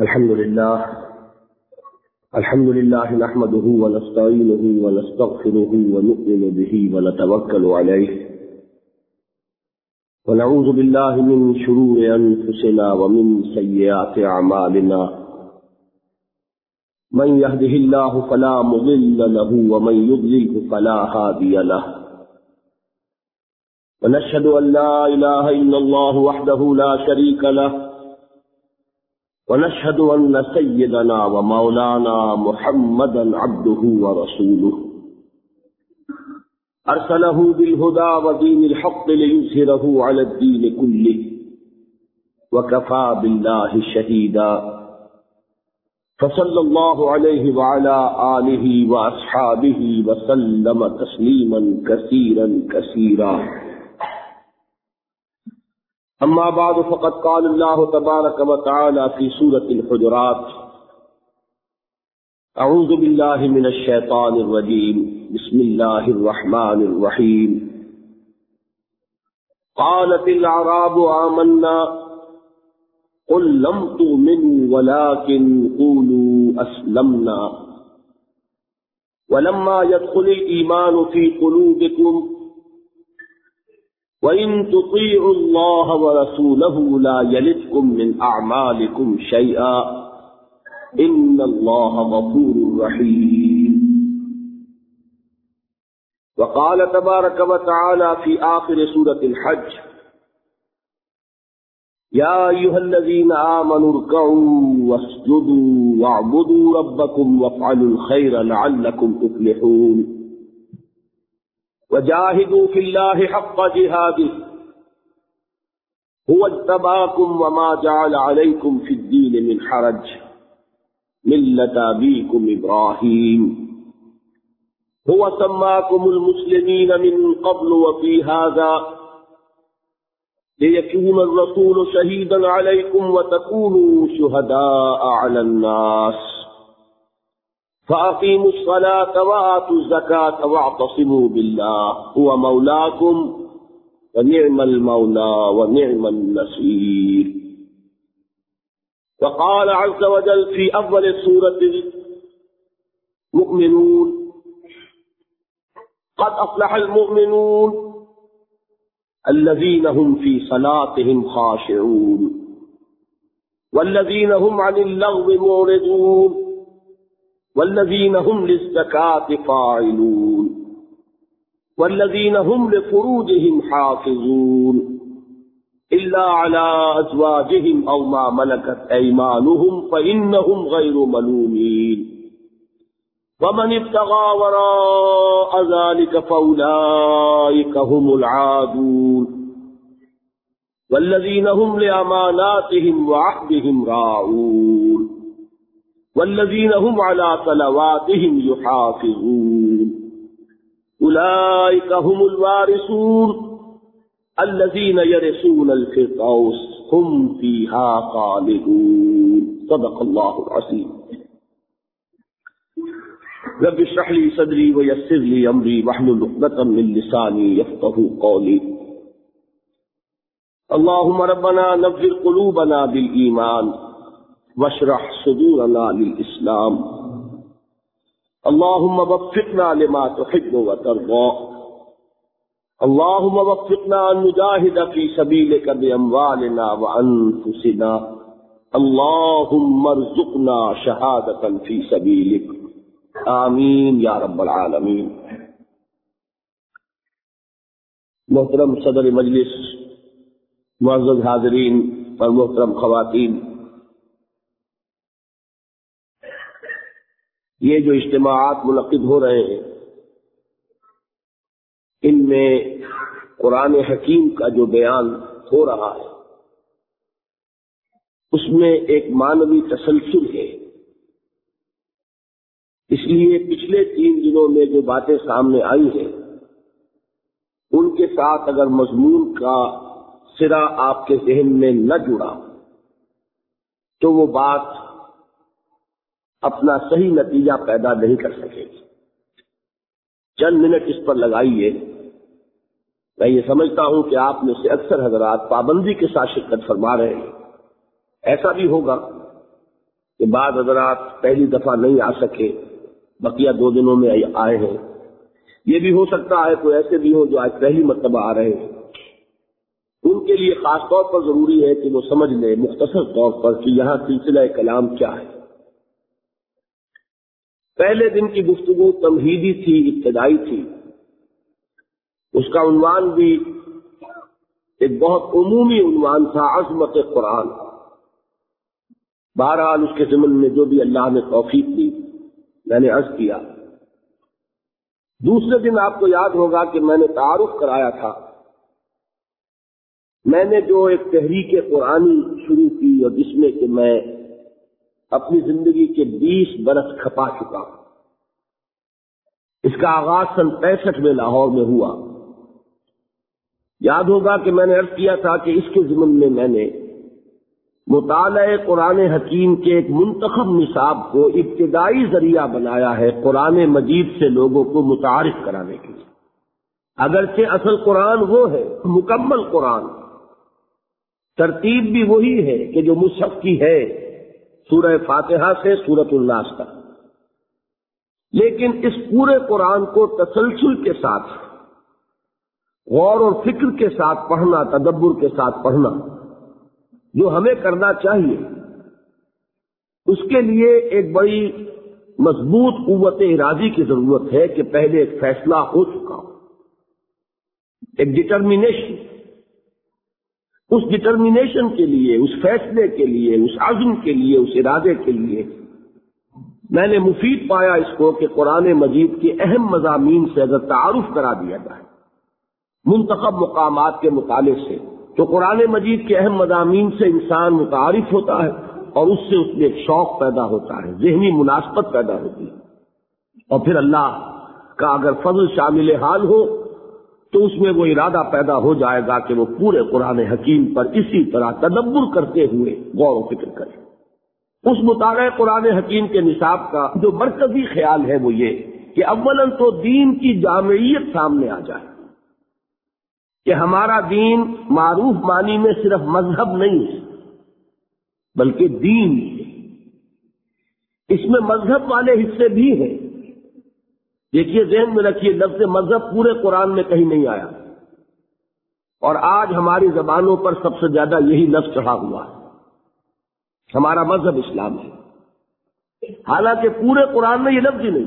الحمد لله نحمده ونستعينه ونستغفره ونؤمن به ونتوكل عليه ونعوذ بالله من شرور أنفسنا ومن سيئات أعمالنا من يهده الله فلا مضل له ومن يضلله فلا هادي له ونشهد أن لا إله إلا الله وحده لا شريك له ونشهد أن سيدنا ومولانا محمدا عبده ورسوله أرسله بالهدى ودين الحق ليظهره على الدين كله وكفى بالله شهيدا فصلى الله عليه وعلى آله وأصحابه وسلم تسليما كثيرا كثيرا. أما بعد فقد قال الله تبارك وتعالى في سورة الحجرات: أعوذ بالله من الشيطان الرجيم بسم الله الرحمن الرحيم. قالت الأعراب آمنا قل لم تؤمنوا ولكن قولوا أسلمنا ولما يدخل الإيمان في قلوبكم وَإِن تُطِيعُوا اللَّهَ وَرَسُولَهُ لَا يَلِتْكُم مِّنْ أَعْمَالِكُمْ شَيْئًا إِنَّ اللَّهَ غَفُورٌ رَّحِيمٌ. وقال تبارك وتعالى في آخر سورة الحج: يا أيها الذين آمنوا اركعوا واسجدوا واعبدوا ربكم وافعلوا الخير لعلكم تفلحون وجاهدوا في الله حق جهاده هو اجتباكم وما جعل عليكم في الدين من حرج ملة أبيكم إبراهيم هو سماكم المسلمين من قبل وفي هذا ليكون الرسول شهيدا عليكم وتكونوا شهداء على الناس فأقيموا الصلاة وآتوا الزكاة واعتصموا بالله هو مولاكم ونعم المولى ونعم النصير. وقال عز وجل في أول سورة المؤمنون: قد أفلح المؤمنون الذين هم في صلاتهم خاشعون والذين هم عن اللغو معرضون والذين هم للزكاة فاعلون والذين هم لفروجهم حافظون إلا على أزواجهم أو ما ملكت أيمانهم فإنهم غير ملومين ومن ابتغى وراء ذلك فأولئك هم العادون والذين هم لأماناتهم وعهدهم راعون والذين هم على صلواتهم يحافظون أولئك هم الوارثون الذين يرثون الفردوس هم فيها خالدون. صدق الله العظيم. رب اشرح لي صدري ويسر لي أمري واحلل عقدة من لساني يفقهوا قولي. اللهم ربنا نور قلوبنا بالإيمان واشرح صدورنا للإسلام. اللهم وفقنا لما تحب وترضى. اللهم وفقنا أن نجاهد في سبيلك بأموالنا وأنفسنا. اللهم ارزقنا شهادة في سبيلك. آمین یا رب العالمین. محترم صدر مجلس، معزز حاضرین اور محترم خواتین، یہ جو اجتماعات منعقد ہو رہے ہیں ان میں قرآن حکیم کا جو بیان ہو رہا ہے اس میں ایک معنوی تسلسل ہے. اس لیے پچھلے 3 دنوں میں جو باتیں سامنے آئی ہیں ان کے ساتھ اگر مضمون کا سرا آپ کے ذہن میں نہ جڑا تو وہ بات اپنا صحیح نتیجہ پیدا نہیں کر سکے گی. چند منٹ اس پر لگائیے. میں یہ سمجھتا ہوں کہ آپ میں سے اکثر حضرات پابندی کے ساتھ شرکت فرما رہے ہیں. ایسا بھی ہوگا کہ بعض حضرات پہلی دفعہ نہیں آ سکے، بقیہ 2 دنوں میں آئے ہیں، یہ بھی ہو سکتا ہے کوئی ایسے بھی ہوں جو آج پہلی مرتبہ آ رہے ہیں، ان کے لیے خاص طور پر ضروری ہے کہ وہ سمجھ لیں مختصر طور پر کہ یہاں سلسلہ کلام کیا ہے۔ پہلے دن کی گفتگو تمہیدی تھی، ابتدائی تھی، اس کا عنوان بھی ایک بہت عمومی عنوان تھا، عظمت قرآن۔ بہرحال اس کے ضمن میں جو بھی اللہ نے توفیق دی میں نے عرض کیا۔ دوسرے دن آپ کو یاد ہوگا کہ میں نے تعارف کرایا تھا، میں نے جو ایک تحریک قرآنی شروع کی اور جس میں کہ میں اپنی زندگی کے 20 برس کھپا چکا ہوں۔ اس کا آغاز سن 65 میں لاہور میں ہوا۔ یاد ہوگا کہ میں نے عرض کیا تھا کہ اس کے ضمن میں میں نے مطالعہ قرآن حکیم کے ایک منتخب نصاب کو ابتدائی ذریعہ بنایا ہے قرآن مجید سے لوگوں کو متعارف کرانے کے لیے۔ اگرچہ اصل قرآن وہ ہے، مکمل قرآن، ترتیب بھی وہی ہے کہ جو مصحف کی ہے، سورہ فاتحہ سے سورۃ الناس تک، لیکن اس پورے قرآن کو تسلسل کے ساتھ، غور اور فکر کے ساتھ پڑھنا، تدبر کے ساتھ پڑھنا جو ہمیں کرنا چاہیے، اس کے لیے ایک بڑی مضبوط قوت ارادی کی ضرورت ہے کہ پہلے ایک فیصلہ ہو چکا ہو، ایک ڈٹرمینیشن۔ اس ڈٹرمینیشن کے لیے، اس فیصلے کے لیے، اس عزم کے لیے، اس ارادے کے لیے میں نے مفید پایا اس کو کہ قرآن مجید کے اہم مضامین سے اگر تعارف کرا دیا جائے منتخب مقامات کے مطالعے سے، تو قرآن مجید کے اہم مضامین سے انسان متعارف ہوتا ہے اور اس سے اس میں ایک شوق پیدا ہوتا ہے، ذہنی مناسبت پیدا ہوتی ہے، اور پھر اللہ کا اگر فضل شامل حال ہو تو اس میں وہ ارادہ پیدا ہو جائے گا کہ وہ پورے قرآن حکیم پر اسی طرح تدبر کرتے ہوئے غور و فکر کرے۔ اس مطالعہ قرآن حکیم کے نصاب کا جو مرکزی خیال ہے وہ یہ کہ اولاً تو دین کی جامعیت سامنے آ جائے، کہ ہمارا دین معروف معنی میں صرف مذہب نہیں ہے بلکہ دین ہے۔ اس میں مذہب والے حصے بھی ہیں، دیکھیے ذہن میں رکھیے، لفظ مذہب پورے قرآن میں کہیں نہیں آیا، اور آج ہماری زبانوں پر سب سے زیادہ یہی لفظ چڑھا ہوا ہے، ہمارا مذہب اسلام ہے، حالانکہ پورے قرآن میں یہ لفظ ہی نہیں۔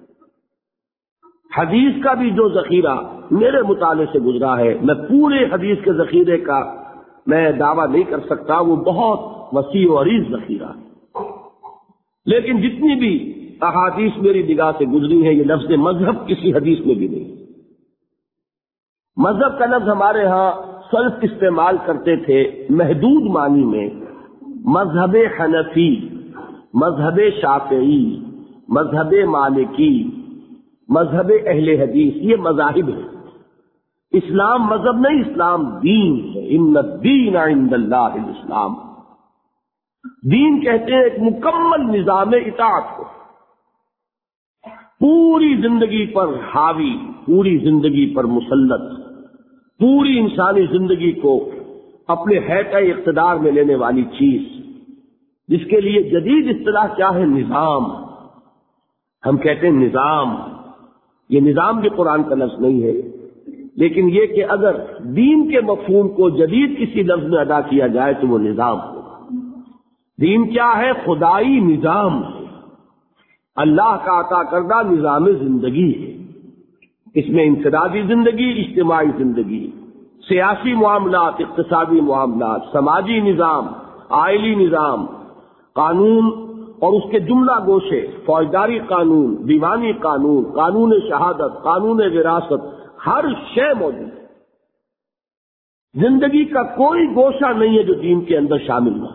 حدیث کا بھی جو ذخیرہ میرے مطالعے سے گزرا ہے، میں پورے حدیث کے ذخیرے کا میں دعویٰ نہیں کر سکتا، وہ بہت وسیع و عریض ذخیرہ ہے، لیکن جتنی بھی احادیث میری نگاہ سے گزری ہے یہ لفظ مذہب کسی حدیث میں بھی نہیں۔ مذہب کا لفظ ہمارے ہاں سلف استعمال کرتے تھے محدود معنی میں، مذہب حنفی، مذہب شافعی، مذہب مالکی، مذہب اہل حدیث، یہ مذاہب ہیں۔ اسلام مذہب نہیں، اسلام دین ہے۔ ان الدین عند اللہ الاسلام، دین کہتے ہیں ایک مکمل نظام اطاعت کو، پوری زندگی پر حاوی، پوری زندگی پر مسلط، پوری انسانی زندگی کو اپنے حیطۂ اقتدار میں لینے والی چیز، جس کے لیے جدید اصطلاح کیا ہے؟ نظام۔ ہم کہتے ہیں نظام، یہ نظام بھی قرآن کا لفظ نہیں ہے، لیکن یہ کہ اگر دین کے مفہوم کو جدید کسی لفظ میں ادا کیا جائے تو وہ نظام ہوگا۔ دین کیا ہے؟ خدائی نظام ہے، اللہ کا عطا کردہ نظام زندگی ہے۔ اس میں انفرادی زندگی، اجتماعی زندگی، سیاسی معاملات، اقتصادی معاملات، سماجی نظام، آئلی نظام، قانون اور اس کے جملہ گوشے، فوجداری قانون، دیوانی قانون، قانون شہادت، قانون وراثت، ہر شے موجود ہے۔ زندگی کا کوئی گوشہ نہیں ہے جو دین کے اندر شامل نہ۔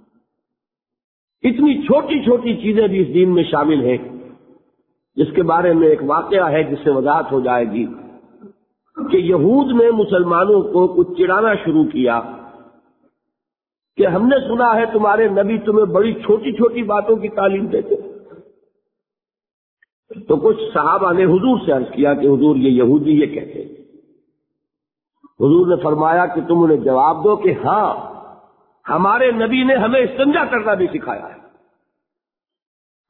اتنی چھوٹی چھوٹی چیزیں بھی اس دین میں شامل ہیں، جس کے بارے میں ایک واقعہ ہے جس سے وضاحت ہو جائے گی کہ یہود نے مسلمانوں کو کچھ چڑھانا شروع کیا کہ ہم نے سنا ہے تمہارے نبی تمہیں بڑی چھوٹی چھوٹی باتوں کی تعلیم دیتے۔ تو کچھ صحابہ نے حضور سے عرض کیا کہ حضور یہ یہودی یہ کہتے ہیں۔ حضور نے فرمایا کہ تم انہیں جواب دو کہ ہاں، ہمارے نبی نے ہمیں استنجا کرنا بھی سکھایا ہے۔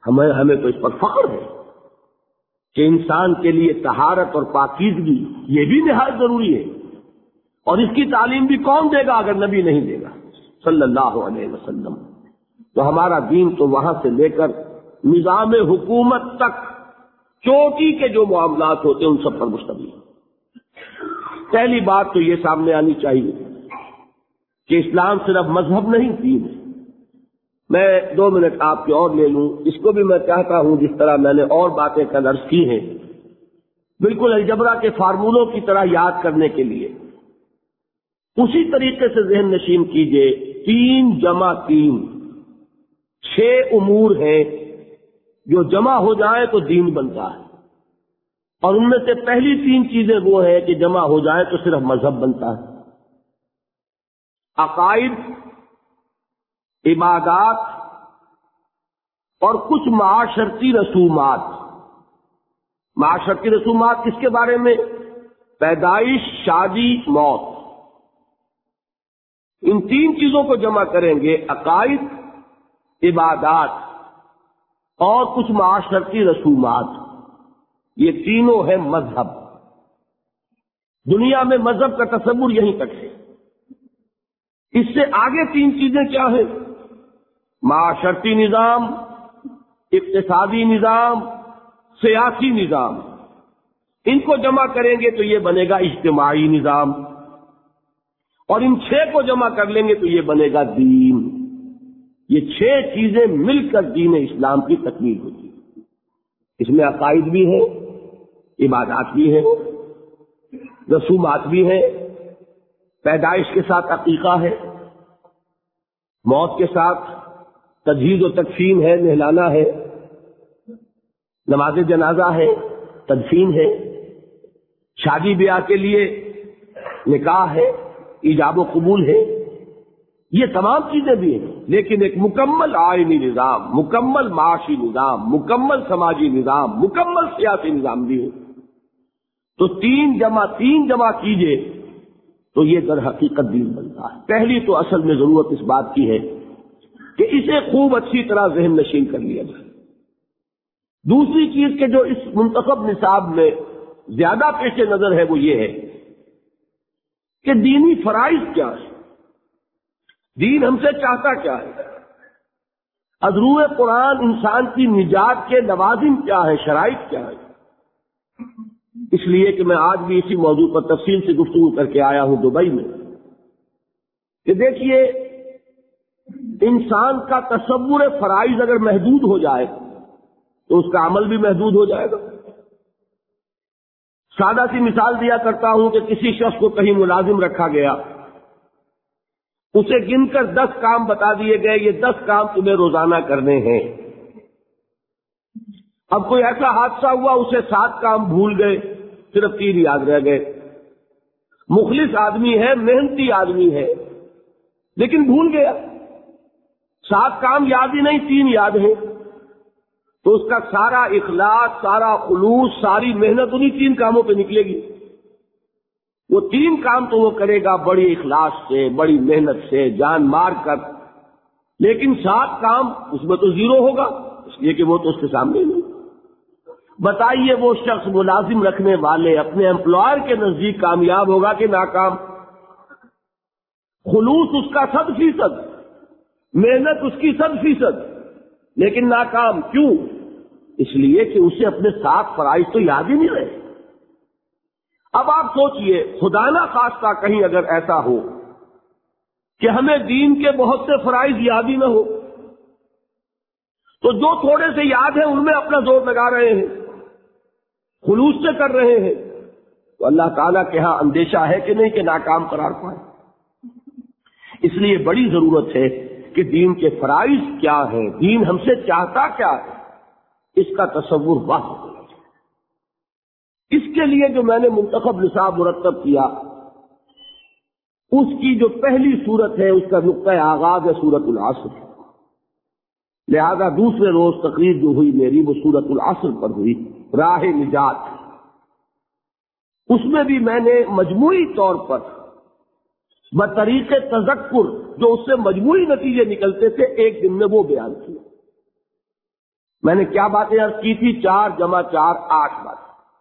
ہمیں تو اس پر فخر ہے کہ انسان کے لیے طہارت اور پاکیزگی یہ بھی نہایت ضروری ہے، اور اس کی تعلیم بھی کون دے گا اگر نبی نہیں دے گا صلی اللہ علیہ وسلم؟ تو ہمارا دین تو وہاں سے لے کر نظام حکومت تک چوٹی کے جو معاملات ہوتے ہیں ان سب پر مشتمل ہے۔ پہلی بات تو یہ سامنے آنی چاہیے کہ اسلام صرف مذہب نہیں، دین ہے۔ میں 2 منٹ آپ کے اور لے لوں، اس کو بھی میں چاہتا ہوں جس طرح میں نے اور باتیں کل عرض کی ہیں بالکل الجبرا کے فارمولوں کی طرح یاد کرنے کے لیے اسی طریقے سے ذہن نشین کیجئے۔ 3 جمع 3 6 امور ہیں جو جمع ہو جائیں تو دین بنتا ہے، اور ان میں سے پہلی 3 چیزیں وہ ہیں کہ جمع ہو جائیں تو صرف مذہب بنتا ہے۔ عقائد، عبادات اور کچھ معاشرتی رسومات۔ معاشرتی رسومات کس کے بارے میں؟ پیدائش، شادی، موت۔ ان 3 چیزوں کو جمع کریں گے، عقائد، عبادات اور کچھ معاشرتی رسومات، یہ تینوں ہیں مذہب۔ دنیا میں مذہب کا تصور یہیں تک ہے۔ اس سے آگے 3 چیزیں کیا ہیں؟ معاشرتی نظام، اقتصادی نظام، سیاسی نظام۔ ان کو جمع کریں گے تو یہ بنے گا اجتماعی نظام، اور ان 6 کو جمع کر لیں گے تو یہ بنے گا دین۔ یہ 6 چیزیں مل کر دین اسلام کی تکمیل ہوتی ہے۔ اس میں عقائد بھی ہیں، عبادات بھی ہیں، رسومات بھی ہیں، پیدائش کے ساتھ عقیقہ ہے، موت کے ساتھ تجہیز و تکفین ہے، نہلانا ہے، نماز جنازہ ہے، تدفین ہے، شادی بیاہ کے لیے نکاح ہے، ایجاب و قبول ہے، یہ تمام چیزیں بھی ہیں، لیکن ایک مکمل آئینی نظام، مکمل معاشی نظام، مکمل سماجی نظام، مکمل سیاسی نظام بھی ہے۔ تو 3 جمع 3 جمع کیجئے تو یہ در حقیقت دین بنتا ہے۔ پہلی تو اصل میں ضرورت اس بات کی ہے کہ اسے خوب اچھی طرح ذہن نشین کر لیا جائے۔ دوسری چیز کہ جو اس منتخب نصاب میں زیادہ پیش نظر ہے وہ یہ ہے کہ دینی فرائض کیا ہے، دین ہم سے چاہتا کیا ہے، از روئے قرآن انسان کی نجات کے لوازم کیا ہے، شرائط کیا ہے۔ اس لیے کہ میں آج بھی اسی موضوع پر تفصیل سے گفتگو کر کے آیا ہوں دبئی میں، کہ دیکھیے انسان کا تصور فرائض اگر محدود ہو جائے تو اس کا عمل بھی محدود ہو جائے گا۔ سادہ سی مثال دیا کرتا ہوں کہ کسی شخص کو کہیں ملازم رکھا گیا، اسے گن کر 10 کام بتا دیے گئے، یہ 10 کام تمہیں روزانہ کرنے ہیں۔ اب کوئی ایسا حادثہ ہوا اسے 7 کام بھول گئے، صرف 3 یاد رہ گئے۔ مخلص آدمی ہے، محنتی آدمی ہے، لیکن بھول گیا، 7 کام یاد ہی نہیں، 3 یاد ہیں، تو اس کا سارا اخلاص، سارا خلوص، ساری محنت انہی 3 کاموں پہ نکلے گی۔ وہ 3 کام تو وہ کرے گا بڑی اخلاص سے، بڑی محنت سے، جان مار کر، لیکن 7 کام اس میں تو 0 ہوگا، اس لیے کہ وہ تو اس کے سامنے نہیں۔ بتائیے وہ شخص ملازم رکھنے والے اپنے امپلائر کے نزدیک کامیاب ہوگا کہ ناکام؟ خلوص اس کا 100%، محنت اس کی 100%، لیکن ناکام کیوں؟ اس لیے کہ اسے اپنے 7 فرائض تو یاد ہی نہیں رہے۔ اب آپ سوچئے خدا نہ خواستہ کہیں اگر ایسا ہو کہ ہمیں دین کے بہت سے فرائض یاد ہی نہ ہو، تو جو تھوڑے سے یاد ہیں ان میں اپنا زور لگا رہے ہیں، خلوص سے کر رہے ہیں، تو اللہ تعالیٰ کے ہاں اندیشہ ہے کہ نہیں کہ ناکام قرار پائے۔ اس لیے بڑی ضرورت ہے کہ دین کے فرائض کیا ہیں، دین ہم سے چاہتا کیا ہے، اس کا تصور واضح ہونا چاہیے۔ اس کے لیے جو میں نے منتخب نصاب مرتب کیا، اس کی جو پہلی صورت ہے اس کا نقطۂ آغاز ہے سورۃ العصر، لہذا دوسرے روز تقریر جو ہوئی میری وہ سورۃ العصر پر ہوئی، راہ نجات۔ اس میں بھی میں نے مجموعی طور پر بطریق تذکر جو اس سے مجموعی نتیجے نکلتے تھے ایک دن میں وہ بیان کیا۔ میں نے کیا باتیں عرض کی تھی؟ 4 جمع 4 8 باتیں.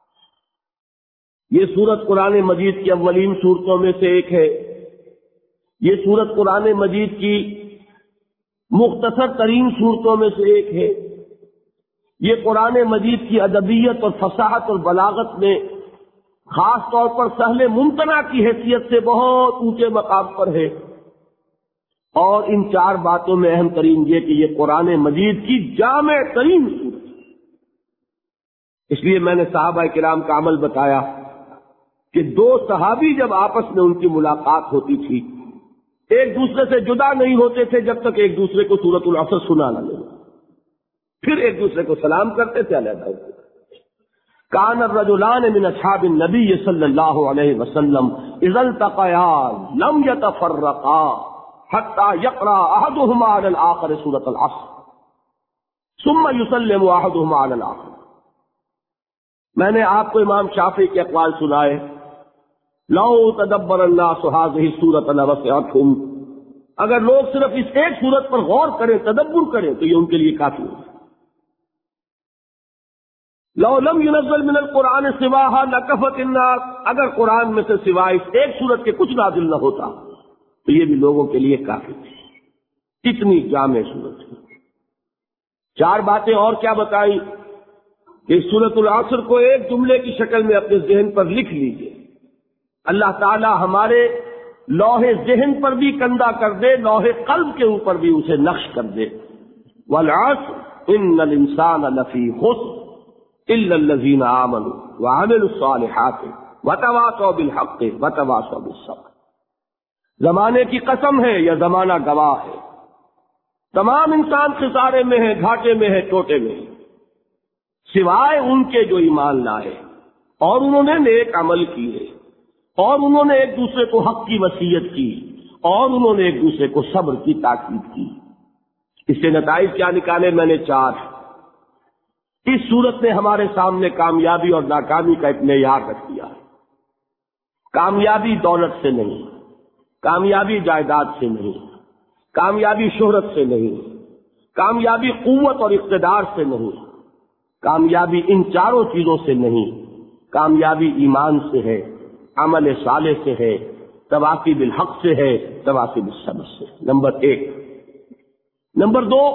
یہ سورت قرآن مجید کی اولین سورتوں میں سے ایک ہے. یہ سورت قرآن مجید کی مختصر ترین صورتوں میں سے ایک ہے. یہ قرآن مجید کی ادبیت اور فصاحت اور بلاغت میں خاص طور پر سہل ممتنع کی حیثیت سے بہت اونچے مقام پر ہے. اور ان 4 باتوں میں اہم ترین یہ کہ یہ قرآن مجید کی جامع ترین صورت ہے. اس لیے میں نے صحابہ کرام کا عمل بتایا کہ 2 صحابی جب آپس میں ان کی ملاقات ہوتی تھی ایک دوسرے سے جدا نہیں ہوتے تھے جب تک ایک دوسرے کو سورۃ العصر سنا نہ لیں. پھر ایک دوسرے کو سلام کرتے تھے علیحدہ ہوتے تھے. کان الرجلان من اصحاب النبی صلی اللہ علیہ وسلم اذا التقیا لم يتفرقا حتى يقرأ احدهما على الاخر سورۃ العصر ثم يسلم احدهما على الاخر. میں نے آپ کو امام شافعی کے اقوال سنائے. لو تدبر الناس هذه السورۃ لوسعتهم. اگر لوگ صرف اس ایک سورت پر غور کریں تدبر کریں تو یہ ان کے لیے کافی ہے. لو لم ينزل من القرآن سواها لكفت الناس. اگر قرآن میں سے سوائے اس ایک سورت کے کچھ نازل نہ ہوتا تو یہ بھی لوگوں کے لیے کافی تھی. اتنی جامع سورت ہے. 4 باتیں اور کیا بتائی کہ سورۃ العصر کو ایک جملے کی شکل میں اپنے ذہن پر لکھ لیجئے. اللہ تعالی ہمارے لوح ذہن پر بھی کندہ کر دے, لوح قلب کے اوپر بھی اسے نقش کر دے. والعصر ان الانسان لفی خسر الا الذین آمنوا وعملوا الصالحات وتواصوا بالحق وتواصوا بالصبر. زمانے کی قسم ہے یا زمانہ گواہ ہے, تمام انسان خسارے میں ہے, گھاٹے میں ہے, ٹوٹے میں ہے, سوائے ان کے جو ایمان لائے اور انہوں نے نیک عمل کیے اور انہوں نے ایک دوسرے کو حق کی وصیت کی اور انہوں نے ایک دوسرے کو صبر کی تاکید کی. اس سے نتائج کیا نکالے؟ میں نے 4. اس صورت نے ہمارے سامنے کامیابی اور ناکامی کا ایک معیار رکھ دیا. کامیابی دولت سے نہیں, کامیابی جائیداد سے نہیں, کامیابی شہرت سے نہیں, کامیابی قوت اور اقتدار سے نہیں, کامیابی ان 4 چیزوں سے نہیں. کامیابی ایمان سے ہے, عمل صالح سے ہے, تواصی بالحق سے ہے, تواصی بالصبر سے. نمبر 1. نمبر 2,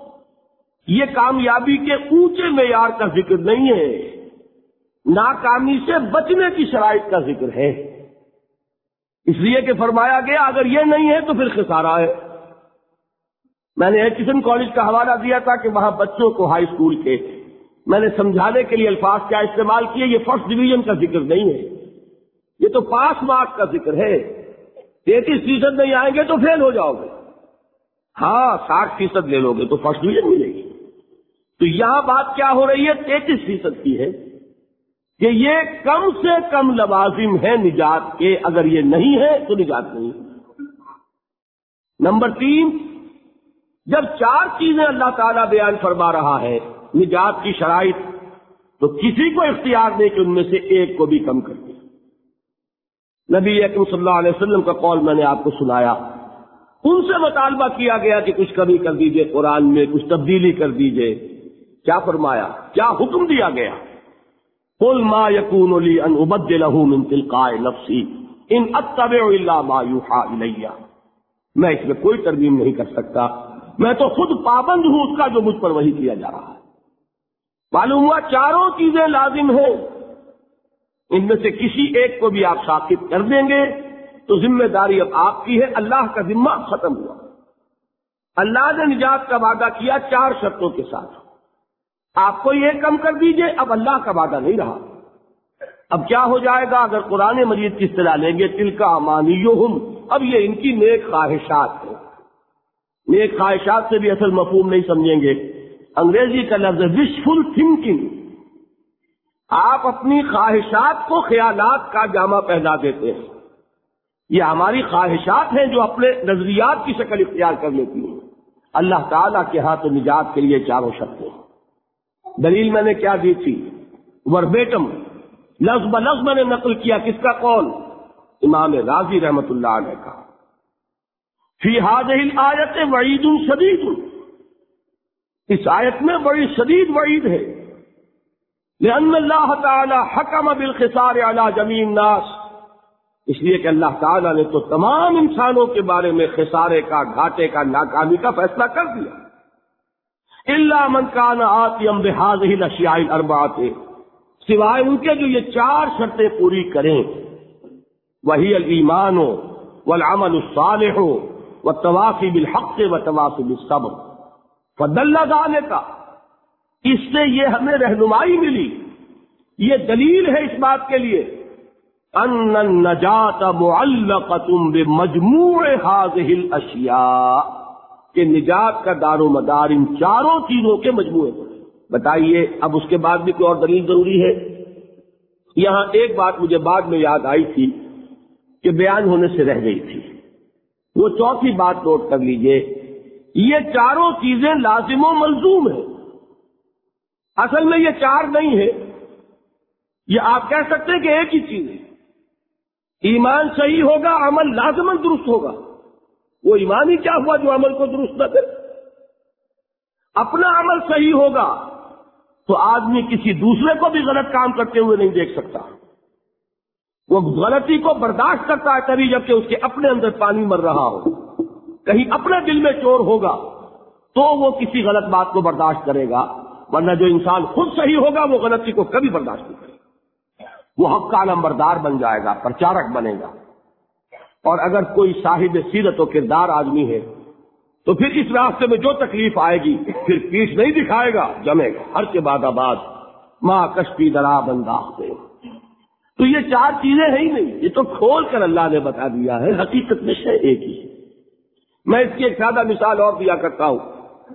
یہ کامیابی کے اونچے معیار کا ذکر نہیں ہے, ناکامی سے بچنے کی شرائط کا ذکر ہے. اس لیے کہ فرمایا گیا اگر یہ نہیں ہے تو پھر خسارہ ہے. میں نے ایچسن کالج کا حوالہ دیا تھا کہ وہاں بچوں کو ہائی اسکول کے میں نے سمجھانے کے لیے الفاظ کیا استعمال کیے. یہ فرسٹ ڈویژن کا ذکر نہیں ہے, یہ تو پاس مارک کا ذکر ہے. 33% نہیں آئیں گے تو فیل ہو جاؤ گے. ہاں 60% لے لو گے تو فرسٹ ڈویژن ملے گی. تو یہاں بات کیا ہو رہی ہے؟ 33% کی ہے کہ یہ کم سے کم لوازم ہے نجات کے. اگر یہ نہیں ہے تو نجات نہیں. نمبر 3, جب 4 چیزیں اللہ تعالیٰ بیان فرما رہا ہے نجات کی شرائط, تو کسی کو اختیار نہیں کہ ان میں سے ایک کو بھی کم کر دے. نبی اکرم صلی اللہ علیہ وسلم کا قول میں نے آپ کو سنایا. ان سے مطالبہ کیا گیا کہ کچھ کمی کر دیجئے, قرآن میں کچھ تبدیلی کر دیجئے. کیا فرمایا, کیا حکم دیا گیا؟ قل ما يكون لي ان ابدله من تلقاء نفسي ان اتبع الا ما يوحى الي. میں اس میں کوئی ترمیم نہیں کر سکتا, میں تو خود پابند ہوں اس کا جو مجھ پر وحی کیا جا رہا ہے. معلوم ہوا 4 چیزیں لازم ہیں, ان میں سے کسی ایک کو بھی آپ ساقط کر دیں گے تو ذمہ داری اب آپ کی ہے. اللہ کا ذمہ ختم ہوا. اللہ نے نجات کا وعدہ کیا 4 شرطوں کے ساتھ. آپ کو یہ کم کر دیجئے, اب اللہ کا وعدہ نہیں رہا. اب کیا ہو جائے گا اگر قرآن مجید کی اصطلاح لیں گے؟ تلک امانیہم. اب یہ ان کی نیک خواہشات ہیں. نیک خواہشات سے بھی اصل مفہوم نہیں سمجھیں گے. انگریزی کا لفظ ہے وشفل تھنکنگ. آپ اپنی خواہشات کو خیالات کا جامہ پہنا دیتے ہیں. یہ ہماری خواہشات ہیں جو اپنے نظریات کی شکل اختیار کر لیتی ہیں. اللہ تعالیٰ کے ہاں تو نجات کے لیے 4 شرطیں. دلیل میں نے کیا دی تھی؟ وربیٹم لفظ بلفظ میں نے نقل کیا. کس کا قول؟ امام رازی رحمت اللہ علیہ کا. فی هذه الآیت وعید شدید. اس آیت میں بڑی شدید وعید ہے، لأن اللہ تعالی حکم بالخسار علی جمیع الناس، اس لیے کہ اللہ تعالیٰ نے تو تمام انسانوں کے بارے میں خسارے کا، گھاٹے کا، ناکامی کا فیصلہ کر دیا، الا من کان آتیا بہذہ الاشیاء الاربعۃ، سوائے ان کے جو یہ 4 شرطیں پوری کریں، وہی الایمان والعمل الصالح والتواصی بالحق والتواصی بالصبر، فدل ذلک، اس سے یہ ہمیں رہنمائی ملی، یہ دلیل ہے اس بات کے لیے ان النجات معلقۃ بمجموع هذه الاشیاء، کہ نجات کا دار و مدار ان 4 چیزوں کے مجموعے پر۔ بتائیے اب اس کے بعد بھی کوئی اور دلیل ضروری ہے؟ یہاں ایک بات مجھے بعد میں یاد آئی تھی کہ بیان ہونے سے رہ گئی تھی، وہ چوتھی بات نوٹ کر لیجئے، یہ 4 چیزیں لازم و ملزوم ہیں۔ اصل میں یہ 4 نہیں ہے، یہ آپ کہہ سکتے ہیں کہ ایک ہی چیز ہے۔ ایمان صحیح ہوگا، عمل لازماً درست ہوگا۔ وہ ایمان ہی کیا ہوا جو عمل کو درست نہ کرے؟ اپنا عمل صحیح ہوگا تو آدمی کسی دوسرے کو بھی غلط کام کرتے ہوئے نہیں دیکھ سکتا، وہ غلطی کو برداشت کرتا ہے تبھی جب کہ اس کے اپنے اندر پانی مر رہا ہو۔ کہیں اپنے دل میں چور ہوگا تو وہ کسی غلط بات کو برداشت کرے گا، ورنہ جو انسان خود صحیح ہوگا وہ غلطی کو کبھی برداشت نہیں کرے گا، وہ حق کا نمبردار بن جائے گا، پرچارک بنے گا۔ اور اگر کوئی صاحب سیرت و کردار آدمی ہے تو پھر اس راستے میں جو تکلیف آئے گی پھر پیش نہیں دکھائے گا، جمے گا ہر کے بعد آباد، ماں کشپی درا بنداختے۔ تو یہ 4 چیزیں ہیں ہی نہیں، یہ تو کھول کر اللہ نے بتا دیا ہے، حقیقت میں شے ایک ہی ہے۔ میں اس کی ایک سادہ مثال اور دیا کرتا ہوں۔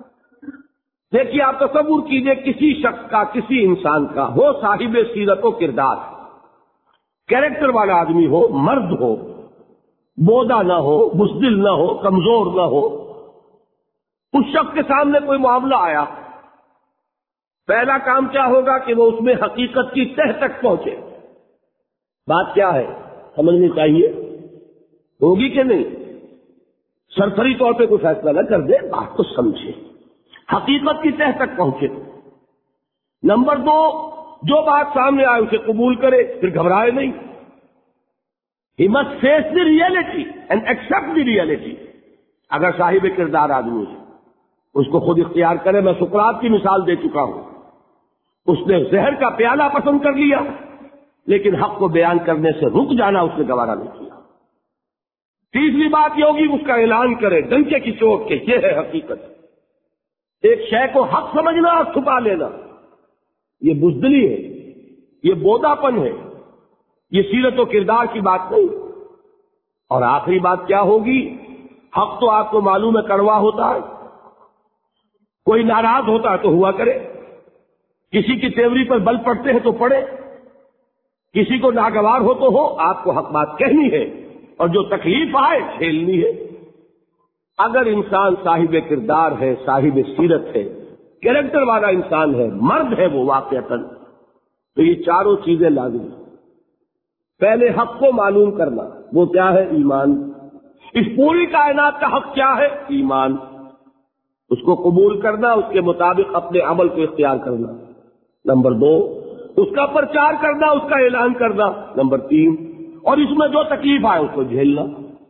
دیکھیے آپ تصور کیجئے کسی شخص کا، کسی انسان کا ہو صاحب سیرت و کردار، کیریکٹر والا آدمی ہو، مرد ہو، بودا نہ ہو، بزدل نہ ہو، کمزور نہ ہو، اس شخص کے سامنے کوئی معاملہ آیا، پہلا کام کیا ہوگا کہ وہ اس میں حقیقت کی تہ تک پہنچے۔ بات کیا ہے سمجھنی چاہیے، ہوگی کہ نہیں؟ سرسری طور پہ کوئی فیصلہ نہ کر دے، بات کو سمجھے، حقیقت کی تہ تک پہنچے۔ نمبر 2، جو بات سامنے آئے اسے قبول کرے، پھر گھبرائے نہیں۔ He must face the reality and accept the reality۔ اگر صاحب کردار آدمی ہے اس کو خود اختیار کرے۔ میں سقراط کی مثال دے چکا ہوں، اس نے زہر کا پیالہ پسند کر لیا لیکن حق کو بیان کرنے سے رک جانا اس نے گوارا نہیں کیا۔ تیسری بات یہ ہوگی اس کا اعلان کرے ڈنکے کی چوٹ کے، یہ ہے حقیقت۔ ایک شے کو حق سمجھنا اور چھپا لینا یہ بزدلی ہے، یہ بوداپن ہے، یہ سیرت و کردار کی بات نہیں۔ اور آخری بات کیا ہوگی؟ حق تو آپ کو معلوم ہے کڑوا ہوتا ہے، کوئی ناراض ہوتا ہے تو ہوا کرے، کسی کی تیوری پر بل پڑتے ہیں تو پڑے، کسی کو ناگوار ہو تو ہو، آپ کو حق بات کہنی ہے اور جو تکلیف آئے جھیلنی ہے۔ اگر انسان صاحب کردار ہے، صاحب سیرت ہے، کیریکٹر والا انسان ہے، مرد ہے وہ واقعتاً، تو یہ 4 چیزیں لازم ہیں۔ پہلے حق کو معلوم کرنا، وہ کیا ہے؟ ایمان۔ اس پوری کائنات کا حق کیا ہے؟ ایمان۔ اس کو قبول کرنا، اس کے مطابق اپنے عمل کو اختیار کرنا۔ نمبر 2، اس کا پرچار کرنا، اس کا اعلان کرنا۔ نمبر 3، اور اس میں جو تکلیف آئے اس کو جھیلنا۔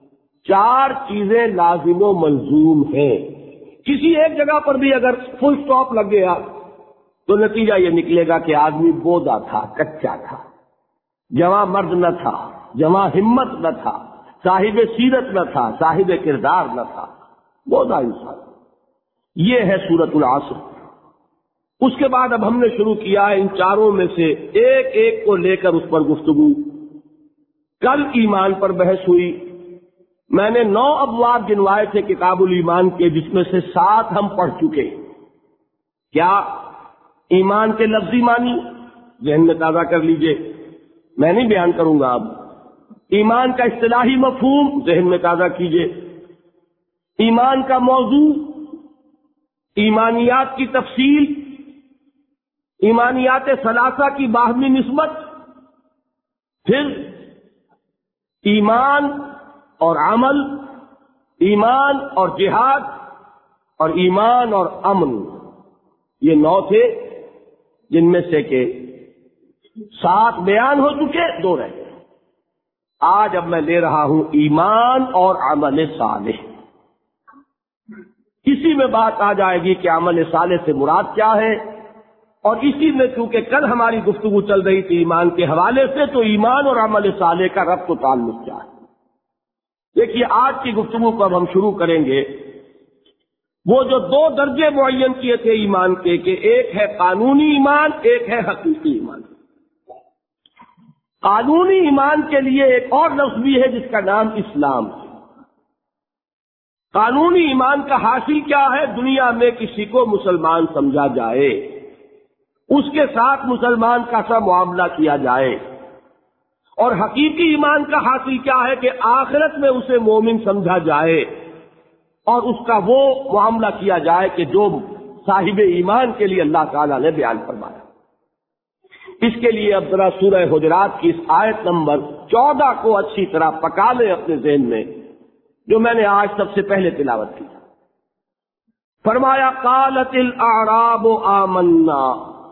4 چیزیں لازم و ملزوم ہیں۔ کسی ایک جگہ پر بھی اگر فل سٹاپ لگ گیا تو نتیجہ یہ نکلے گا کہ آدمی بودا تھا، کچا تھا، جواں مرد نہ تھا، جواں ہمت نہ تھا، صاحب سیرت نہ تھا، صاحب کردار نہ تھا، بودا انسان۔ یہ ہے سورۃ العصر۔ اس کے بعد اب ہم نے شروع کیا ہے ان 4 میں سے ایک ایک کو لے کر اس پر گفتگو۔ کل ایمان پر بحث ہوئی، میں نے 9 ابواب گنوائے تھے کتاب الایمان کے، جس میں سے 7 ہم پڑھ چکے۔ کیا؟ ایمان کے لفظی معنی ذہن میں تازہ کر لیجئے، میں نہیں بیان کروں گا اب۔ ایمان کا اصطلاحی مفہوم ذہن میں تازہ کیجئے، ایمان کا موضوع، ایمانیات کی تفصیل، ایمانیات ثلاثہ کی باہمی نسبت، پھر ایمان اور عمل، ایمان اور جہاد، اور ایمان اور امن۔ یہ 9 تھے جن میں سے کہ 7 بیان ہو چکے، 2 رہ گئے۔ آج اب میں لے رہا ہوں ایمان اور عمل صالح۔ اسی میں بات آ جائے گی کہ عمل صالح سے مراد کیا ہے، اور اسی میں چونکہ کل ہماری گفتگو چل رہی تھی ایمان کے حوالے سے، تو ایمان اور عمل صالح کا ربط و تعلق کیا ہے۔ دیکھیے آج کی گفتگو کو اب ہم شروع کریں گے۔ وہ جو 2 درجے معین کیے تھے ایمان کے، کہ ایک ہے قانونی ایمان، ایک ہے حقیقی ایمان۔ قانونی ایمان کے لیے ایک اور لفظ بھی ہے جس کا نام اسلام ہے۔ قانونی ایمان کا حاصل کیا ہے؟ دنیا میں کسی کو مسلمان سمجھا جائے، اس کے ساتھ مسلمان کا سا معاملہ کیا جائے۔ اور حقیقی ایمان کا حاصل کیا ہے؟ کہ آخرت میں اسے مومن سمجھا جائے اور اس کا وہ معاملہ کیا جائے کہ جو صاحب ایمان کے لیے اللہ تعالیٰ نے بیان فرمایا۔ اس کے لیے اب ذرا سورہ حجرات کی اس آیت نمبر 14 کو اچھی طرح پکا لیں اپنے ذہن میں، جو میں نے آج سب سے پہلے تلاوت کی۔ فرمایا قالت الاعراب آمنا،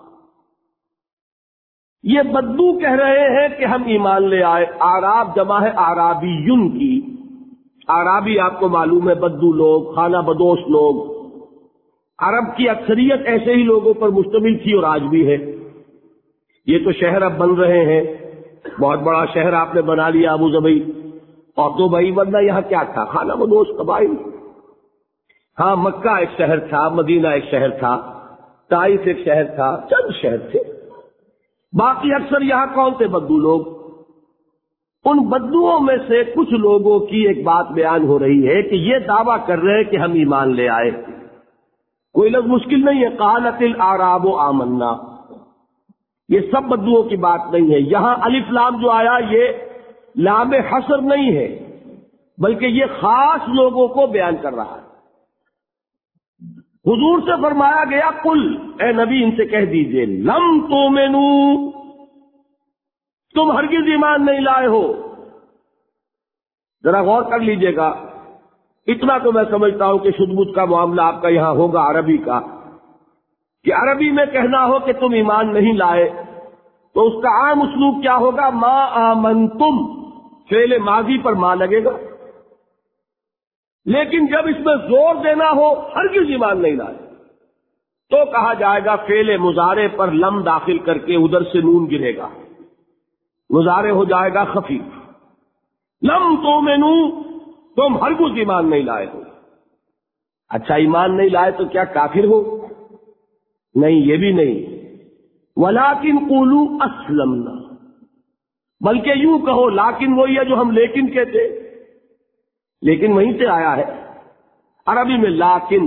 یہ بدو کہہ رہے ہیں کہ ہم ایمان لے آئے۔ اعراب جمع ہے اعرابیون کی۔ اعرابی آپ کو معلوم ہے بدو لوگ، خانہ بدوش لوگ۔ عرب کی اکثریت ایسے ہی لوگوں پر مشتمل تھی اور آج بھی ہے۔ یہ تو شہر اب بن رہے ہیں، بہت بڑا شہر آپ نے بنا لیا ابو ظبی، اور تو بھائی ورنہ یہاں کیا تھا؟ خانہ بدوش قبائل۔ ہاں مکہ ایک شہر تھا، مدینہ ایک شہر تھا، طائف ایک شہر تھا، چند شہر تھے۔ باقی اکثر یہاں کون تھے؟ بدو لوگ۔ ان بدوؤں میں سے کچھ لوگوں کی ایک بات بیان ہو رہی ہے کہ یہ دعویٰ کر رہے ہیں کہ ہم ایمان لے آئے۔ کوئی لفظ مشکل نہیں ہے، قالت الاعراب آمنا، یہ سب بدوؤں کی بات نہیں ہے۔ یہاں الف لام جو آیا یہ لام حصر نہیں ہے، بلکہ یہ خاص لوگوں کو بیان کر رہا ہے۔ حضور سے فرمایا گیا قل، اے نبی ان سے کہہ دیجئے، لم تؤمنو، تم ہرگز ایمان نہیں لائے ہو۔ ذرا غور کر لیجئے گا، اتنا تو میں سمجھتا ہوں کہ شد بد کا معاملہ آپ کا یہاں ہوگا عربی کا، کہ عربی میں کہنا ہو کہ تم ایمان نہیں لائے تو اس کا عام اسلوب کیا ہوگا؟ ما آمنتم، فعل ماضی پر ما لگے گا۔ لیکن جب اس میں زور دینا ہو ہرگز ایمان نہیں لائے تو کہا جائے گا فعل مضارع پر لم داخل کر کے ادھر سے نون گرے گا، مضارع ہو جائے گا خفیف۔ لم تؤمنو، تم ہرگز ایمان نہیں لائے ہو۔ اچھا ایمان نہیں لائے تو کیا کافر ہو؟ نہیں، یہ بھی نہیں۔ ولیکن قولوا اسلمنا، بلکہ یوں کہو، لیکن وہی ہے جو ہم لیکن کہتے، لیکن وہیں سے آیا ہے عربی میں لیکن،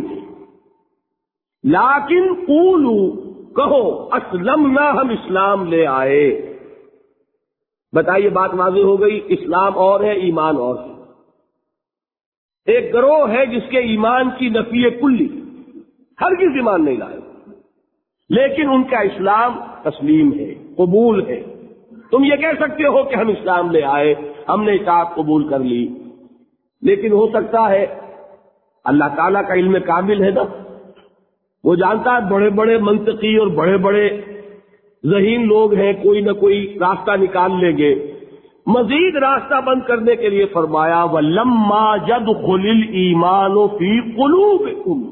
لیکن قولوا، کہو، اسلمنا، ہم اسلام لے آئے۔ بتائیے بات واضح ہو گئی، اسلام اور ہے، ایمان اور ہے۔ ایک گروہ ہے جس کے ایمان کی نفی کلی، ہرگز ایمان نہیں لائے، لیکن ان کا اسلام تسلیم ہے، قبول ہے۔ تم یہ کہہ سکتے ہو کہ ہم اسلام لے آئے، ہم نے اطاعت قبول کر لی، لیکن ہو سکتا ہے اللہ تعالیٰ کا علم کامل ہے نا، وہ جانتا ہے بڑے بڑے منطقی اور بڑے بڑے ذہین لوگ ہیں، کوئی نہ کوئی راستہ نکال لیں گے۔ مزید راستہ بند کرنے کے لیے فرمایا وَلَمَّا يَدْخُلِ الْإِيمَانُ فِي قُلُوبِكُمْ،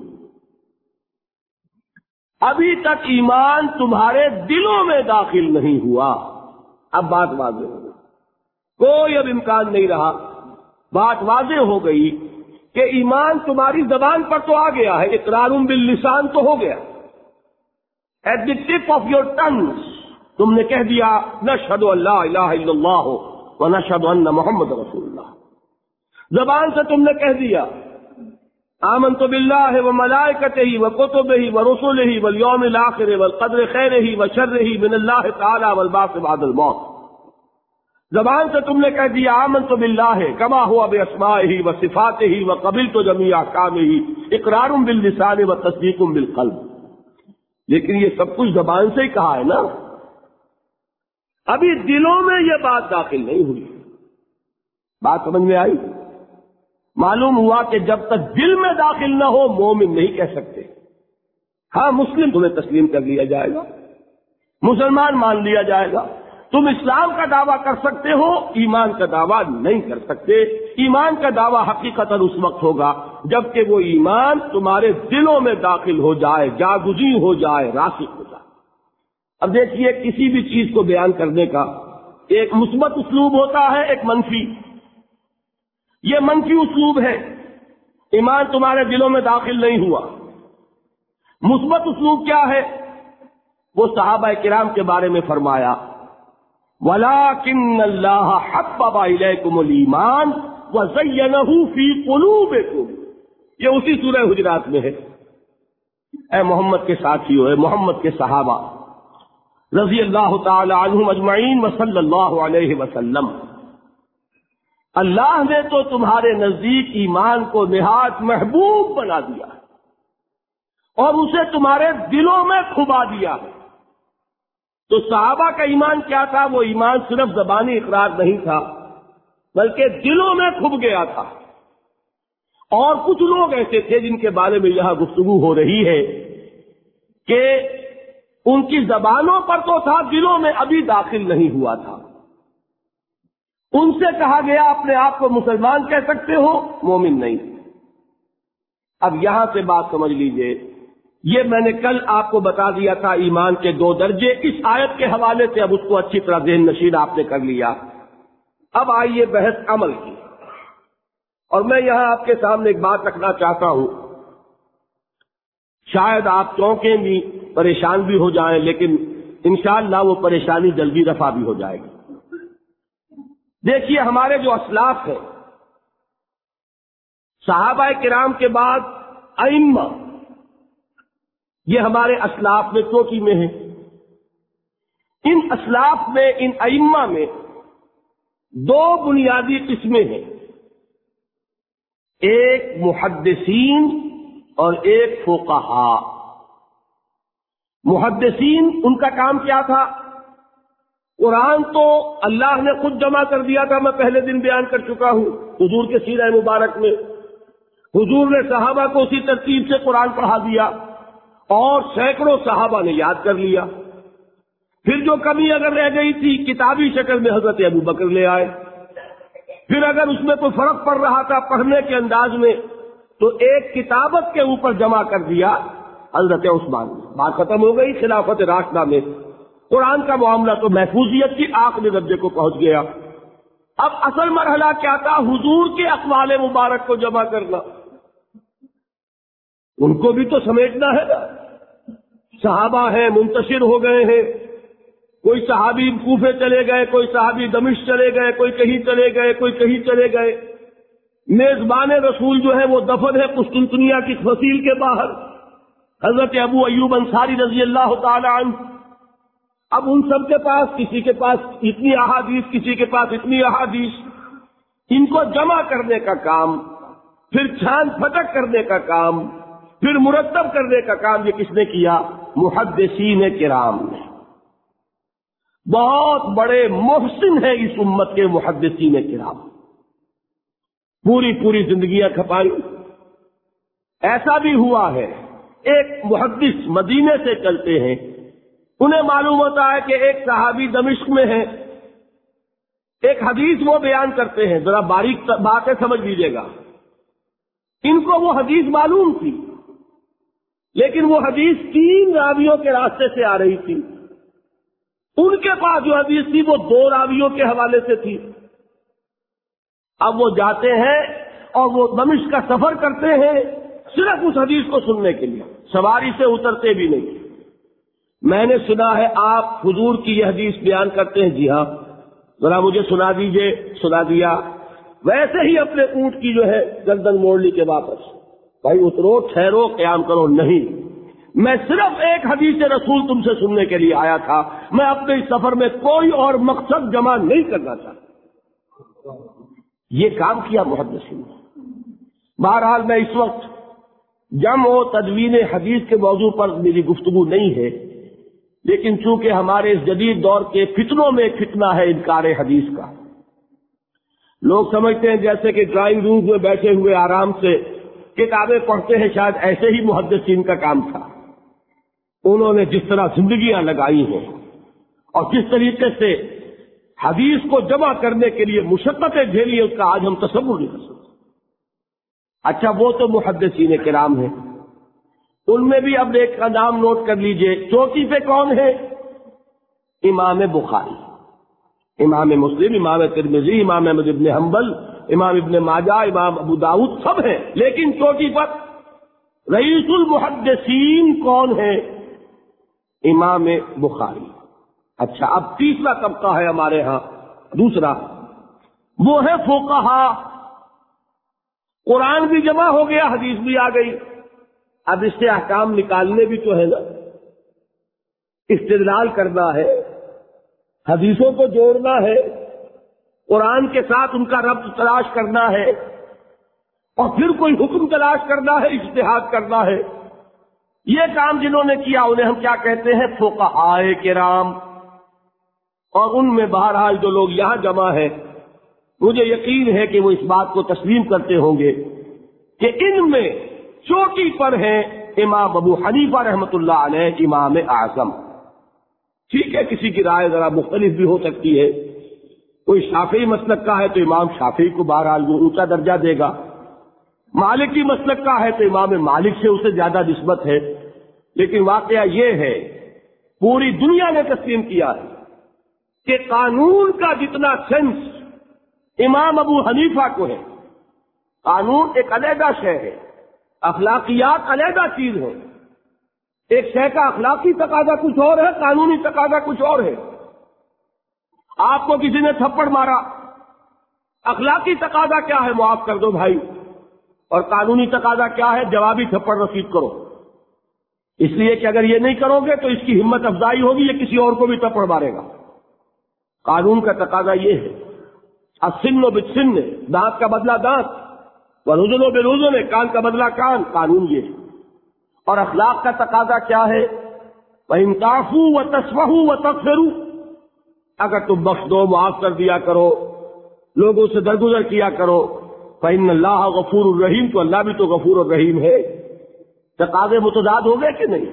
ابھی تک ایمان تمہارے دلوں میں داخل نہیں ہوا۔ اب بات واضح ہو گئی، کوئی اب امکان نہیں رہا، بات واضح ہو گئی کہ ایمان تمہاری زبان پر تو آ گیا ہے، اقرار باللسان تو ہو گیا، at the tip of your tongue تم نے کہہ دیا نشہد ان لا الہ الا اللہ ونشہد ان محمد رسول اللہ، زبان سے تم نے کہہ دیا آمنت باللہ وملائکتہ وکتبہ ورسلہ والیوم الآخر والقدر خیرہ وشرہ من اللہ تعالی والبعث بعد الموت، زبان سے تم نے کہہ دیا آمنت باللہ کما ہوا باسمائہ وصفاتہ وقبلت جمیع احکامہ، اقرار باللسان وتصدیق بالقلب، لیکن یہ سب کچھ زبان سے ہی کہا ہے نا، ابھی دلوں میں یہ بات داخل نہیں ہوئی۔ بات سمجھ میں آئی؟ معلوم ہوا کہ جب تک دل میں داخل نہ ہو مومن نہیں کہہ سکتے۔ ہاں مسلم تمہیں تسلیم کر لیا جائے گا، مسلمان مان لیا جائے گا. تم اسلام کا دعویٰ کر سکتے ہو، ایمان کا دعویٰ نہیں کر سکتے. ایمان کا دعویٰ حقیقتاً اس وقت ہوگا جبکہ وہ ایمان تمہارے دلوں میں داخل ہو جائے، جاگزی ہو جائے، راسخ ہو جائے. اب دیکھیے کسی بھی چیز کو بیان کرنے کا ایک مثبت اسلوب ہوتا ہے، ایک منفی. یہ منفی اسلوب ہے، ایمان تمہارے دلوں میں داخل نہیں ہوا. مثبت اسلوب کیا ہے؟ وہ صحابہ کرام کے بارے میں فرمایا وَلَٰكِنَّ اللَّهَ حَبَّبَ إِلَيْكُمُ الْإِيمَانَ وَزَيَّنَهُ فِي قُلُوبِكُمْ. یہ اسی سورہ حجرات میں ہے. اے محمد کے ساتھیو، اے محمد کے صحابہ رضی اللہ تعالی عنہم اجمعین وصلی اللہ علیہ وسلم، اللہ نے تو تمہارے نزدیک ایمان کو نہایت محبوب بنا دیا اور اسے تمہارے دلوں میں کھبا دیا. تو صحابہ کا ایمان کیا تھا؟ وہ ایمان صرف زبانی اقرار نہیں تھا بلکہ دلوں میں کھب گیا تھا. اور کچھ لوگ ایسے تھے جن کے بارے میں یہاں گفتگو ہو رہی ہے کہ ان کی زبانوں پر تو تھا، دلوں میں ابھی داخل نہیں ہوا تھا. ان سے کہا گیا اپنے آپ کو مسلمان کہہ سکتے ہو، مومن نہیں. اب یہاں سے بات سمجھ لیجئے، یہ میں نے کل آپ کو بتا دیا تھا ایمان کے 2 درجے. اس آیت کے حوالے سے اب اس کو اچھی طرح ذہن نشین آپ نے کر لیا. اب آئیے بحث عمل کی. اور میں یہاں آپ کے سامنے ایک بات رکھنا چاہتا ہوں، شاید آپ چونکیں بھی، پریشان بھی ہو جائیں، لیکن انشاءاللہ وہ پریشانی جلدی رفع بھی ہو جائے گی. دیکھیے ہمارے جو اسلاف ہیں، صحابہ کرام کے بعد ائمہ، یہ ہمارے اسلاف میں چوٹی میں ہیں. ان اسلاف میں، ان ائمہ میں 2 بنیادی قسمیں ہیں، ایک محدثین اور ایک فقہاء. محدثین ان کا کام کیا تھا؟ قرآن تو اللہ نے خود جمع کر دیا تھا، میں پہلے دن بیان کر چکا ہوں حضور کے سیرہ مبارک میں. حضور نے صحابہ کو اسی ترتیب سے قرآن پڑھا دیا اور سینکڑوں صحابہ نے یاد کر لیا. پھر جو کمی اگر رہ گئی تھی کتابی شکل میں حضرت ابوبکر لے آئے. پھر اگر اس میں کوئی فرق پڑ رہا تھا پڑھنے کے انداز میں تو ایک کتابت کے اوپر جمع کر دیا حضرت عثمان نے. بات ختم ہو گئی. خلافت راشدہ میں قرآن کا معاملہ تو محفوظیت کی آخری درجے کو پہنچ گیا. اب اصل مرحلہ کیا تھا؟ حضور کے اقوال مبارک کو جمع کرنا. ان کو بھی تو سمیٹنا ہے نا. صحابہ ہیں، منتشر ہو گئے ہیں، کوئی صحابی کوفے چلے گئے، کوئی صحابی دمشق چلے گئے، کوئی کہیں چلے گئے، کوئی کہیں چلے گئے. میزبان رسول جو ہے وہ دفن ہے قسطنطنیہ کی فصیل کے باہر، حضرت ابو ایوب انصاری رضی اللہ تعالی عنہ. اب ان سب کے پاس، کسی کے پاس اتنی احادیث، کسی کے پاس اتنی احادیث، ان کو جمع کرنے کا کام، پھر چھان پھٹک کرنے کا کام، پھر مرتب کرنے کا کام یہ کس نے کیا؟ محدثین کرام نے. بہت بڑے محسن ہیں اس امت کے محدثین کرام، پوری زندگیاں کھپائی. ایسا بھی ہوا ہے ایک محدث مدینے سے چلتے ہیں، انہیں معلوم ہوتا ہے کہ ایک صحابی دمشق میں ہے، ایک حدیث وہ بیان کرتے ہیں. ذرا باریک باتیں سمجھ لیجیے گا. ان کو وہ حدیث معلوم تھی لیکن وہ حدیث 3 راویوں کے راستے سے آ رہی تھی. ان کے پاس جو حدیث تھی وہ 2 راویوں کے حوالے سے تھی. اب وہ جاتے ہیں اور وہ دمشق کا سفر کرتے ہیں صرف اس حدیث کو سننے کے لیے، سواری سے اترتے بھی نہیں. میں نے سنا ہے آپ حضور کی یہ حدیث بیان کرتے ہیں. جی ہاں، ذرا مجھے سنا دیجئے. سنا دیا. ویسے ہی اپنے اونٹ کی جو ہے گردن موڑ لی کے واپس. بھائی اترو، ٹھہرو، قیام کرو. نہیں، میں صرف ایک حدیث رسول تم سے سننے کے لیے آیا تھا. میں اپنے اس سفر میں کوئی اور مقصد جمع نہیں کرنا چاہتا. یہ کام کیا محدثین نے. بہرحال میں اس وقت جمع و تدوین حدیث کے موضوع پر میری گفتگو نہیں ہے، لیکن چونکہ ہمارے اس جدید دور کے فتنوں میں ایک فتنہ ہے انکار حدیث کا. لوگ سمجھتے ہیں جیسے کہ ڈرائنگ روم میں بیٹھے ہوئے آرام سے کتابیں پڑھتے ہیں، شاید ایسے ہی محدثین کا کام تھا. انہوں نے جس طرح زندگیاں لگائی ہیں اور جس طریقے سے حدیث کو جمع کرنے کے لیے مشقتیں جھیلی ہیں، اس کا آج ہم تصور نہیں کر سکتے۔ اچھا، وہ تو محدثین کرام ہیں، ان میں بھی اب ایک کا نام نوٹ کر لیجئے، چوٹی پہ کون ہے؟ امام بخاری، امام مسلم، امام ترمذی، امام احمد بن حنبل، امام ابن ماجہ، امام ابو داؤد، سب ہیں، لیکن چوٹی پر رئیس المحدثین کون ہے؟ امام بخاری۔ اچھا، اب تیسرا طبقہ ہے ہمارے ہاں، دوسرا، وہ ہے فقہا۔ قرآن بھی جمع ہو گیا، حدیث بھی آ گئی، اب اس سے احکام نکالنے بھی تو ہے نا، استدلال کرنا ہے، حدیثوں کو جوڑنا ہے، قرآن کے ساتھ ان کا ربط تلاش کرنا ہے، اور پھر کوئی حکم تلاش کرنا ہے، اجتہاد کرنا ہے۔ یہ کام جنہوں نے کیا انہیں ہم کیا کہتے ہیں؟ فقہائے کرام۔ اور ان میں بہرحال جو لوگ یہاں جمع ہیں، مجھے یقین ہے کہ وہ اس بات کو تسلیم کرتے ہوں گے کہ ان میں چوٹی پر ہیں امام ابو حنیفہ رحمۃ اللہ علیہ، امام اعظم۔ ٹھیک ہے، کسی کی رائے ذرا مختلف بھی ہو سکتی ہے، کوئی شافعی مسلک کا ہے تو امام شافعی کو بہرحال وہ اونچا درجہ دے گا، مالکی مسلک کا ہے تو امام مالک سے اسے زیادہ نسبت ہے، لیکن واقعہ یہ ہے پوری دنیا نے تسلیم کیا ہے کہ قانون کا جتنا سینس امام ابو حنیفہ کو ہے، قانون ایک علیحدہ شے ہے، اخلاقیات علیحدہ چیز ہے، ایک شے کا اخلاقی تقاضا کچھ اور ہے، قانونی تقاضا کچھ اور ہے۔ آپ کو کسی نے تھپڑ مارا، اخلاقی تقاضا کیا ہے؟ معاف کر دو بھائی، اور قانونی تقاضا کیا ہے؟ جوابی تھپڑ رسید کرو، اس لیے کہ اگر یہ نہیں کرو گے تو اس کی ہمت افزائی ہوگی، یہ کسی اور کو بھی تھپڑ مارے گا۔ قانون کا تقاضا یہ ہے، السن بالسن، دانت کا بدلہ دانت، والرجل بالرجل، کان کا بدلہ کان، قانون یہ ہے۔ اور اخلاق کا تقاضا کیا ہے؟ وَإِن تَعْفُوا وَتَصْفَحُوا وَتَغْفِرُوا، اگر تم بخش دو، معاف کر دیا کرو، لوگوں سے درگزر کیا کرو، فَإِنَّ اللَّهَ غَفُورٌ الرحیم، تو اللہ بھی تو غفور الرحیم ہے۔ تقاضے متضاد ہو گئے کہ نہیں؟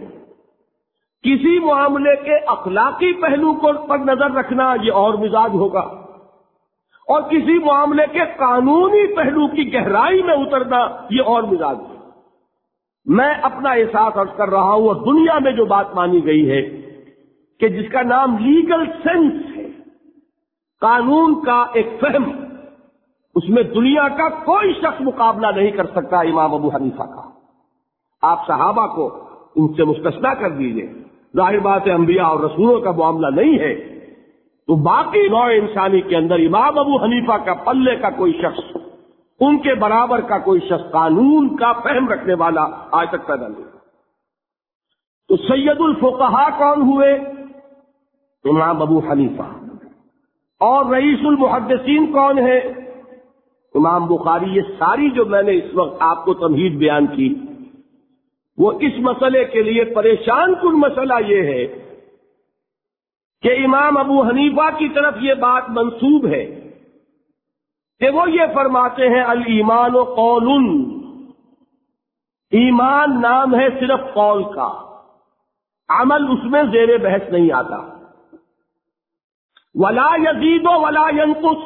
کسی معاملے کے اخلاقی پہلو کو پر نظر رکھنا یہ اور مزاج ہوگا، اور کسی معاملے کے قانونی پہلو کی گہرائی میں اترنا یہ اور مزاج ہے۔ میں اپنا احساس عرض کر رہا ہوں، اور دنیا میں جو بات مانی گئی ہے کہ جس کا نام لیگل سینس ہے، قانون کا ایک فہم، اس میں دنیا کا کوئی شخص مقابلہ نہیں کر سکتا امام ابو حنیفہ کا۔ آپ صحابہ کو ان سے مستثنا کر دیجئے، ظاہر بات ہے انبیاء اور رسولوں کا معاملہ نہیں ہے، تو باقی نوع انسانی کے اندر امام ابو حنیفہ کا پلے کا کوئی شخص، ان کے برابر کا کوئی شخص قانون کا فہم رکھنے والا آج تک پیدا نہیں۔ تو سید الفقہاء کون ہوئے؟ امام ابو حنیفہ۔ اور رئیس المحدثین کون ہے؟ امام بخاری۔ یہ ساری جو میں نے اس وقت آپ کو تمہید بیان کی، وہ اس مسئلے کے لیے پریشان کن مسئلہ یہ ہے کہ امام ابو حنیفہ کی طرف یہ بات منسوب ہے کہ وہ یہ فرماتے ہیں الایمان قول، ایمان نام ہے صرف قول کا، عمل اس میں زیر بحث نہیں آتا۔ ولا یزید ولا ینقص،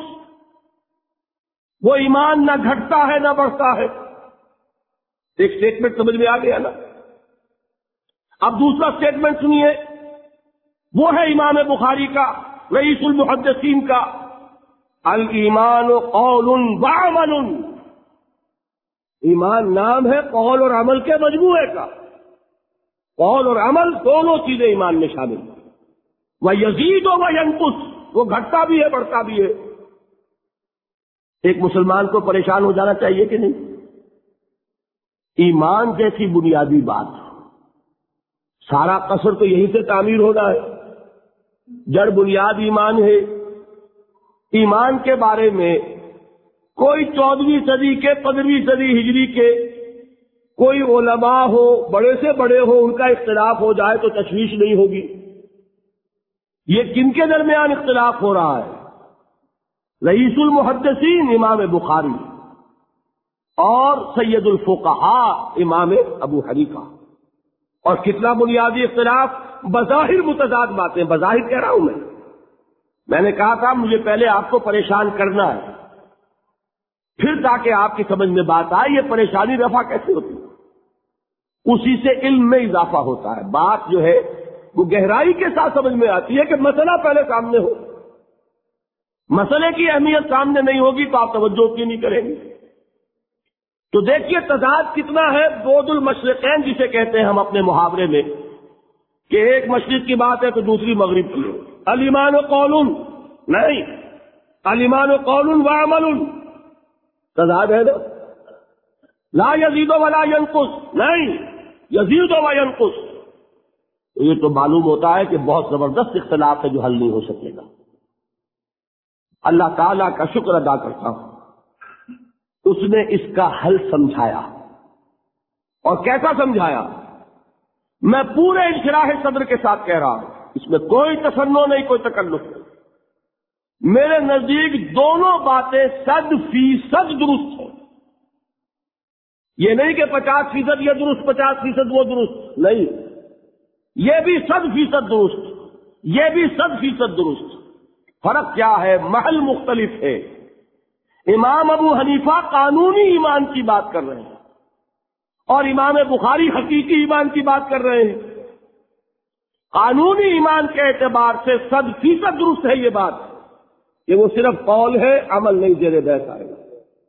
وہ ایمان نہ گھٹتا ہے نہ بڑھتا ہے۔ ایک سٹیٹمنٹ سمجھ میں آ گیا نا؟ اب دوسرا سٹیٹمنٹ سنیے، وہ ہے امام بخاری کا، رئیس المحدثین کا، الایمان قول وعمل، ایمان نام ہے قول اور عمل کے مجموعے کا، قول اور عمل دونوں چیزیں ایمان میں شامل ہیں۔ وَيَزِيدُ وَيَنْقُصُ، وہ گھٹتا بھی ہے بڑھتا بھی ہے۔ ایک مسلمان کو پریشان ہو جانا چاہیے کہ نہیں؟ ایمان جیسی بنیادی بات، سارا قصر تو یہیں سے تعمیر ہونا ہے، جڑ بنیاد ایمان ہے۔ ایمان کے بارے میں کوئی 14ویں صدی کے 15ویں صدی ہجری کے کوئی علماء ہو، بڑے سے بڑے ہو، ان کا اختلاف ہو جائے تو تشویش نہیں ہوگی۔ یہ کن کے درمیان اختلاف ہو رہا ہے؟ رئیس المحدثین امام بخاری اور سید الفقہاء امام ابو حنیفہ۔ اور کتنا بنیادی اختلاف، بظاہر متضاد باتیں، بظاہر کہہ رہا ہوں میں نے کہا تھا مجھے پہلے آپ کو پریشان کرنا ہے، پھر تاکہ آپ کی سمجھ میں بات آئے یہ پریشانی رفع کیسے ہوتی ہے، اسی سے علم میں اضافہ ہوتا ہے۔ بات جو ہے وہ گہرائی کے ساتھ سمجھ میں آتی ہے کہ مسئلہ پہلے سامنے ہو، مسئلے کی اہمیت سامنے نہیں ہوگی تو آپ توجہ کی نہیں کریں گے۔ تو دیکھیے تضاد کتنا ہے، بعد المشرقین جسے کہتے ہیں ہم اپنے محاورے میں، کہ ایک مشرق کی بات ہے تو دوسری مغرب کی ہے۔ الایمان قول نہیں، الایمان قول وعمل، تضاد ہے نا۔ لا یزید ولا ینقص نہیں، یزید وینقص، تو یہ تو معلوم ہوتا ہے کہ بہت زبردست اختلاف ہے جو حل نہیں ہو سکے گا۔ اللہ تعالیٰ کا شکر ادا کرتا ہوں، اس نے اس کا حل سمجھایا، اور کیسا سمجھایا؟ میں پورے انشراح صدر کے ساتھ کہہ رہا ہوں، اس میں کوئی تصنع نہیں، کوئی تکلف نہیں۔ میرے نزدیک دونوں باتیں 100% درست ہیں۔ یہ نہیں کہ 50% یہ درست 50% وہ درست، نہیں، یہ بھی 100% درست، یہ بھی 100% درست۔ فرق کیا ہے؟ محل مختلف ہے۔ امام ابو حنیفہ قانونی ایمان کی بات کر رہے ہیں، اور امام بخاری حقیقی ایمان کی بات کر رہے ہیں۔ قانونی ایمان کے اعتبار سے 100% درست ہے یہ بات کہ وہ صرف قول ہے، عمل نہیں، زیر بحث آئے گا۔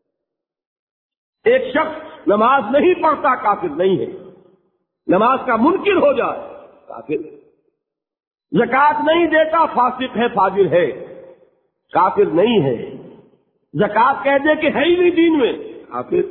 ایک شخص نماز نہیں پڑھتا کافر نہیں ہے، نماز کا منکر ہو جائے کافر، زکوٰۃ نہیں دیتا فاسق ہے، فاجر ہے، کافر نہیں ہے، زکوٰۃ کہہ دے کہ ہے ہی نہیں دین میں، کافر۔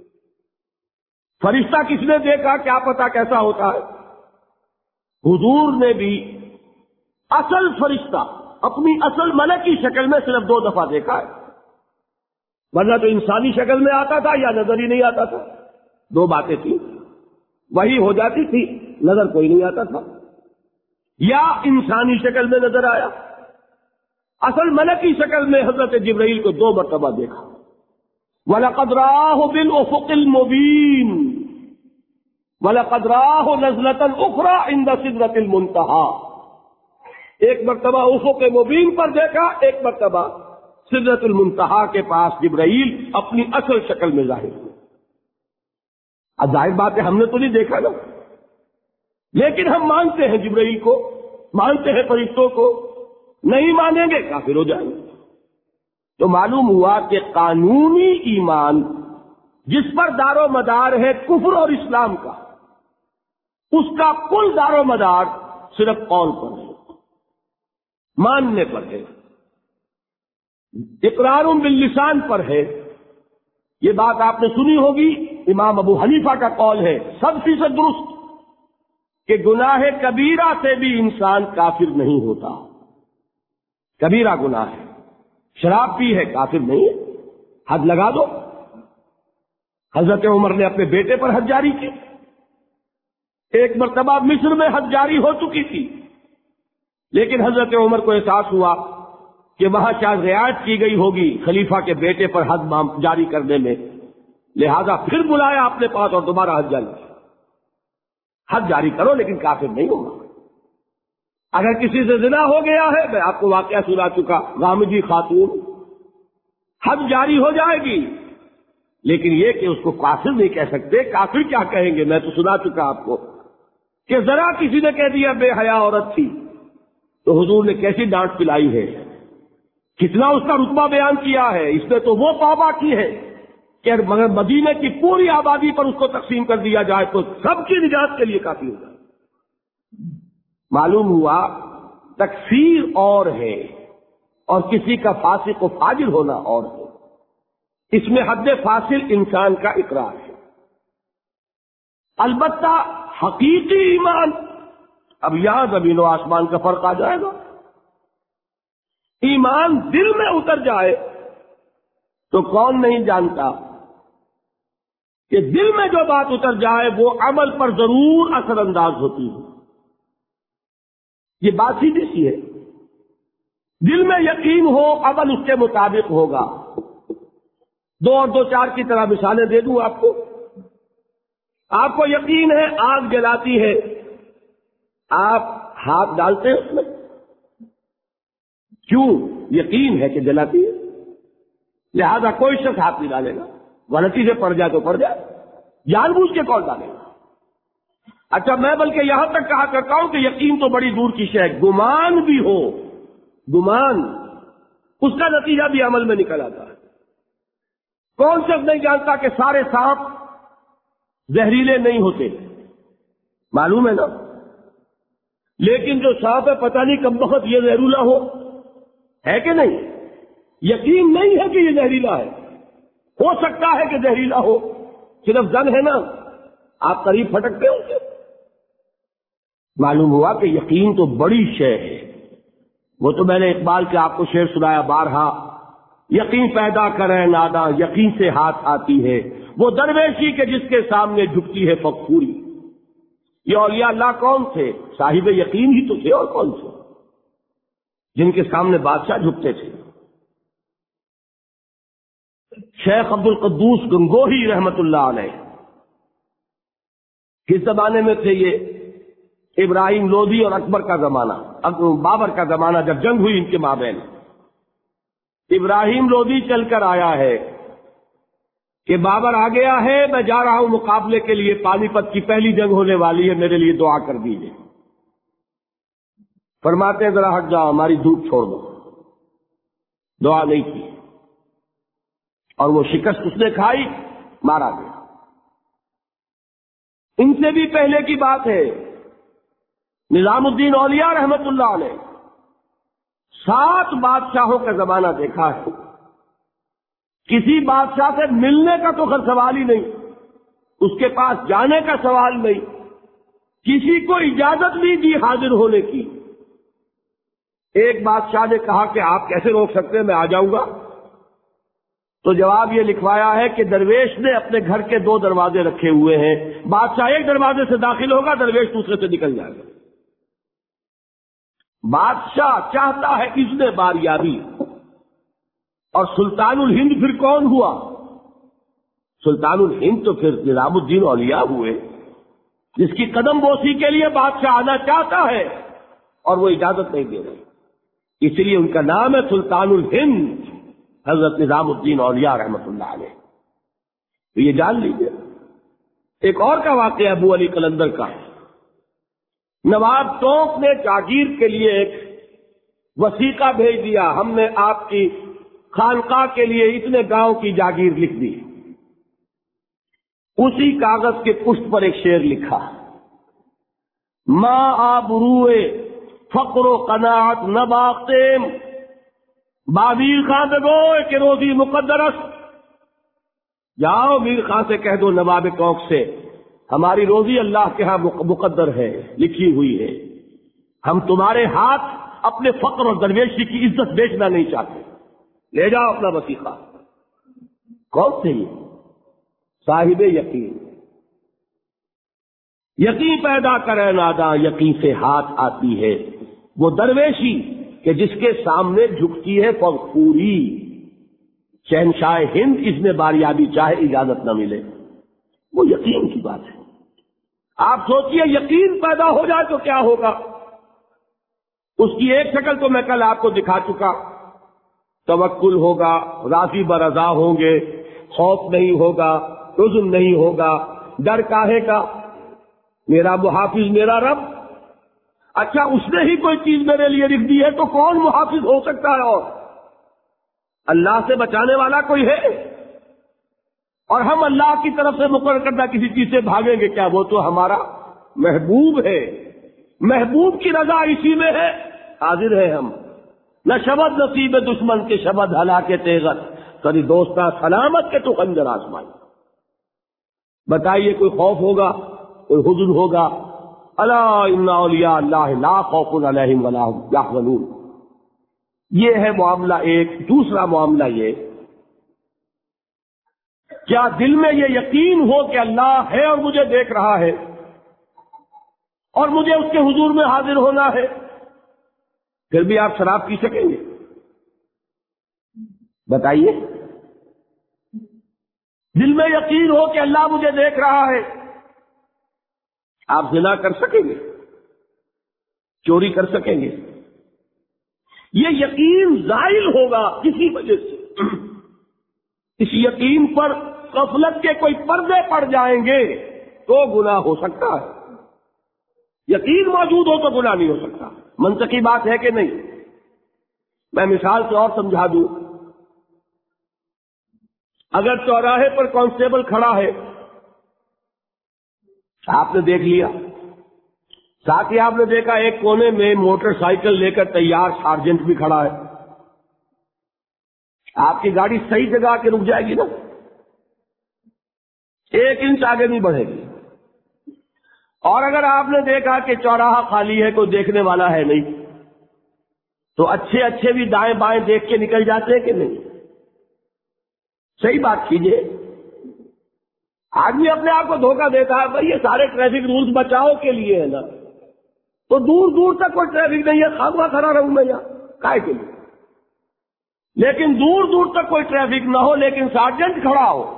فرشتہ کس نے دیکھا؟ کیا پتا کیسا ہوتا ہے؟ حضور نے بھی اصل فرشتہ اپنی اصل ملکی شکل میں صرف 2 دفعہ دیکھا ہے، ورنہ تو انسانی شکل میں آتا تھا یا نظر ہی نہیں آتا تھا۔ 2 باتیں تھیں، وہی ہو جاتی تھی، نظر کوئی نہیں آتا تھا، یا انسانی شکل میں نظر آیا۔ اصل ملکی شکل میں حضرت جبرائیل کو 2 مرتبہ دیکھا۔ وَلَقَدْ رَآهُ بِالْأُفُقِ الْمُبِينِ وَلَقَدْ رَآهُ نَزْلَةً أُخْرَى عِنْدَ سِدْرَةِ الْمُنْتَهَى، ایک مرتبہ افق مبین پر دیکھا، ایک مرتبہ سدرۃ المنتہا کے پاس جبرائیل اپنی اصل شکل میں ظاہر ہوئے۔ اب ظاہر بات ہے ہم نے تو نہیں دیکھا نا، لیکن ہم مانتے ہیں جبرائیل کو، مانتے ہیں فرشتوں کو، نہیں مانیں گے کافر ہو جائیں گے۔ تو معلوم ہوا کہ قانونی ایمان جس پر دار و مدار ہے کفر اور اسلام کا، اس کا کل دار و مدار صرف قول پر ہے، ماننے پر ہے، اقرار باللسان پر ہے۔ یہ بات آپ نے سنی ہوگی، امام ابو حنیفہ کا قول ہے 100% درست کہ گناہ کبیرہ سے بھی انسان کافر نہیں ہوتا۔ کبیرہ گناہ ہے، شراب پی ہے، کافر نہیں ہے، حد لگا دو۔ حضرت عمر نے اپنے بیٹے پر حد جاری کی، ایک مرتبہ مصر میں حد جاری ہو چکی تھی، لیکن حضرت عمر کو احساس ہوا کہ وہاں شاید رعایت کی گئی ہوگی خلیفہ کے بیٹے پر حد جاری کرنے میں، لہذا پھر بلایا اپنے پاس اور دوبارہ حد جاری کی۔ حد جاری کرو لیکن کافر نہیں ہوگا۔ اگر کسی سے زنا ہو گیا ہے، میں آپ کو واقعہ سنا چکا، غامدی خاتون، حد جاری ہو جائے گی، لیکن یہ کہ اس کو کافر نہیں کہہ سکتے۔ کافر کیا کہیں گے؟ میں تو سنا چکا آپ کو کہ ذرا کسی نے کہہ دیا بے حیا عورت تھی تو حضور نے کیسی ڈانٹ پلائی ہے، کتنا اس کا رتبہ بیان کیا ہے۔ اس نے تو وہ توبہ کی ہے کہ مگر مدینے کی پوری آبادی پر اس کو تقسیم کر دیا جائے تو سب کی نجات کے لیے کافی ہوگا۔ معلوم ہوا تکفیر اور ہے اور کسی کا فاسق و فاجر ہونا اور ہے، اس میں حد فاصل انسان کا اقرار ہے۔ البتہ حقیقی ایمان، اب یہاں زمین و آسمان کا فرق آ جائے گا۔ ایمان دل میں اتر جائے تو کون نہیں جانتا کہ دل میں جو بات اتر جائے وہ عمل پر ضرور اثر انداز ہوتی ہے۔ یہ بات سیدھی سی ہے، دل میں یقین ہو عمل اس کے مطابق ہوگا۔ 2 اور 2 4 کی طرح مثالیں دے دوں آپ کو۔ آپ کو یقین ہے آگ جلاتی ہے آپ ہاتھ ڈالتے ہیں اس میں؟ کیوں؟ یقین ہے کہ جلاتی ہے، لہذا کوئی شخص ہاتھ نہیں ڈالے گا، غلطی سے پڑ جائے تو پڑ جائے، جان بوجھ کے کون ڈالے گا؟ اچھا، میں بلکہ یہاں تک کہا کرتا ہوں کہ یقین تو بڑی دور کی شے ہے، گمان بھی ہو، گمان، اس کا نتیجہ بھی عمل میں نکل آتا ہے۔ کون شخص نہیں جانتا کہ سارے سانپ زہریلے نہیں ہوتے؟ معلوم ہے نا؟ لیکن جو سانپ ہے پتہ نہیں کب وقت یہ زہریلا ہے کہ نہیں؟ یقین نہیں ہے کہ یہ زہریلا ہے، ہو سکتا ہے کہ زہریلا ہو، صرف زن ہے نا، آپ قریب پھٹکتے ہو اسے۔ معلوم ہوا کہ یقین تو بڑی شے ہے۔ وہ تو میں نے اقبال کے آپ کو شعر سنایا بارہا، یقین پیدا کرے ناداں یقین سے ہاتھ آتی ہے، وہ درویشی کے جس کے سامنے جھکتی ہے فغفوری۔ یہ اولیاء اللہ کون تھے؟ صاحب یقین ہی تو تھے، اور کون تھے؟ جن کے سامنے بادشاہ جھکتے تھے۔ شیخ عبد القدوس گنگوہی رحمت اللہ علیہ کس زمانے میں تھے یہ؟ ابراہیم لودھی اور اکبر کا زمانہ، بابر کا زمانہ، جب جنگ ہوئی ان کے مابین، ابراہیم لودھی چل کر آیا ہے کہ بابر آ گیا ہے، میں جا رہا ہوں مقابلے کے لیے، پانی پت کی پہلی جنگ ہونے والی ہے، میرے لیے دعا کر دیجیے۔ فرماتے ہیں ذرا ہٹ جاؤ، ہماری دھوپ چھوڑ دو۔ دعا نہیں کی اور وہ شکست اس نے کھائی، مارا گیا۔ ان سے بھی پہلے کی بات ہے، نظام الدین اولیاء رحمت اللہ علیہ 7 بادشاہوں کا زمانہ دیکھا ہے۔ کسی بادشاہ سے ملنے کا تو خیر سوال ہی نہیں، اس کے پاس جانے کا سوال نہیں، کسی کو اجازت نہیں دی حاضر ہونے کی۔ ایک بادشاہ نے کہا کہ آپ کیسے روک سکتے ہیں، میں آ جاؤں گا۔ تو جواب یہ لکھوایا ہے کہ درویش نے اپنے گھر کے 2 دروازے رکھے ہوئے ہیں، بادشاہ ایک دروازے سے داخل ہوگا، درویش دوسرے سے نکل جائے گا۔ بادشاہ چاہتا ہے اذن باریابی، اور سلطان الہند پھر کون ہوا؟ سلطان الہند تو پھر نظام الدین اولیاء ہوئے، جس کی قدم بوسی کے لیے بادشاہ آنا چاہتا ہے اور وہ اجازت نہیں دے رہے، اس لیے ان کا نام ہے سلطان الہند حضرت نظام الدین اولیاء رحمت اللہ علیہ۔ تو یہ جان لیجیے۔ ایک اور کا واقعہ ابو علی قلندر کا، نواب ٹونک نے جاگیر کے لیے ایک وثیقہ بھیج دیا، ہم نے آپ کی خانقاہ کے لیے اتنے گاؤں کی جاگیر لکھ دی۔ اسی کاغذ کے پشت پر ایک شعر لکھا، ماں آبروئے فقر و قناعت نباختیم، بابیر خان بگو کہ روزی مقدرس، جاؤ میر خان سے کہہ دو نواب کوک سے، ہماری روزی اللہ کے ہاں مقدر ہے، لکھی ہوئی ہے، ہم تمہارے ہاتھ اپنے فقر اور درویشی کی عزت بیچنا نہیں چاہتے، لے جاؤ اپنا وثیقہ۔ کون سے یہ؟ صاحب یقین۔ یقین پیدا کرے ناداں یقین سے ہاتھ آتی ہے، وہ درویشی کہ جس کے سامنے جھکتی ہے فغفوری۔ شہنشاہ ہند اس میں باریابی چاہے اجازت نہ ملے، وہ یقین کی بات ہے۔ آپ سوچئے یقین پیدا ہو جائے تو کیا ہوگا؟ اس کی ایک شکل تو میں کل آپ کو دکھا چکا، توکل ہوگا، راضی برضا ہوں گے، خوف نہیں ہوگا، حزن نہیں ہوگا، ڈر کاہے کا، میرا محافظ میرا رب۔ اچھا، اس نے ہی کوئی چیز میرے لیے لکھ دی ہے تو کون محافظ ہو سکتا ہے؟ اور اللہ سے بچانے والا کوئی ہے؟ اور ہم اللہ کی طرف سے مقرر کردہ کسی چیز سے بھاگیں گے کیا؟ وہ تو ہمارا محبوب ہے، محبوب کی رضا اسی میں ہے، حاضر ہے ہم۔ نہ شبد نصیب دشمن کے شبد ہلا کے تیغت، کری دوستہ سلامت کے تو خنجر آزمائی۔ بتائیے کوئی خوف ہوگا، کوئی حزن ہوگا؟ الا ان اولیاء اللہ لا خوف علیہم ولا هم یحزنون۔ یہ ہے معاملہ ایک۔ دوسرا معاملہ یہ، کیا دل میں یہ یقین ہو کہ اللہ ہے اور مجھے دیکھ رہا ہے اور مجھے اس کے حضور میں حاضر ہونا ہے، پھر بھی آپ شراب پی سکیں گے؟ بتائیے، دل میں یقین ہو کہ اللہ مجھے دیکھ رہا ہے، آپ زنا کر سکیں گے؟ چوری کر سکیں گے؟ یہ یقین زائل ہوگا کسی وجہ سے، اس یقین پر غفلت کے کوئی پردے پڑ جائیں گے تو گناہ ہو سکتا ہے، یقین موجود ہو تو گناہ نہیں ہو سکتا۔ منطقی بات ہے کہ نہیں؟ میں مثال سے اور سمجھا دوں، اگر چوراہے پر کانسٹیبل کھڑا ہے، آپ نے دیکھ لیا، ساتھ ہی آپ نے دیکھا ایک کونے میں موٹر سائیکل لے کر تیار سارجنٹ بھی کھڑا ہے، آپ کی گاڑی صحیح جگہ آ کے رک جائے گی نا، 1 انچ آگے نہیں بڑھے گی۔ اور اگر آپ نے دیکھا کہ چوراہا خالی ہے، کوئی دیکھنے والا ہے نہیں، تو اچھے اچھے بھی دائیں بائیں دیکھ کے نکل جاتے ہیں کہ نہیں؟ صحیح بات کیجئے۔ آدمی اپنے آپ کو دھوکہ دیتا ہے، بھائی یہ سارے ٹریفک رولز بچاؤ کے لیے ہے نا، تو دور دور تک کوئی ٹریفک نہیں ہے، خامخواہ کھڑا رہوں میں یہاں کائے کے لیے؟ لیکن دور دور تک کوئی ٹریفک نہ ہو لیکن سارجنٹ کھڑا ہو،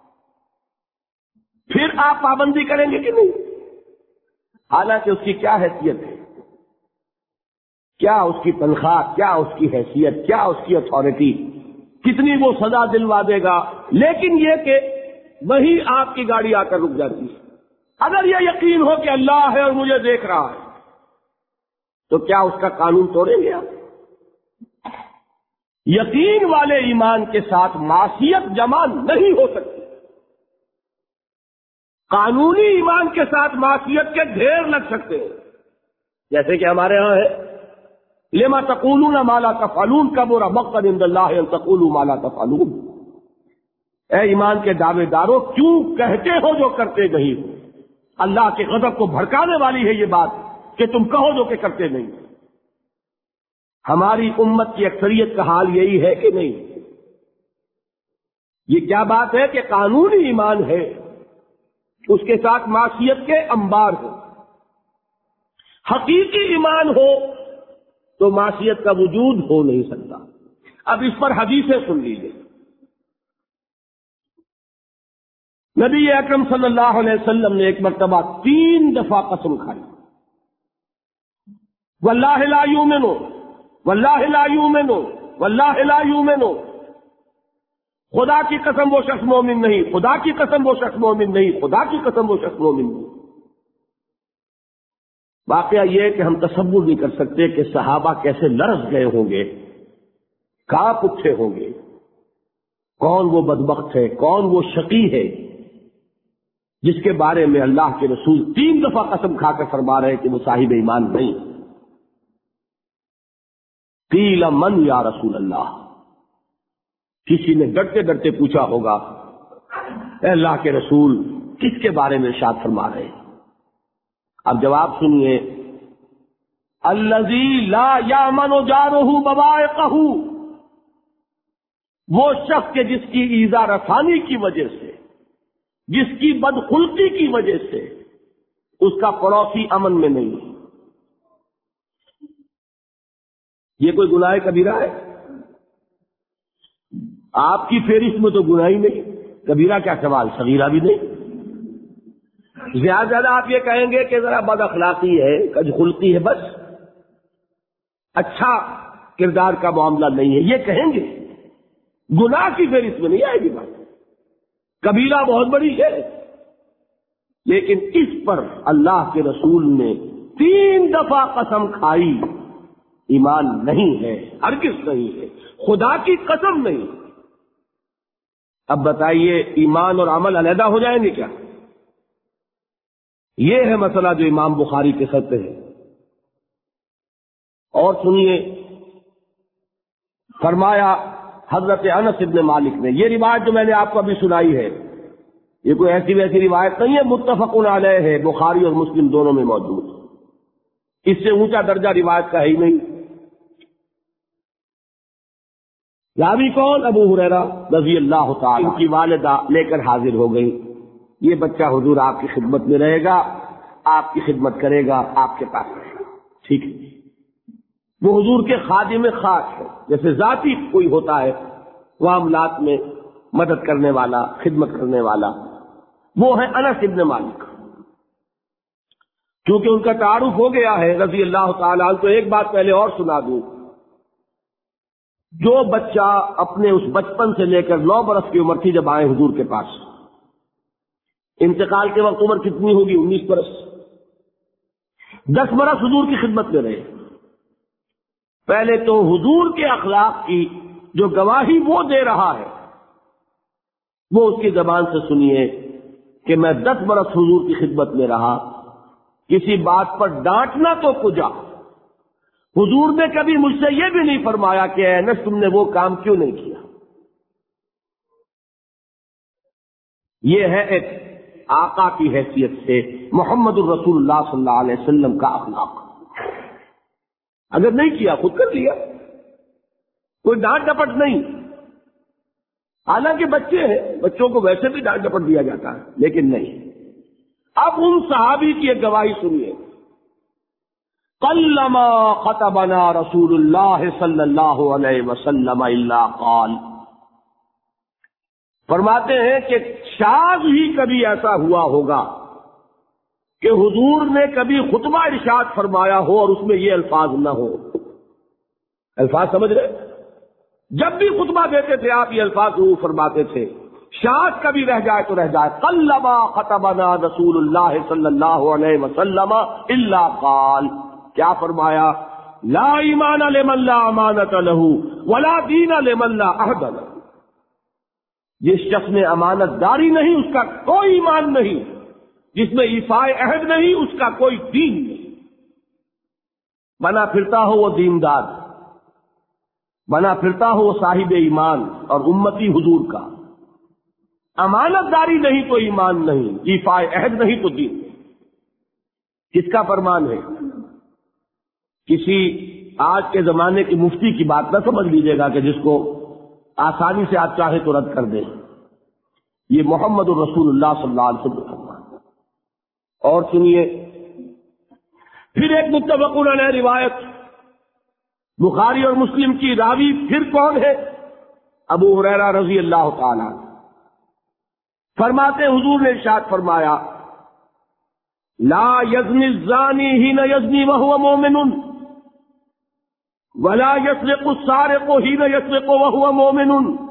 پھر آپ پابندی کریں گے کہ نہیں؟ حالانکہ اس کی کیا حیثیت ہے، کیا اس کی تنخواہ، کیا اس کی حیثیت، کیا اس کی اتھارٹی، کتنی وہ سزا دلوا دے گا، لیکن یہ کہ وہی آپ کی گاڑی آ کر رک جاتی ہے۔ اگر یہ یقین ہو کہ اللہ ہے اور مجھے دیکھ رہا ہے تو کیا اس کا قانون توڑیں گے آپ؟ یقین والے ایمان کے ساتھ معصیت جمع نہیں ہو سکتی، قانونی ایمان کے ساتھ معصیت کے ڈھیر لگ سکتے ہیں، جیسے کہ ہمارے ہاں ہے لما تقولون ما لا تفعلون کبر مقتا عند اللہ ان تقولوا ما لا تفعلون۔ اے ایمان کے دعوے دارو، کیوں کہتے ہو جو کرتے نہیں ہو؟ اللہ کے غضب کو بھڑکانے والی ہے یہ بات کہ تم کہو جو کہ کرتے نہیں۔ ہماری امت کی اکثریت کا حال یہی ہے کہ نہیں؟ یہ کیا بات ہے کہ قانونی ایمان ہے، اس کے ساتھ معصیت کے انبار ہو۔ حقیقی ایمان ہو تو معصیت کا وجود ہو نہیں سکتا۔ اب اس پر حدیثیں سن لیجیے۔ نبی اکرم صلی اللہ علیہ وسلم نے ایک مرتبہ 3 دفعہ قسم کھائی، واللہ لا یؤمنو، واللہ لا یؤمنو، واللہ لا یؤمنو، خدا کی قسم وہ شخص مومن نہیں، خدا کی قسم وہ شخص مومن نہیں، خدا کی قسم وہ شخص مومن نہیں۔ واقعہ یہ ہے کہ ہم تصور نہیں کر سکتے کہ صحابہ کیسے لرز گئے ہوں گے، کانپ اٹھے ہوں گے، کون وہ بدبخت ہے، کون وہ شقی ہے جس کے بارے میں اللہ کے رسول 3 دفعہ قسم کھا کر فرما رہے کہ وہ صاحب ایمان نہیں۔ قیل من یا رسول اللہ، کسی نے ڈرتے ڈرتے پوچھا ہوگا اے اللہ کے رسول کس کے بارے میں ارشاد فرما رہے ہیں؟ اب جواب سنیے، الذی لا یامن جارہ بوائقہ، وہ شخص کے جس کی ایذا رسانی کی وجہ سے، جس کی بدخلقی کی وجہ سے اس کا پڑوسی امن میں نہیں۔ یہ کوئی گناہ کبیرہ ہے؟ آپ کی فہرست میں تو گناہ ہی نہیں، کبیرہ کیا سوال، صغیرہ بھی نہیں۔ زیادہ آپ یہ کہیں گے کہ ذرا بد اخلاقی ہے، کج خلقی ہے، بس اچھا کردار کا معاملہ نہیں ہے، یہ کہیں گے، گناہ کی فہرست میں نہیں آئے گی بات۔ کبیرہ بہت بڑی ہے، لیکن اس پر اللہ کے رسول نے 3 دفعہ قسم کھائی، ایمان نہیں ہے، ہرگز نہیں ہے، خدا کی قسم نہیں۔ اب بتائیے ایمان اور عمل علیحدہ ہو جائیں گے کیا؟ یہ ہے مسئلہ جو امام بخاری کے سر پہ ہے۔ اور سنیے، فرمایا حضرت انس ابن مالک نے، یہ روایت جو میں نے آپ کو ابھی سنائی ہے یہ کوئی ایسی ویسی روایت نہیں ہے، متفق علیہ ہے، بخاری اور مسلم دونوں میں موجود، اس سے اونچا درجہ روایت کا ہے ہی نہیں۔ راوی کون؟ ابو ہریرہ رضی اللہ تعالی، ان کی والدہ لے کر حاضر ہو گئی، یہ بچہ حضور آپ کی خدمت میں رہے گا، آپ کی خدمت کرے گا، آپ کے پاس رہے گا، ٹھیک ہے۔ وہ حضور کے خادم خاص ہے، جیسے ذاتی کوئی ہوتا ہے معاملات میں مدد کرنے والا، خدمت کرنے والا، وہ ہے انس ابن مالک۔ چونکہ ان کا تعارف ہو گیا ہے رضی اللہ تعالیٰ عنہ، تو ایک بات پہلے اور سنا دوں. جو بچہ اپنے اس بچپن سے لے کر 9 برس کی عمر تھی جب آئے حضور کے پاس، انتقال کے وقت عمر کتنی ہوگی؟ 19 برس. 10 برس حضور کی خدمت میں رہے. پہلے تو حضور کے اخلاق کی جو گواہی وہ دے رہا ہے وہ اس کی زبان سے سنیے کہ میں 10 برس حضور کی خدمت میں رہا، کسی بات پر ڈانٹنا تو کجا. حضور نے کبھی مجھ سے یہ بھی نہیں فرمایا کہ اے انس تم نے وہ کام کیوں نہیں کیا. یہ ہے ایک آقا کی حیثیت سے محمد الرسول اللہ صلی اللہ علیہ وسلم کا اخلاق. اگر نہیں کیا خود کر لیا، کوئی ڈانٹ ڈپٹ نہیں. حالانکہ بچے ہیں، بچوں کو ویسے بھی ڈانٹ ڈپٹ دیا جاتا ہے، لیکن نہیں. اب ان صحابی کی ایک گواہی سنیے. قلما خطبنا رسول اللہ صلی اللہ علیہ وسلم الا قال، فرماتے ہیں کہ شاذ ہی کبھی ایسا ہوا ہوگا کہ حضور نے کبھی خطبہ ارشاد فرمایا ہو اور اس میں یہ الفاظ نہ ہو. الفاظ سمجھ رہے؟ جب بھی خطبہ دیتے تھے آپ یہ الفاظ ضرور فرماتے تھے. شاذ کبھی رہ جائے تو رہ جائے. قلما خطبنا رسول اللہ صلی اللہ علیہ وسلم الا قال، کیا فرمایا؟ لا ایمان لمن لا امانت له ولا دین لمن لا عہد له. جس شخص میں امانت داری نہیں اس کا کوئی ایمان نہیں، جس میں ایفاء عہد نہیں اس کا کوئی دین نہیں. بنا پھرتا ہو وہ دیندار، بنا پھرتا ہو وہ صاحب ایمان اور امتی حضور کا. امانت داری نہیں تو ایمان نہیں، ایفاء عہد نہیں تو دین نہیں. کس کا فرمان ہے؟ کسی آج کے زمانے کی مفتی کی بات نہ سمجھ لیجیے گا کہ جس کو آسانی سے آپ چاہے تو رد کر دیں. یہ محمد الرسول اللہ صلی اللہ علیہ وسلم فرمان. اور سنیے پھر ایک متفقون علیہ روایت، بخاری اور مسلم کی راوی پھر کون ہے؟ ابو ہریرہ رضی اللہ تعالی عنہ فرماتے حضور نے ارشاد فرمایا لا یزنی الزانی حین یزنی وہو مومن ولا یسرق السارق حین یسرق وہو مومن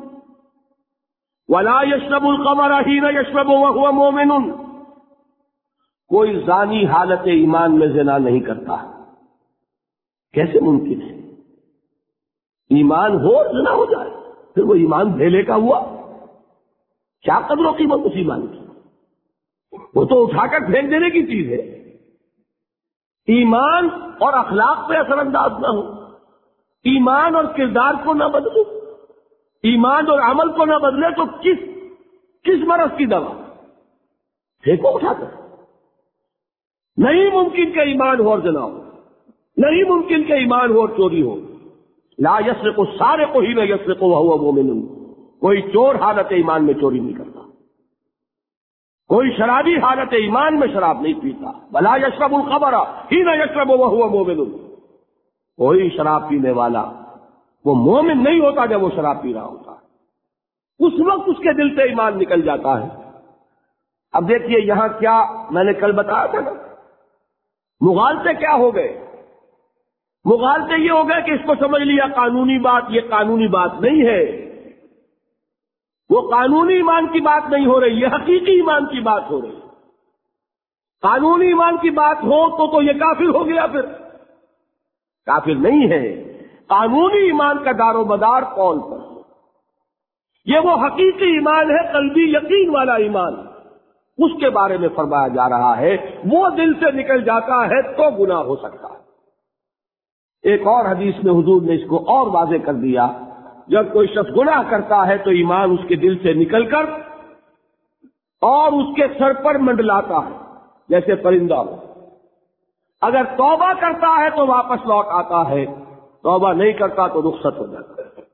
ولا یشرب الخمر حین یشرب وہو مومن. کوئی زانی حالت ایمان میں زنا نہیں کرتا. کیسے ممکن ہے؟ ایمان ہو اور زنا ہو جائے، پھر وہ ایمان دھیلے کا ہوا. کیا قدر و قیمت اس ایمان کی؟ وہ تو اٹھا کر پھینک دینے کی چیز ہے. ایمان اور اخلاق پہ اثر انداز نہ ہو، ایمان اور کردار کو نہ بدلے، ایمان اور عمل کو نہ بدلے تو کس مرض کی دوا؟ پھینکو اٹھا کر. نہیں ممکن کہ ایمان ہو اور زنا ہو، نہیں ممکن کہ ایمان ہو اور چوری ہو. لا یسرق السارق حین یسرق وہو مومن. کوئی چور حالت ایمان میں چوری نہیں کرتا، کوئی شرابی حالت ایمان میں شراب نہیں پیتا. ولا یشرب الخمر حین یشرب وہو مومن. کوئی شراب پینے والا وہ مومن نہیں ہوتا جب وہ شراب پی رہا ہوتا. اس وقت اس کے دل سے ایمان نکل جاتا ہے. اب دیکھیے یہاں کیا میں نے کل بتایا تھا نا، مغالطے کیا ہو گئے؟ مغالطے یہ ہو گئے کہ اس کو سمجھ لیا قانونی بات. یہ قانونی بات نہیں ہے، وہ قانونی ایمان کی بات نہیں ہو رہی، یہ حقیقی ایمان کی بات ہو رہی. قانونی ایمان کی بات ہو تو یہ کافر ہو گیا. پھر کافر نہیں ہے. قانونی ایمان کا دار و مدار قول پر، یہ وہ حقیقی ایمان ہے، قلبی یقین والا ایمان. اس کے بارے میں فرمایا جا رہا ہے وہ دل سے نکل جاتا ہے تو گناہ ہو سکتا ہے. ایک اور حدیث میں حضور نے اس کو اور واضح کر دیا، جب کوئی شخص گناہ کرتا ہے تو ایمان اس کے دل سے نکل کر اور اس کے سر پر منڈلاتا ہے جیسے پرندہ ہو. اگر توبہ کرتا ہے تو واپس لوٹ آتا ہے، توبہ نہیں کرتا تو رخصت ہو جاتا ہے.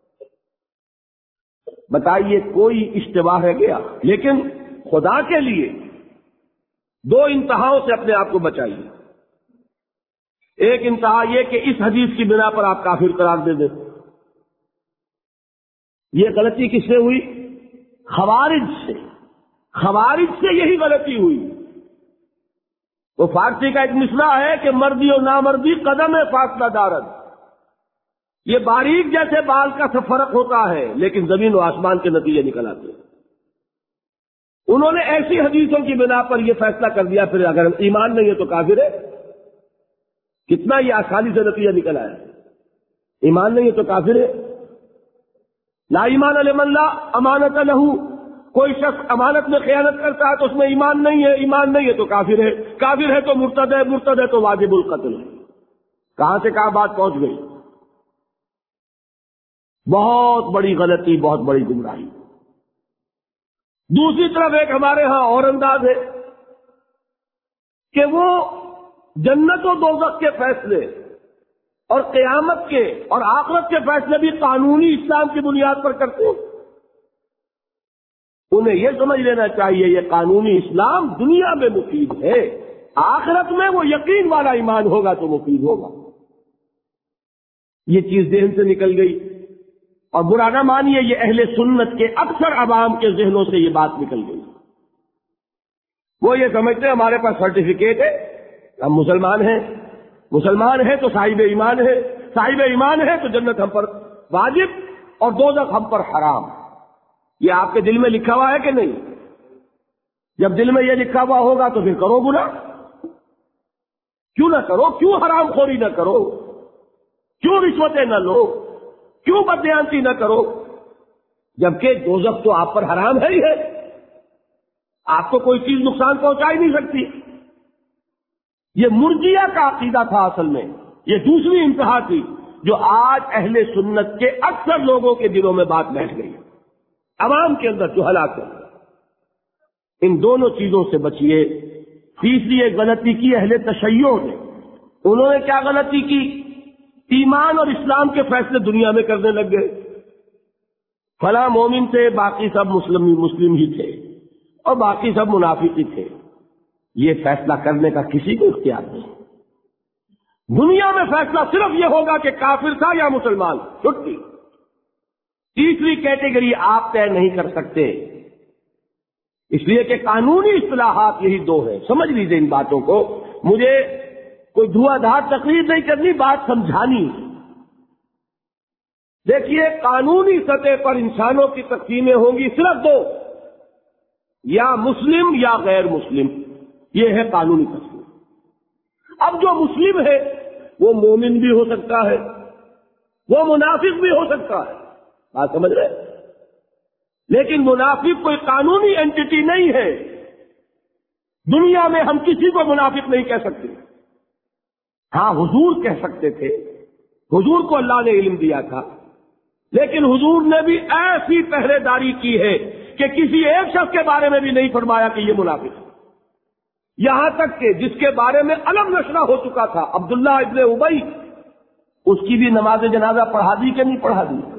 بتائیے کوئی اشتباہ ہے گیا؟ لیکن خدا کے لیے 2 انتہاؤں سے اپنے آپ کو بچائیے. ایک انتہا یہ کہ اس حدیث کی بنا پر آپ کافر قرار دے دیں. یہ غلطی کس سے ہوئی؟ خوارج سے. خوارج سے یہی غلطی ہوئی. وہ فارسی کا ایک مصرع ہے کہ مردی و نامردی قدم فاصلہ دارد. یہ باریک جیسے بال کا فرق ہوتا ہے لیکن زمین و آسمان کے نتیجے نکل آتے ہیں. انہوں نے ایسی حدیثوں کی بنا پر یہ فیصلہ کر دیا پھر اگر ایمان نہیں ہے تو کافر ہے. کتنا یہ آسانی سے نتیجہ نکل آیا. ایمان نہیں ہے تو کافر ہے. لا ایمان لمن لا امانت لہ. کوئی شخص امانت میں خیانت کرتا ہے تو اس میں ایمان نہیں ہے. ایمان نہیں ہے تو کافر ہے. کافر ہے تو مرتد ہے. مرتد ہے تو واجب القتل ہے. کہاں سے کہاں بات پہنچ گئی. بہت بڑی غلطی, بہت بڑی گمراہی. دوسری طرف ایک ہمارے ہاں اور انداز ہے کہ وہ جنت و دوزخ کے فیصلے اور قیامت کے اور آخرت کے فیصلے بھی قانونی اسلام کی بنیاد پر کرتے ہیں. انہیں یہ سمجھ لینا چاہیے یہ قانونی اسلام دنیا میں مفید ہے, آخرت میں وہ یقین والا ایمان ہوگا تو مفید ہوگا. یہ چیز ذہن سے نکل گئی. اور برا نہ مانیے, یہ اہل سنت کے اکثر عوام کے ذہنوں سے یہ بات نکل گئی. وہ یہ سمجھتے ہیں ہمارے پاس سرٹیفکیٹ ہے, ہم مسلمان ہیں. مسلمان ہیں تو صاحب ایمان ہے. صاحب ایمان ہے تو جنت ہم پر واجب اور دوزخ ہم پر حرام. یہ آپ کے دل میں لکھا ہوا ہے کہ نہیں؟ جب دل میں یہ لکھا ہوا ہوگا تو پھر کرو گناہ. کیوں نہ کرو؟ کیوں حرام خوری نہ کرو؟ کیوں رشوتیں نہ لو؟ کیوں بددیانتی نہ کرو؟ جبکہ دوزخ تو آپ پر حرام ہے ہی ہے. آپ کو کوئی چیز نقصان پہنچا ہی نہیں سکتی. یہ مرجیہ کا عقیدہ تھا اصل میں. یہ دوسری انتہا تھی جو آج اہل سنت کے اکثر لوگوں کے دلوں میں بات بیٹھ گئی, عوام کے اندر جو ہلاک ہے. ان دونوں چیزوں سے بچیے. تیسری ایک غلطی کی اہل تشیع نے. انہوں نے کیا غلطی کی؟ ایمان اور اسلام کے فیصلے دنیا میں کرنے لگ گئے. فلاں مومن تھے, باقی سب مسلم ہی تھے اور باقی سب منافق ہی تھے. یہ فیصلہ کرنے کا کسی کو اختیار نہیں. دنیا میں فیصلہ صرف یہ ہوگا کہ کافر تھا یا مسلمان, چھٹی. تیسری کیٹیگری آپ طے نہیں کر سکتے, اس لیے کہ قانونی اصطلاحات یہی دو ہیں. سمجھ لیجیے ان باتوں کو. مجھے کوئی دھواں دھار تقریر نہیں کرنی, بات سمجھانی. دیکھیے, قانونی سطح پر انسانوں کی تقسیمیں ہوں گی صرف دو, یا مسلم یا غیر مسلم. یہ ہے قانونی تقسیم. اب جو مسلم ہے وہ مومن بھی ہو سکتا ہے, وہ منافق بھی ہو سکتا ہے. بات سمجھ رہے؟ لیکن منافق کوئی قانونی اینٹی نہیں ہے. دنیا میں ہم کسی کو منافق نہیں کہہ سکتے. ہاں, حضور کہہ سکتے تھے. حضور کو اللہ نے علم دیا تھا, لیکن حضور نے بھی ایسی پہرے داری کی ہے کہ کسی ایک شخص کے بارے میں بھی نہیں فرمایا کہ یہ منافق ہے. یہاں تک کہ جس کے بارے میں علم نشرہ ہو چکا تھا, عبداللہ ابن ابی, اس کی بھی نماز جنازہ پڑھا دی کہ نہیں پڑھا دی؟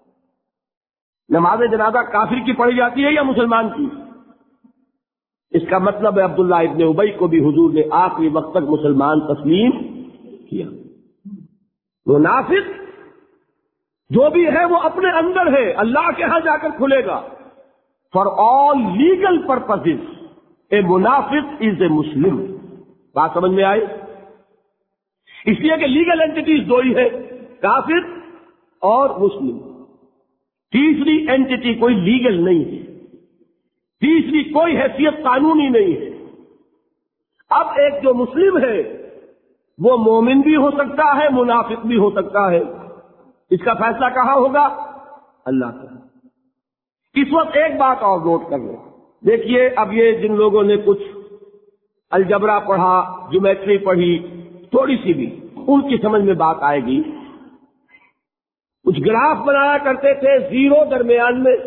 نماز جنازہ کافر کی پڑھی جاتی ہے یا مسلمان کی؟ اس کا مطلب ہے عبداللہ ابن ابی کو بھی حضور نے آخری وقت تک مسلمان تسلیم کیا. منافق جو بھی ہے وہ اپنے اندر ہے, اللہ کے ہاں جا کر کھلے گا. For all legal purposes a منافق از اے مسلم. بات سمجھ میں آئی؟ اس لیے کہ لیگل اینٹیز دو ہی ہے, کافر اور مسلم. تیسری اینٹی کوئی لیگل نہیں ہے, تیسری کوئی حیثیت قانونی نہیں ہے. اب ایک جو مسلم ہے وہ مومن بھی ہو سکتا ہے, منافق بھی ہو سکتا ہے. اس کا فیصلہ کہاں ہوگا؟ اللہ کا. اس وقت ایک بات اور نوٹ کر لیں. دیکھیے, اب یہ جن لوگوں نے کچھ الجبرا پڑھا, جیومیٹری پڑھی, تھوڑی سی بھی ان کی سمجھ میں بات آئے گی. کچھ گراف بنایا کرتے تھے, زیرو درمیان میں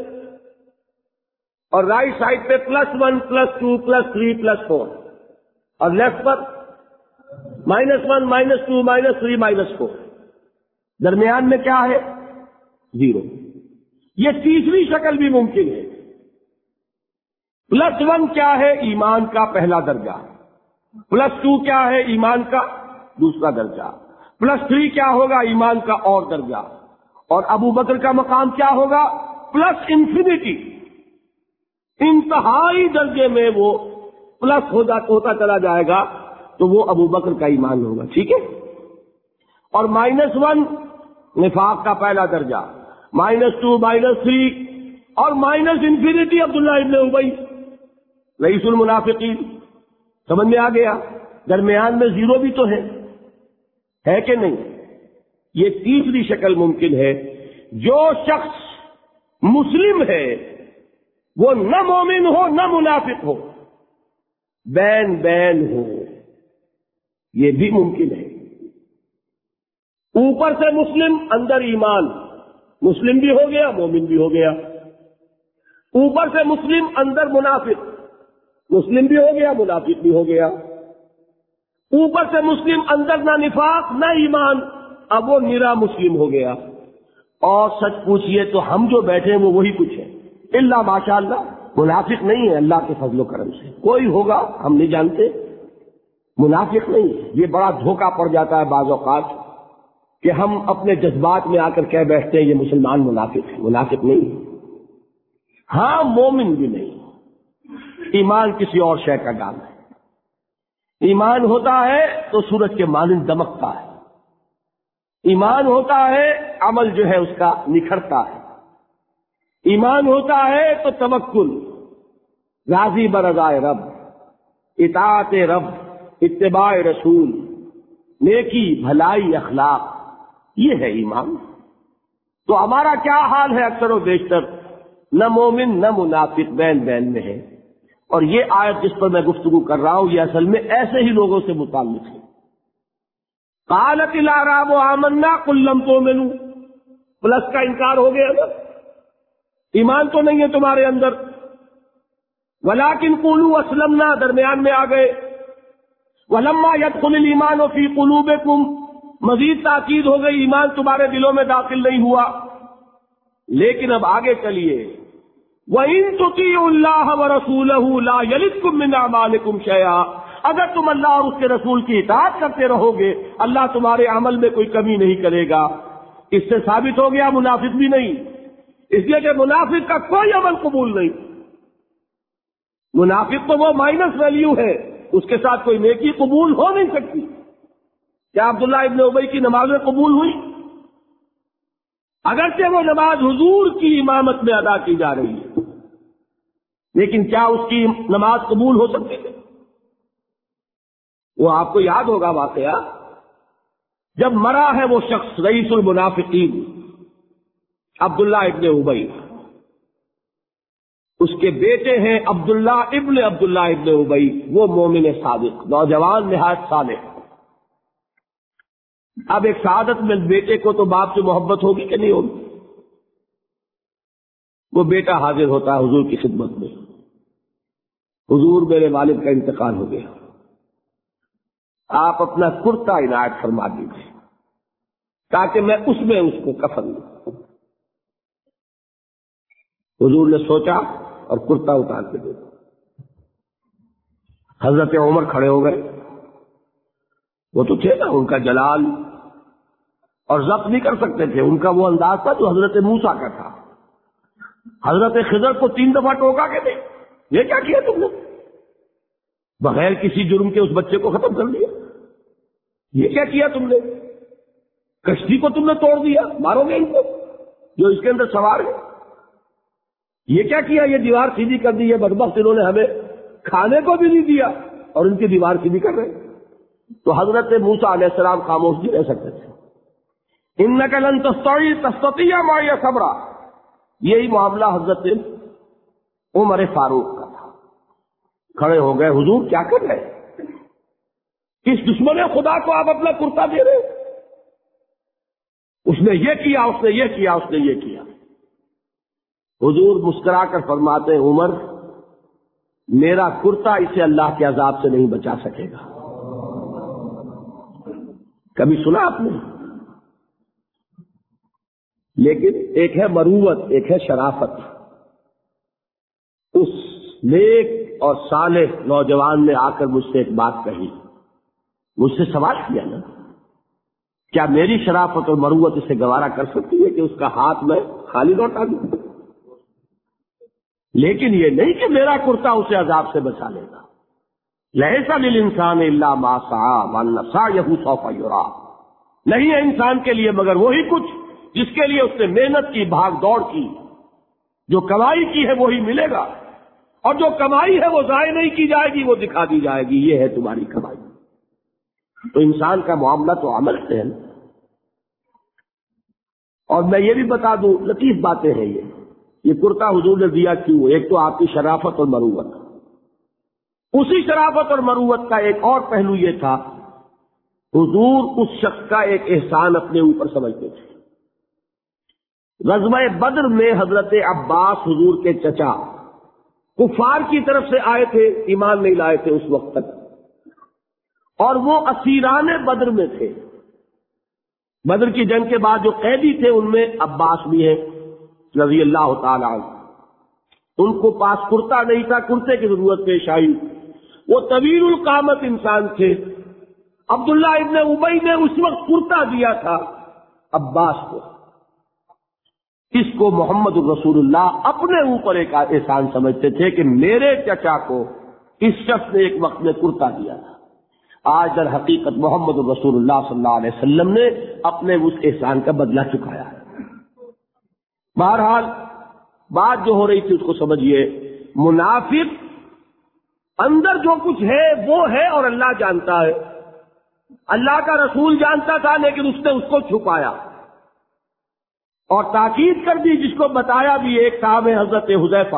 اور رائٹ سائڈ پہ +1 +2 +3 +4 اور لیفٹ پر -1 -2 -3 -4. درمیان میں کیا ہے؟ زیرو. یہ تیسری شکل بھی ممکن ہے. +1 کیا ہے؟ ایمان کا پہلا درجہ. +2 کیا ہے؟ ایمان کا دوسرا درجہ. +3 کیا ہوگا؟ ایمان کا اور درجہ. اور ابو بکر کا مقام کیا ہوگا؟ +انفینٹی. انتہائی درجے میں وہ پلس ہوتا چلا جائے گا تو وہ ابو بکر کا ایمان ہوگا. ٹھیک ہے. اور -1 نفاق کا پہلا درجہ، -2 -3 اور -∞ عبداللہ ابن ابی رئیس المنافقین. سمجھ میں آ گیا؟ درمیان میں 0 بھی تو ہے کہ نہیں؟ یہ تیسری شکل ممکن ہے. جو شخص مسلم ہے وہ نہ مومن ہو نہ منافق ہو، بین بین ہو، یہ بھی ممکن ہے. اوپر سے مسلم اندر ایمان، مسلم بھی ہو گیا مومن بھی ہو گیا. اوپر سے مسلم اندر منافق، مسلم بھی ہو گیا منافق بھی ہو گیا. اوپر سے مسلم اندر نہ نفاق نہ ایمان، اب وہ نرا مسلم ہو گیا. اور سچ پوچھئے تو ہم جو بیٹھے ہیں وہ وہی کچھ ہے، اللہ ماشاء اللہ منافق نہیں ہے. اللہ کے فضل و کرم سے کوئی ہوگا ہم نہیں جانتے، منافق نہیں ہے. یہ بڑا دھوکہ پڑ جاتا ہے بعض اوقات کہ ہم اپنے جذبات میں آ کر کہہ بیٹھتے ہیں یہ مسلمان منافق ہے. منافق نہیں ہے. ہاں مومن بھی نہیں. ایمان کسی اور شے کا نام ہے. ایمان ہوتا ہے تو سورج کے مانند دمکتا ہے. ایمان ہوتا ہے عمل جو ہے اس کا نکھرتا ہے. ایمان ہوتا ہے تو توکل، راضی برضائے رب، اطاعت رب، اتباع رسول، نیکی بھلائی اخلاق، یہ ہے ایمان. تو ہمارا کیا حال ہے اکثر و بیشتر؟ نہ مومن نہ منافق، بین بین میں ہے. اور یہ آیت جس پر میں گفتگو کر رہا ہوں یہ اصل میں ایسے ہی لوگوں سے متعلق ہے. قالت الاعراب آمنا قل لم تؤمنوا، پلس کا انکار ہو گیا نا، ایمان تو نہیں ہے تمہارے اندر. ولکن قولوا اسلمنا، درمیان میں آ گئے. ولما يدخل الايمان في قلوبكم، مزید تاکید ہو گئی ایمان تمہارے دلوں میں داخل نہیں ہوا. لیکن اب آگے چلیے، وَإِن تُطِيعُوا اللَّهَ وَرَسُولَهُ لَا يَلِدْكُم مِّنْ أَعْمَالِكُمْ شَيْئًا، اگر تم اللہ اور اس کے رسول کی اطاعت کرتے رہو گے اللہ تمہارے عمل میں کوئی کمی نہیں کرے گا. اس سے ثابت ہو گیا منافق بھی نہیں، اس لیے کہ منافق کا کوئی عمل قبول نہیں. منافق تو وہ مائنس ویلیو ہے، اس کے ساتھ کوئی نیکی قبول ہو نہیں سکتی. کیا عبداللہ ابن ابی کی نمازیں قبول ہوئی؟ اگرچہ وہ نماز حضور کی امامت میں ادا کی جا رہی ہے، لیکن کیا اس کی نماز قبول ہو سکتی ہے؟ وہ آپ کو یاد ہوگا واقعہ، جب مرا ہے وہ شخص رئیس المنافقین عبداللہ ابن ابی، اس کے بیٹے ہیں عبداللہ ابن ابی، وہ مومن صادق، نوجوان نہایت صالح. اب ایک سعادت میں بیٹے کو تو باپ سے محبت ہوگی کہ نہیں ہوگی؟ وہ بیٹا حاضر ہوتا ہے حضور کی خدمت میں، حضور میرے والد کا انتقال ہو گیا، آپ اپنا کرتا عنایت فرما دیجیے تاکہ میں اس کو کفن دوں. حضور نے سوچا اور کرتا اتار کے دے دیا. حضرت عمر کھڑے ہو گئے، وہ تو تھے نا، ان کا جلال اور ضبط نہیں کر سکتے تھے، ان کا وہ انداز تھا جو حضرت موسیٰ کا تھا. حضرت خضر کو 3 دفعہ ٹوکا کے دے، یہ کیا کیا تم نے؟ بغیر کسی جرم کے اس بچے کو ختم کر دیا. یہ کیا کیا تم نے؟ کشتی کو تم نے توڑ دیا، مارو گے ان کو جو اس کے اندر سوار ہے. یہ کیا کیا؟ یہ دیوار سیدھی کر دی. یہ بدبخت انہوں نے ہمیں کھانے کو بھی نہیں دیا اور ان کی دیوار سیدھی کر رہے. تو حضرت موسیٰ علیہ السلام خاموش نہیں رہ سکتے تھے. انک لن تستطیع معی صبرا، یہی معاملہ حضرت عمر فاروق کا تھا. کھڑے ہو گئے، حضور کیا کر رہے؟ کس دشمن خدا کو آپ اپنا کرتا دے رہے؟ اس نے یہ کیا، اس نے یہ کیا، اس نے یہ کیا. حضور مسکرا کر فرماتے ہیں، عمر میرا کرتا اسے اللہ کے عذاب سے نہیں بچا سکے گا. کبھی سنا آپ نے؟ لیکن ایک ہے مروت، ایک ہے شرافت. اس نیک اور صالح نوجوان نے آ کر مجھ سے ایک بات کہی، مجھ سے سوال کیا نا، کیا میری شرافت اور مروت اسے گوارا کر سکتی ہے کہ اس کا ہاتھ میں خالی لوٹا دوں؟ لیکن یہ نہیں کہ میرا کرتا اسے عذاب سے بچا لے گا. لیس للانسان الا ما سعى وان سعيه سوف يرى، نہیں ہے انسان کے لیے مگر وہی کچھ جس کے لیے اس نے محنت کی، بھاگ دوڑ کی، جو کمائی کی ہے وہی ملے گا، اور جو کمائی ہے وہ ضائع نہیں کی جائے گی، وہ دکھا دی جائے گی، یہ ہے تمہاری کمائی۔ تو انسان کا معاملہ تو عمل سے ہے۔ اور میں یہ بھی بتا دوں، لطیف باتیں ہیں یہ کرتا حضور نے دیا کیوں؟ ایک تو آپ کی شرافت اور مروت، اسی شرافت اور مروت کا ایک اور پہلو یہ تھا، حضور اس شخص کا ایک احسان اپنے اوپر سمجھتے تھے۔ غزوہ بدر میں حضرت عباس حضور کے چچا کفار کی طرف سے آئے تھے، ایمان نہیں لائے تھے اس وقت تک، اور وہ اسیران بدر میں تھے۔ بدر کی جنگ کے بعد جو قیدی تھے ان میں عباس بھی ہیں رضی اللہ تعالی عنہ۔ ان کو پاس کرتا نہیں تھا، کرتے کی ضرورت پیش آئی، وہ طویل القامت انسان تھے۔ عبداللہ ابن ابی نے اس وقت کرتا دیا تھا عباس کو، اس کو محمد الرسول اللہ اپنے اوپر ایک احسان سمجھتے تھے کہ میرے چچا کو اس شخص نے ایک وقت میں کرتا دیا تھا۔ آج در حقیقت محمد الرسول اللہ صلی اللہ علیہ وسلم نے اپنے اس احسان کا بدلہ چکایا ہے۔ بہرحال بات جو ہو رہی تھی اس کو سمجھیے، منافق اندر جو کچھ ہے وہ ہے اور اللہ جانتا ہے، اللہ کا رسول جانتا تھا لیکن اس نے اس کو چھپایا اور تاکید کر دی، جس کو بتایا بھی ایک صاحب حضرت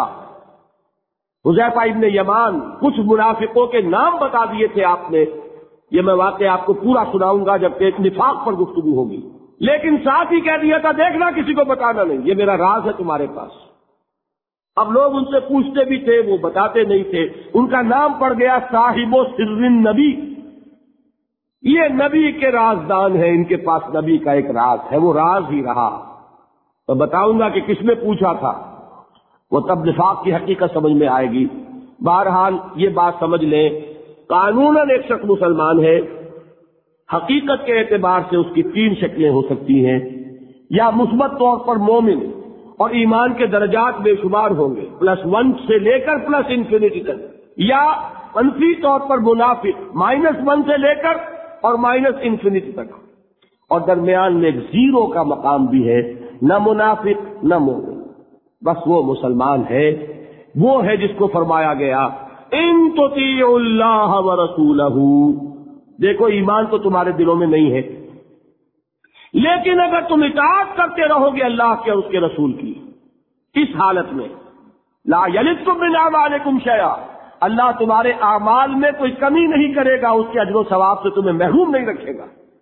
حذیفہ ابن یمان، کچھ منافقوں کے نام بتا دیے تھے آپ نے، یہ میں واقعہ آپ کو پورا سناؤں گا جبکہ ایک نفاق پر گفتگو ہوگی، لیکن ساتھ ہی کہہ دیا تھا دیکھنا کسی کو بتانا نہیں، یہ میرا راز ہے تمہارے پاس۔ اب لوگ ان سے پوچھتے بھی تھے، وہ بتاتے نہیں تھے، ان کا نام پڑ گیا صاحب سر النبی، یہ نبی کے رازدان ہیں، ان کے پاس نبی کا ایک راز ہے، وہ راز ہی رہا۔ تو بتاؤں گا کہ کس نے پوچھا تھا، وہ تب نفاق کی حقیقت سمجھ میں آئے گی۔ بہرحال یہ بات سمجھ لیں، قانوناً ایک شخص مسلمان ہے، حقیقت کے اعتبار سے اس کی تین شکلیں ہو سکتی ہیں، یا مثبت طور پر مومن اور ایمان کے درجات بے شمار ہوں گے +1 سے لے کر +انفینٹی تک، یا منفی طور پر منافق -1 سے لے کر اور -انفینٹی تک، اور درمیان میں ایک زیرو کا مقام بھی ہے، نہ منافق نہ مومن، بس وہ مسلمان ہے، وہ ہے جس کو فرمایا گیا ان تطیعوا اللہ ورسولہ۔ دیکھو ایمان تو تمہارے دلوں میں نہیں ہے، لیکن اگر تم اطاعت کرتے رہو گے اللہ کے اور اس کے رسول کی، اس حالت میں لا یلدکم من اعمالکم شیئا، اللہ تمہارے اعمال میں کوئی کمی نہیں کرے گا، اس کے اجر و ثواب سے تمہیں محروم نہیں رکھے گا۔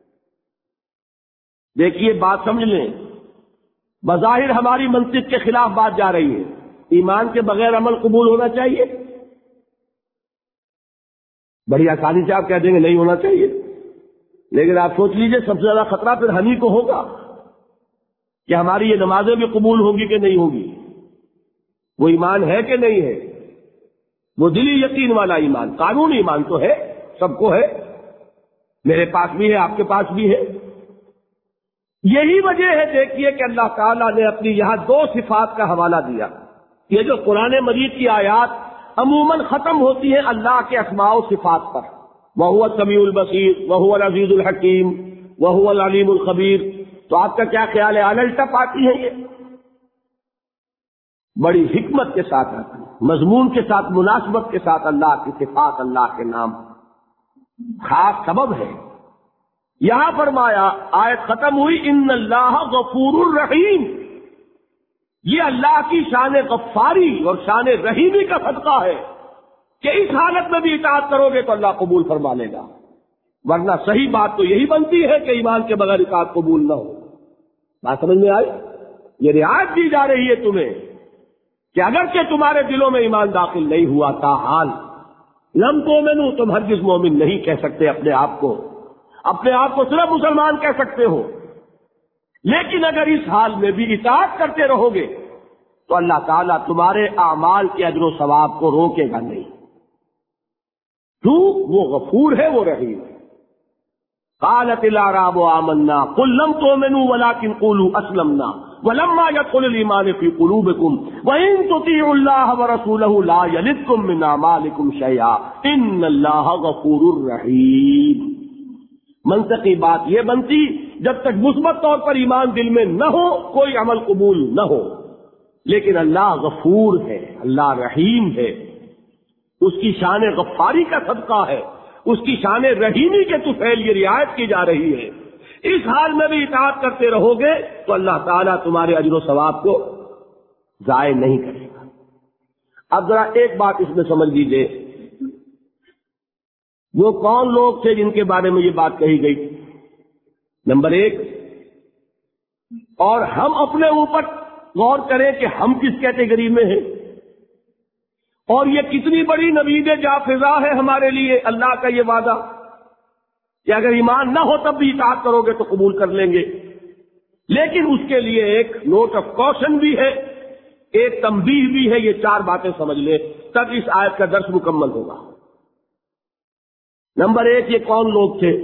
دیکھیے بات سمجھ لیں، بظاہر ہماری منطق کے خلاف بات جا رہی ہے، ایمان کے بغیر عمل قبول ہونا چاہیے؟ بڑی آسانی سے آپ کہہ دیں گے نہیں ہونا چاہیے، لیکن آپ سوچ لیجئے سب سے زیادہ خطرہ پھر ہم ہی کو ہوگا کہ ہماری یہ نمازیں بھی قبول ہوگی کہ نہیں ہوگی، وہ ایمان ہے کہ نہیں ہے، وہ دلی یقین والا ایمان، قانونی ایمان تو ہے، سب کو ہے، میرے پاس بھی ہے، آپ کے پاس بھی ہے۔ یہی وجہ ہے دیکھیے کہ اللہ تعالیٰ نے اپنی یہاں 2 صفات کا حوالہ دیا۔ یہ جو قرآن مجید کی آیات عموماً ختم ہوتی ہیں اللہ کے اسماء و صفات پر، وَهُوَ السَّمِيعُ الْبَصِيرُ وَهُوَ الْعَزِيزُ الْحَكِيمُ وَهُوَ الْعَلِيمُ الْخَبِيرُ، تو آپ کا کیا خیال ہے الٹپ آتی ہیں؟ یہ بڑی حکمت کے ساتھ آتی ہے، مضمون کے ساتھ، مناسبت کے ساتھ، اللہ کی صفات، اللہ کے نام، خاص سبب ہے۔ یہاں فرمایا، آیت ختم ہوئی ان اللہ غفور الرحیم، یہ اللہ کی شان غفاری اور شان رحیمی کا صدقہ ہے کہ اس حالت میں بھی اطاعت کرو گے تو اللہ قبول فرما لے گا، ورنہ صحیح بات تو یہی بنتی ہے کہ ایمان کے بغیر اطاعت قبول نہ ہو۔ بات سمجھ میں آئی؟ یہ رعایت دی جا رہی ہے تمہیں کہ اگرچہ تمہارے دلوں میں ایمان داخل نہیں ہوا تاحال لم تؤمنوا، تم ہرگز مومن نہیں کہہ سکتے اپنے آپ کو صرف مسلمان کہہ سکتے ہو، لیکن اگر اس حال میں بھی اطاعت کرتے رہو گے تو اللہ تعالیٰ تمہارے اعمال کے اجر و ثواب کو روکے گا نہیں، کیوں؟ وہ غفور ہے، وہ رحیم ہے۔ قالت الاعراب آمنا قل لم تؤمنوا ولكن قولوا اسلمنا وَلَمَّا يَدْخُلِ الْإِيمَانُ فِي قُلُوبِكُمْ وَإِن تُطِيعُوا اللَّهَ وَرَسُولَهُ لَا يَلِدْكُم مِّنْ أَعْمَالِكُمْ شَيْئًا إِنَّ اللَّهَ غَفُورٌ رَّحِيمٌ۔ منطقی بات یہ بنتی جب تک مثبت طور پر ایمان دل میں نہ ہو کوئی عمل قبول نہ ہو، لیکن اللہ غفور ہے، اللہ رحیم ہے، اس کی شان غفاری کا صدقہ ہے، اس کی شان رحیمی کے طفیل یہ رعایت کی جا رہی ہے۔ اس حال میں بھی اطاعت کرتے رہو گے تو اللہ تعالیٰ تمہارے اجر و ثواب کو ضائع نہیں کرے گا۔ اب ذرا ایک بات اس میں سمجھ لیجیے، وہ کون لوگ تھے جن کے بارے میں یہ بات کہی گئی؟ نمبر ایک، اور ہم اپنے اوپر غور کریں کہ ہم کس کیٹیگری میں ہیں، اور یہ کتنی بڑی نوید جافزہ ہے ہمارے لیے اللہ کا یہ وعدہ کہ اگر ایمان نہ ہو تب بھی اطاعت کرو گے تو قبول کر لیں گے۔ لیکن اس کے لیے ایک نوٹ آف کوشن بھی ہے، ایک تنبیہ بھی ہے، یہ چار باتیں سمجھ لیں تب اس آیت کا درس مکمل ہوگا۔ نمبر ایک، یہ کون لوگ تھے؟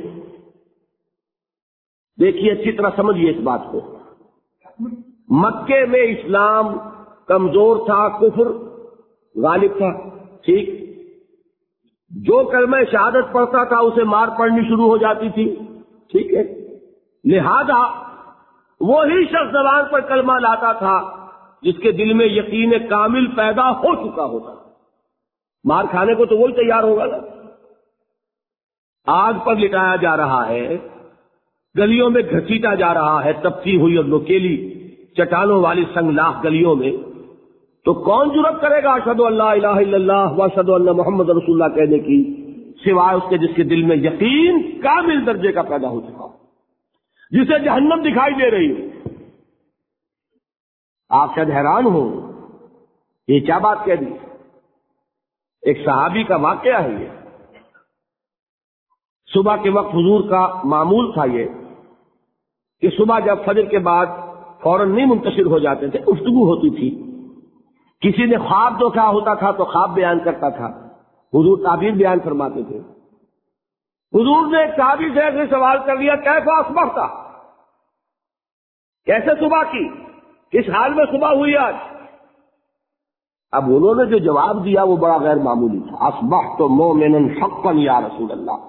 دیکھیے اچھی طرح سمجھیے اس بات کو۔ مکے میں اسلام کمزور تھا، کفر غالب تھا، ٹھیک؟ جو کلمہ شہادت پڑھتا تھا اسے مار پڑنی شروع ہو جاتی تھی، ٹھیک ہے؟ لہذا وہی شخص زبان پر کلمہ لاتا تھا جس کے دل میں یقین کامل پیدا ہو چکا ہوتا، مار کھانے کو تو وہی تیار ہوگا نا۔ آگ پر لٹایا جا رہا ہے، گلیوں میں گھسیٹا جا رہا ہے، تپتی ہوئی اور نوکیلی چٹانوں والی سنگلاخ گلیوں میں، تو کون جرأت کرے گا اشہد ان لا الہ الا اللہ واشہد ان محمد رسول اللہ کہنے کی، سوائے اس کے جس کے دل میں یقین کامل درجے کا پیدا ہو چکا، جسے جہنم دکھائی دے رہی ہے۔ آپ شاید حیران ہو، یہ کیا بات کہہ دی؟ ایک صحابی کا واقعہ ہے یہ۔ صبح کے وقت حضور کا معمول تھا یہ کہ صبح جب فجر کے بعد فوراً نہیں منتشر ہو جاتے تھے، گفتگو ہوتی تھی، کسی نے خواب دیکھا ہوتا تھا تو خواب بیان کرتا تھا، حضور تعبیر بیان فرماتے تھے۔ حضور نے ایک صحابی سے سوال کر لیا، کیسا اصبحت، کیسے صبح کی، کس حال میں صبح ہوئی آج؟ اب انہوں نے جو جواب دیا وہ بڑا غیر معمولی تھا، اصبحت مومنا حقا یا رسول اللہ،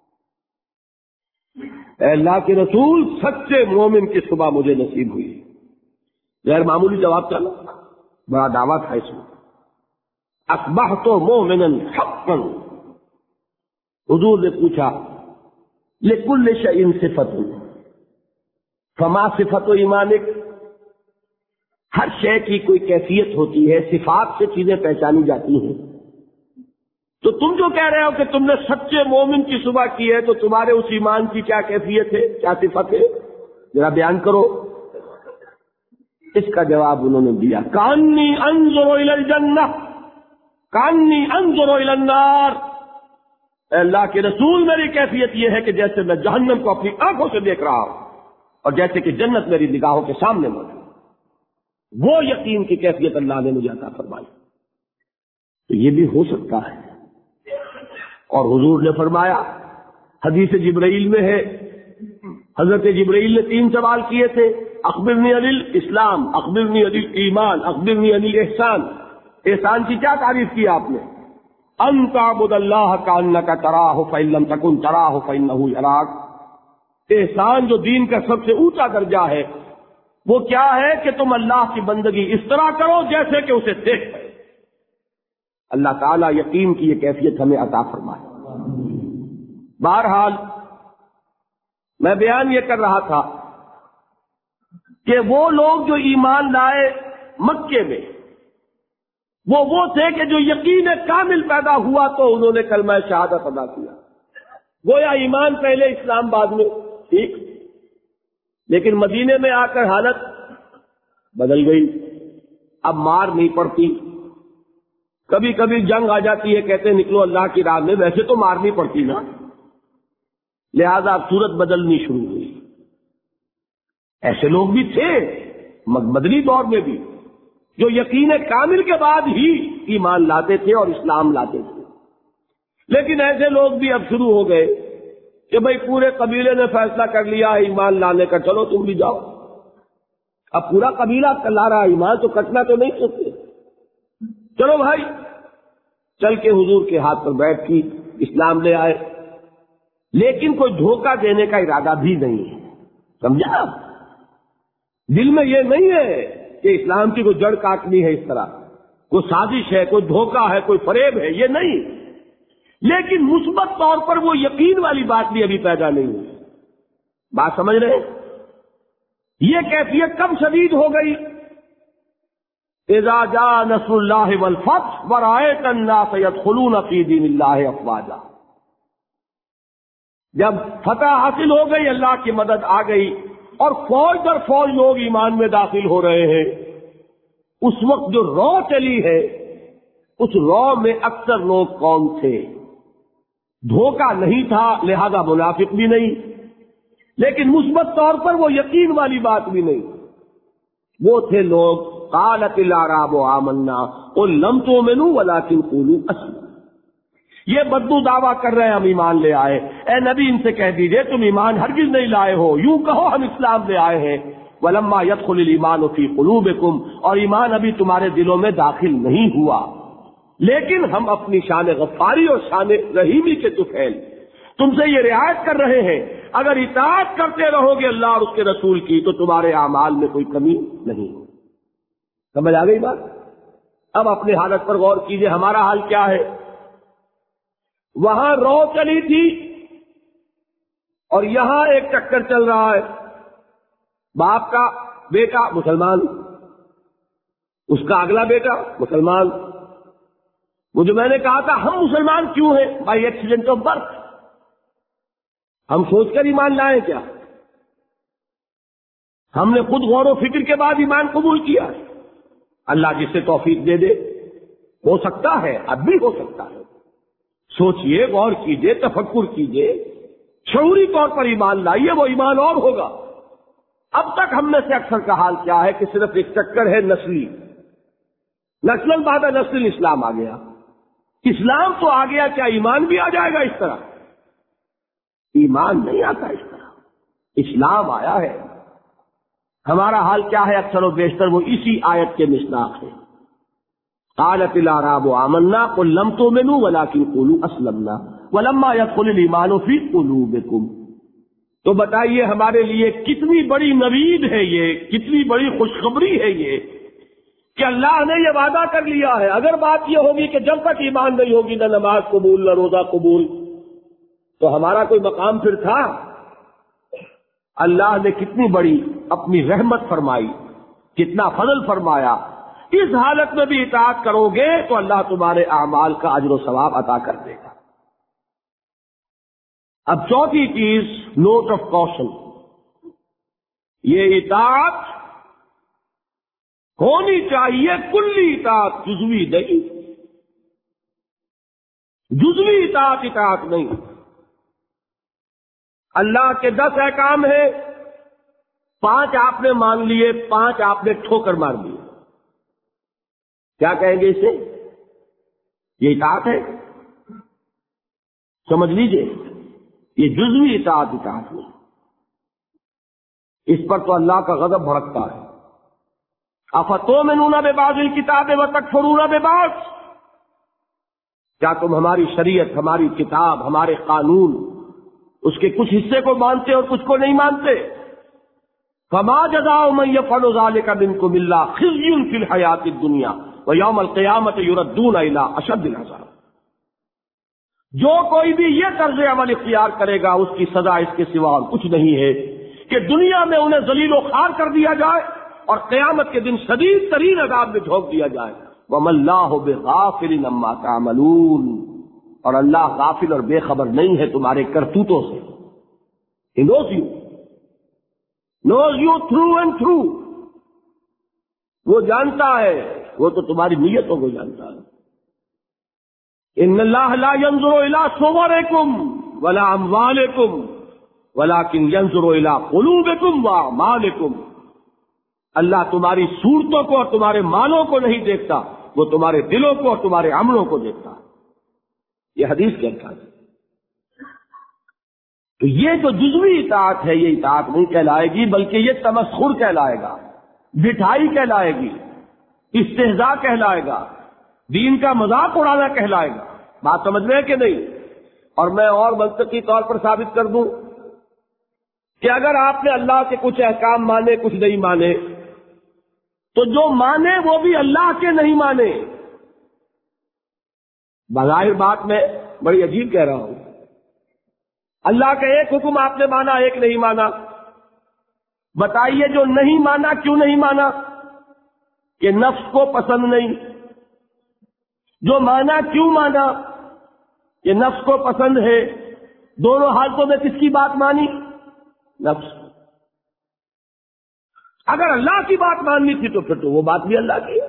اے اللہ کے رسول سچے مومن کی صبح مجھے نصیب ہوئی۔ غیر معمولی جواب تھا نا، بڑا دعویٰ تھا اس میں، اصبحت مومنا حقا۔ حضور نے پوچھا لکل شیء صفت فما صفت ایمانک، ہر شے کی کوئی کیفیت ہوتی ہے، صفات سے چیزیں پہچانی جاتی ہیں، تو تم جو کہہ رہے ہو کہ تم نے سچے مومن کی صبح کی ہے تو تمہارے اس ایمان کی کیا کیفیت ہے، کیا صفت ہے، ذرا بیان کرو۔ اس کا جواب انہوں نے دیا، کانی انظر الی الجنہ کانی انظر الی النار، اے اللہ کے رسول میری کیفیت یہ ہے کہ جیسے میں جہنم کو اپنی آنکھوں سے دیکھ رہا ہوں اور جیسے کہ جنت میری نگاہوں کے سامنے موجود، وہ یقین کی کیفیت اللہ نے مجھے عطا فرمائی۔ تو یہ بھی ہو سکتا ہے۔ اور حضور نے فرمایا، حدیث جبرائیل میں ہے، حضرت جبرائیل نے 3 سوال کیے تھے، اخبرنی عن الاسلام، اخبرنی عن الایمان، اخبرنی عن الاحسان۔ احسان کی کیا تعریف کی آپ نے؟ ان تعبد اللہ کانک تراہ فإن لم تکن تراہ فإنہ یراک۔ احسان جو دین کا سب سے اونچا درجہ ہے وہ کیا ہے کہ تم اللہ کی بندگی اس طرح کرو جیسے کہ اسے دیکھ۔ اللہ تعالیٰ یقین کی یہ کیفیت ہمیں عطا فرمائے۔ بہرحال میں بیان یہ کر رہا تھا کہ وہ لوگ جو ایمان لائے مکے میں، وہ تھے کہ جو یقین کامل پیدا ہوا تو انہوں نے کلمہ شہادت ادا کیا، گویا ایمان پہلے اسلام بعد میں، ٹھیک؟ لیکن مدینے میں آ کر حالت بدل گئی، اب مار نہیں پڑتی، کبھی کبھی جنگ آ جاتی ہے، کہتے ہیں نکلو اللہ کی راہ میں، ویسے تو مارنی پڑتی نا، لہذا اب صورت بدلنی شروع ہوئی۔ ایسے لوگ بھی تھے مدنی دور میں بھی جو یقین کامل کے بعد ہی ایمان لاتے تھے اور اسلام لاتے تھے، لیکن ایسے لوگ بھی اب شروع ہو گئے کہ بھئی پورے قبیلے نے فیصلہ کر لیا ہے ایمان لانے کا، چلو تم بھی جاؤ، اب پورا قبیلہ لا رہا، ایمان تو کٹنا تو نہیں سکتے. چلو بھائی، چل کے حضور کے ہاتھ پر بیٹھ کی اسلام لے آئے، لیکن کوئی دھوکہ دینے کا ارادہ بھی نہیں ہے. سمجھا؟ دل میں یہ نہیں ہے کہ اسلام کی کوئی جڑ کاٹنی ہے، اس طرح کوئی سازش ہے، کوئی دھوکہ ہے، کوئی فریب ہے، یہ نہیں. لیکن مثبت طور پر وہ یقین والی بات بھی ابھی پیدا نہیں ہوئی. بات سمجھ رہے ہیں؟ یہ کیفیت کب شدید ہو گئی؟ اذا جاء نصر اللہ والفتح ورأیت الناس يدخلون فی دین اللہ افواجا. جب فتح حاصل ہو گئی، اللہ کی مدد آ گئی اور فوج در فوج لوگ ایمان میں داخل ہو رہے ہیں، اس وقت جو رو چلی ہے، اس رو میں اکثر لوگ کون تھے؟ دھوکہ نہیں تھا، لہذا منافق بھی نہیں، لیکن مثبت طور پر وہ یقین والی بات بھی نہیں. وہ تھے لوگ قالت الاعراب آمنا قل لم تؤمنوا ولكن قولوا اسلمنا. یہ بدو دعویٰ کر رہے ہیں ہم ایمان لے آئے. اے نبی، ان سے کہہ دیجئے تم ایمان ہرگز نہیں لائے ہو، یوں کہو ہم اسلام لے آئے ہیں. ولما يدخل الايمان في قلوبكم، اور ایمان ابھی تمہارے دلوں میں داخل نہیں ہوا، لیکن ہم اپنی شان غفاری اور شان رحیمی کے طفیل تم سے یہ رعایت کر رہے ہیں، اگر اطاعت کرتے رہو گے اللہ اور اس کے رسول کی تو تمہارے اعمال میں کوئی کمی نہیں. سمجھ آ گئی بات؟ اب اپنی حالت پر غور کیجئے، ہمارا حال کیا ہے؟ وہاں رو چلی تھی اور یہاں ایک چکر چل رہا ہے. باپ کا بیٹا مسلمان، اس کا اگلا بیٹا مسلمان. وہ جو میں نے کہا تھا ہم مسلمان کیوں ہیں؟ By accident of birth. ہم سوچ کر ایمان لائیں کیا؟ ہم نے خود غور و فکر کے بعد ایمان قبول کیا. اللہ جس سے توفیق دے دے، ہو سکتا ہے، اب بھی ہو سکتا ہے. سوچئے، غور کیجئے، تفکر کیجئے، شعوری طور پر ایمان لائیے، وہ ایمان اور ہوگا. اب تک ہم میں سے اکثر کا حال کیا ہے کہ صرف ایک چکر ہے نسلی، نسل بعد نسل اسلام آ گیا. اسلام تو آ گیا، کیا ایمان بھی آ جائے گا اس طرح؟ ایمان نہیں آتا اس طرح، اسلام آیا ہے. ہمارا حال کیا ہے اکثر و بیشتر؟ وہ اسی آیت کے مصداق ہے. قالت الاعراب آمنا قل لم تؤمنوا ولكن قولوا اسلمنا ولما يدخل الايمان في قلوبكم. تو بتائیے ہمارے لیے کتنی بڑی نوید ہے یہ، کتنی بڑی خوشخبری ہے یہ کہ اللہ نے یہ وعدہ کر لیا ہے. اگر بات یہ ہوگی کہ جب تک ایمان نہیں ہوگی نہ نماز قبول نہ روزہ قبول، تو ہمارا کوئی مقام پھر تھا؟ اللہ نے کتنی بڑی اپنی رحمت فرمائی، کتنا فضل فرمایا. اس حالت میں بھی اطاعت کرو گے تو اللہ تمہارے اعمال کا اجر و ثواب عطا کر دے گا. اب چوتھی چیز، نوٹ آف کوشن، یہ اطاعت ہونی چاہیے کلی اطاعت، جزوی نہیں. جزوی اطاعت نہیں. اللہ کے 10 احکام ہیں، 5 آپ نے مان لیے، 5 آپ نے ٹھوکر مار دیے. کیا کہیں گے اسے؟ یہ اطاعت ہے؟ سمجھ لیجئے، یہ جزوی اطاعت نہیں. اس پر تو اللہ کا غضب بھڑکتا ہے. افتؤمنون ببعض الکتاب وتکفرون ببعض. کیا تم ہماری شریعت، ہماری کتاب، ہمارے قانون، اس کے کچھ حصے کو مانتے اور کچھ کو نہیں مانتے؟ فما جزاء من يفعل ذلك منكم الا خزي في الحياة الدنيا ويوم القيامة يردون الى اشد العذاب. جو کوئی بھی یہ طرز عمل اختیار کرے گا اس کی سزا اس کے سوا اور کچھ نہیں ہے کہ دنیا میں انہیں ذلیل و خوار کر دیا جائے اور قیامت کے دن شدید ترین عذاب میں جھونک دیا جائے. وَمَا اللَّهُ بِغَافِلٍ عَمَّا تَعْمَلُونَ. اور اللہ غافل اور بے خبر نہیں ہے تمہارے کرتوتوں سے. He knows you through and through. وہ جانتا ہے، وہ تو تمہاری نیتوں کو جانتا ہے. ان اللہ لا ينظر الى صورکم ولا اموالکم ولكن ينظر الى قلوبکم واعمالکم. اللہ تمہاری صورتوں کو اور تمہارے مالوں کو نہیں دیکھتا، وہ تمہارے دلوں کو اور تمہارے عملوں کو دیکھتا. یہ حدیث کے الفاظ ہے. تو یہ جو جزوی اطاعت ہے یہ اطاعت نہیں کہلائے گی، بلکہ یہ تمسخر کہلائے گا. ڈھٹائی کہلائے گی، استہزاء کہلائے گا، دین کا مذاق اڑانا کہلائے گا۔ بات سمجھ رہے ہیں کہ نہیں؟ اور میں اور منطقی طور پر ثابت کر دوں کہ اگر آپ نے اللہ کے کچھ احکام مانے، کچھ نہیں مانے، تو جو مانے وہ بھی اللہ کے نہیں مانے۔ بظاہر بات میں بڑی عجیب کہہ رہا ہوں، اللہ کا ایک حکم آپ نے مانا، ایک نہیں مانا۔ بتائیے جو نہیں مانا کیوں نہیں مانا؟ کہ نفس کو پسند نہیں۔ جو مانا کیوں مانا؟ کہ نفس کو پسند ہے۔ دونوں حالتوں میں کس کی بات مانی؟ نفس۔ اگر اللہ کی بات ماننی تھی تو پھر تو وہ بات بھی اللہ کی ہے۔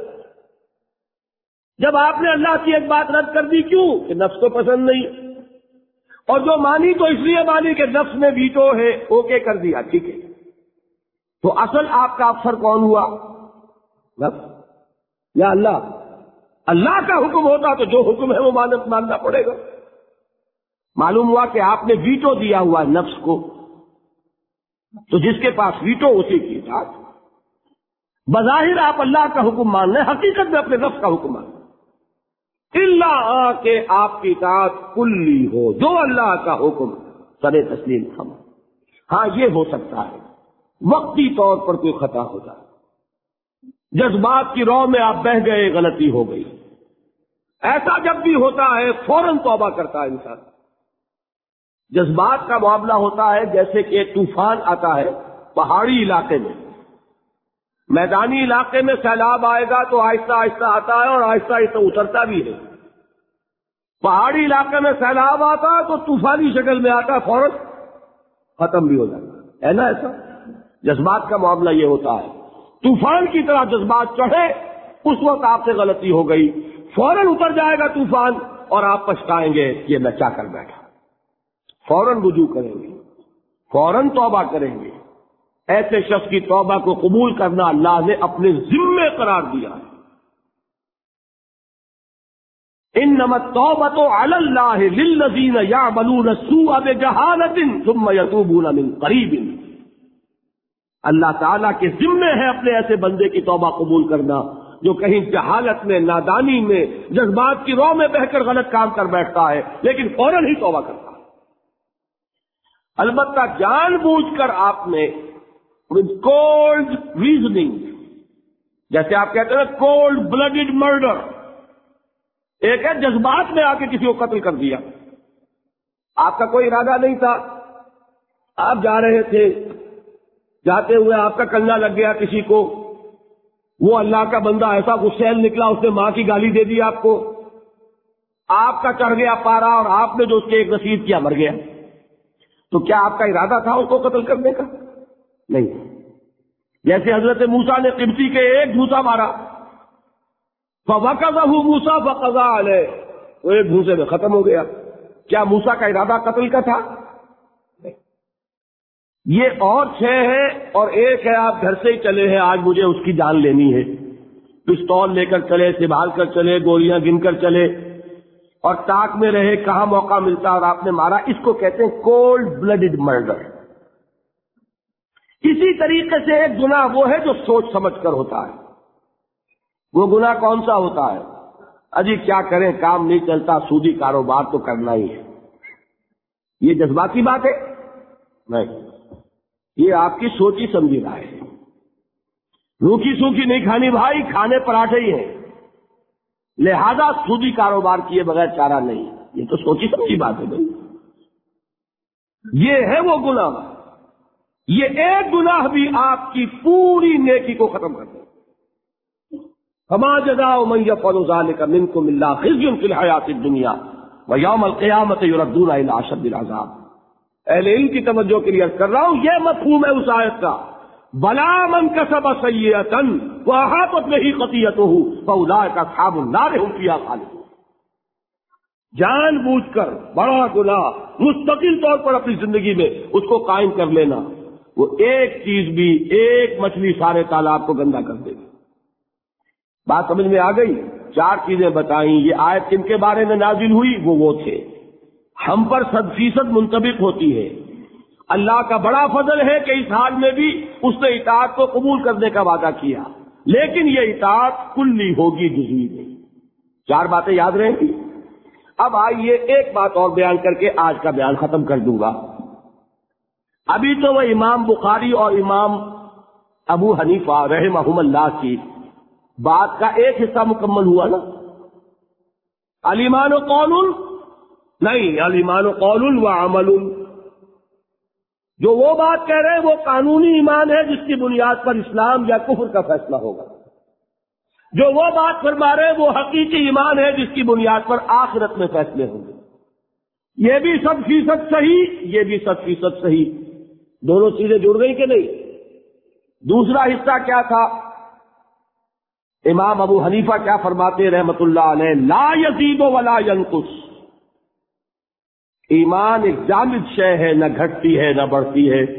جب آپ نے اللہ کی ایک بات رد کر دی، کیوں؟ کہ نفس کو پسند نہیں۔ اور جو مانی تو اس لیے مانی کہ نفس میں ویٹو ہے، اوکے کر دیا، ٹھیک ہے۔ تو اصل آپ کا افسر کون ہوا؟ نفس یا اللہ؟ اللہ کا حکم ہوتا تو جو حکم ہے وہ ماننا پڑے گا۔ معلوم ہوا کہ آپ نے ویٹو دیا ہوا نفس کو، تو جس کے پاس ویٹو اسی کی اطاعت۔ بظاہر آپ اللہ کا حکم مان رہے، حقیقت میں اپنے نفس کا حکم مان رہے۔ اللہ کہ آپ کی اطاعت کلی ہو، جو اللہ کا حکم سر تسلیم ہم۔ ہاں یہ ہو سکتا ہے وقتی طور پر کوئی خطا ہو جائے، جذبات کی رو میں آپ بہہ گئے، غلطی ہو گئی۔ ایسا جب بھی ہوتا ہے فوراً توبہ کرتا ہے انسان۔ جذبات کا معاملہ ہوتا ہے جیسے کہ ایک طوفان آتا ہے پہاڑی علاقے میں، میدانی علاقے میں سیلاب آئے گا تو آہستہ آہستہ آتا ہے اور آہستہ آہستہ اترتا بھی ہے۔ پہاڑی علاقے میں سیلاب آتا ہے تو طوفانی شکل میں آتا ہے، فوراً ختم بھی ہو جاتا ہے نا۔ ایسا جذبات کا معاملہ یہ ہوتا ہے، طوفان کی طرح جذبات چڑھے، اس وقت آپ سے غلطی ہو گئی، فوراً اتر جائے گا طوفان اور آپ پچھتائیں گے کہ میں کیا کر بیٹھا۔ فوراً رجوع کریں گے، فوراً توبہ کریں گے۔ ایسے شخص کی توبہ کو قبول کرنا اللہ نے اپنے ذمے قرار دیا ہے۔ انما التوبۃ علی اللہ للذین یعملون السوء بجہالۃ ثم یتوبون من قریب۔ اللہ تعالیٰ کے ذمے ہے اپنے ایسے بندے کی توبہ قبول کرنا جو کہیں جہالت میں، نادانی میں، جذبات کی رو میں بہ کر غلط کام کر بیٹھتا ہے لیکن فوراً ہی توبہ کرتا ہے۔ البتہ جان بوجھ کر آپ نے with cold reasoning، جیسے آپ کہتے ہیں cold blooded murder، ایک ہے جذبات میں آ کے کسی کو قتل کر دیا، آپ کا کوئی ارادہ نہیں تھا، آپ جا رہے تھے، جاتے ہوئے آپ کا کلہ لگ گیا کسی کو، وہ اللہ کا بندہ ایسا غسیل نکلا، اس نے ماں کی گالی دے دی آپ کو، آپ کا چڑھ گیا پارا اور آپ نے جو اس کے ایک نصیب کیا مر گیا، تو کیا آپ کا ارادہ تھا اس کو قتل کرنے کا؟ نہیں۔ جیسے حضرت موسیٰ نے قبطی کے ایک گھوسا مارا، فَوَقَذَهُ مُوسَىٰ فَقَضَىٰ عَلَيْهِ، وہ ایک گھوسے میں ختم ہو گیا۔ کیا موسیٰ کا ارادہ قتل کا تھا؟ نہیں۔ یہ اور چھ ہے، اور ایک ہے آپ گھر سے ہی چلے ہیں، آج مجھے اس کی جان لینی ہے، پستول لے کر چلے، سنبھال کر چلے، گولیاں گن کر چلے، اور تاک میں رہے کہاں موقع ملتا اور آپ نے مارا۔ اس کو کہتے ہیں کولڈ بلڈڈ مرڈر۔ اسی طریقے سے ایک گناہ وہ ہے جو سوچ سمجھ کر ہوتا ہے۔ وہ گناہ کون سا ہوتا ہے؟ اجی کیا کریں، کام نہیں چلتا، سودی کاروبار تو کرنا ہی ہے۔ یہ جذباتی بات ہے؟ نہیں، یہ آپ کی سوچی سمجھی رائے ہے۔ روکھی سوکھی نہیں کھانی بھائی، کھانے پراٹھے ہی ہیں، لہذا سودی کاروبار کیے بغیر چارہ نہیں۔ یہ تو سوچی سمجھی بات ہے بھائی۔ یہ ہے وہ گناہ، یہ ایک گناہ بھی آپ کی پوری نیکی کو ختم کر دے۔ فما جزاء من يفعل ذلك منكم الا خزي في الحياة الدنيا ويوم القيامة يردون الى اشد العذاب۔ اہل علم کی توجہ کے لیے عرض کر رہا ہوں، یہ مفہوم ہے اس آیت کا، بلا من کسب سیئۃ واحاطت به خطیئته فاولئک اصحاب النار هم فیہا خالدون۔ جان بوجھ کر بڑا گناہ مستقل طور پر اپنی زندگی میں اس کو قائم کر لینا، وہ ایک چیز بھی، ایک مچھلی سارے تالاب کو گندا کر دے گی۔ بات سمجھ میں آ گئی؟ چار چیزیں بتائیں۔ یہ آیت کن کے بارے میں نازل ہوئی؟ وہ تھے، ہم پر 100% منطبق ہوتی ہے۔ اللہ کا بڑا فضل ہے کہ اس حال میں بھی اس نے اطاعت کو قبول کرنے کا وعدہ کیا، لیکن یہ اطاعت کلی ہوگی، جزوی نہیں۔ 4 باتیں یاد رہیں گی۔ اب آئیے ایک بات اور بیان کر کے آج کا بیان ختم کر دوں گا۔ ابھی تو وہ امام بخاری اور امام ابو حنیفہ رحمہم اللہ کی بات کا ایک حصہ مکمل ہوا نا۔ الایمان قول نہیں، الایمان قول و عمل۔ جو وہ بات کہہ رہے ہیں وہ قانونی ایمان ہے جس کی بنیاد پر اسلام یا کفر کا فیصلہ ہوگا۔ جو وہ بات فرما رہے ہیں وہ حقیقی ایمان ہے جس کی بنیاد پر آخرت میں فیصلے ہوں گے۔ یہ بھی 100% صحیح، یہ بھی 100% صحیح، دونوں چیزیں جڑ گئی کہ نہیں؟ دوسرا حصہ کیا تھا؟ امام ابو حنیفہ کیا فرماتے رحمت اللہ علیہ؟ لا یزید ولا ینقص۔ ایمان ایک جامد شے ہے، نہ گھٹتی ہے نہ بڑھتی ہے۔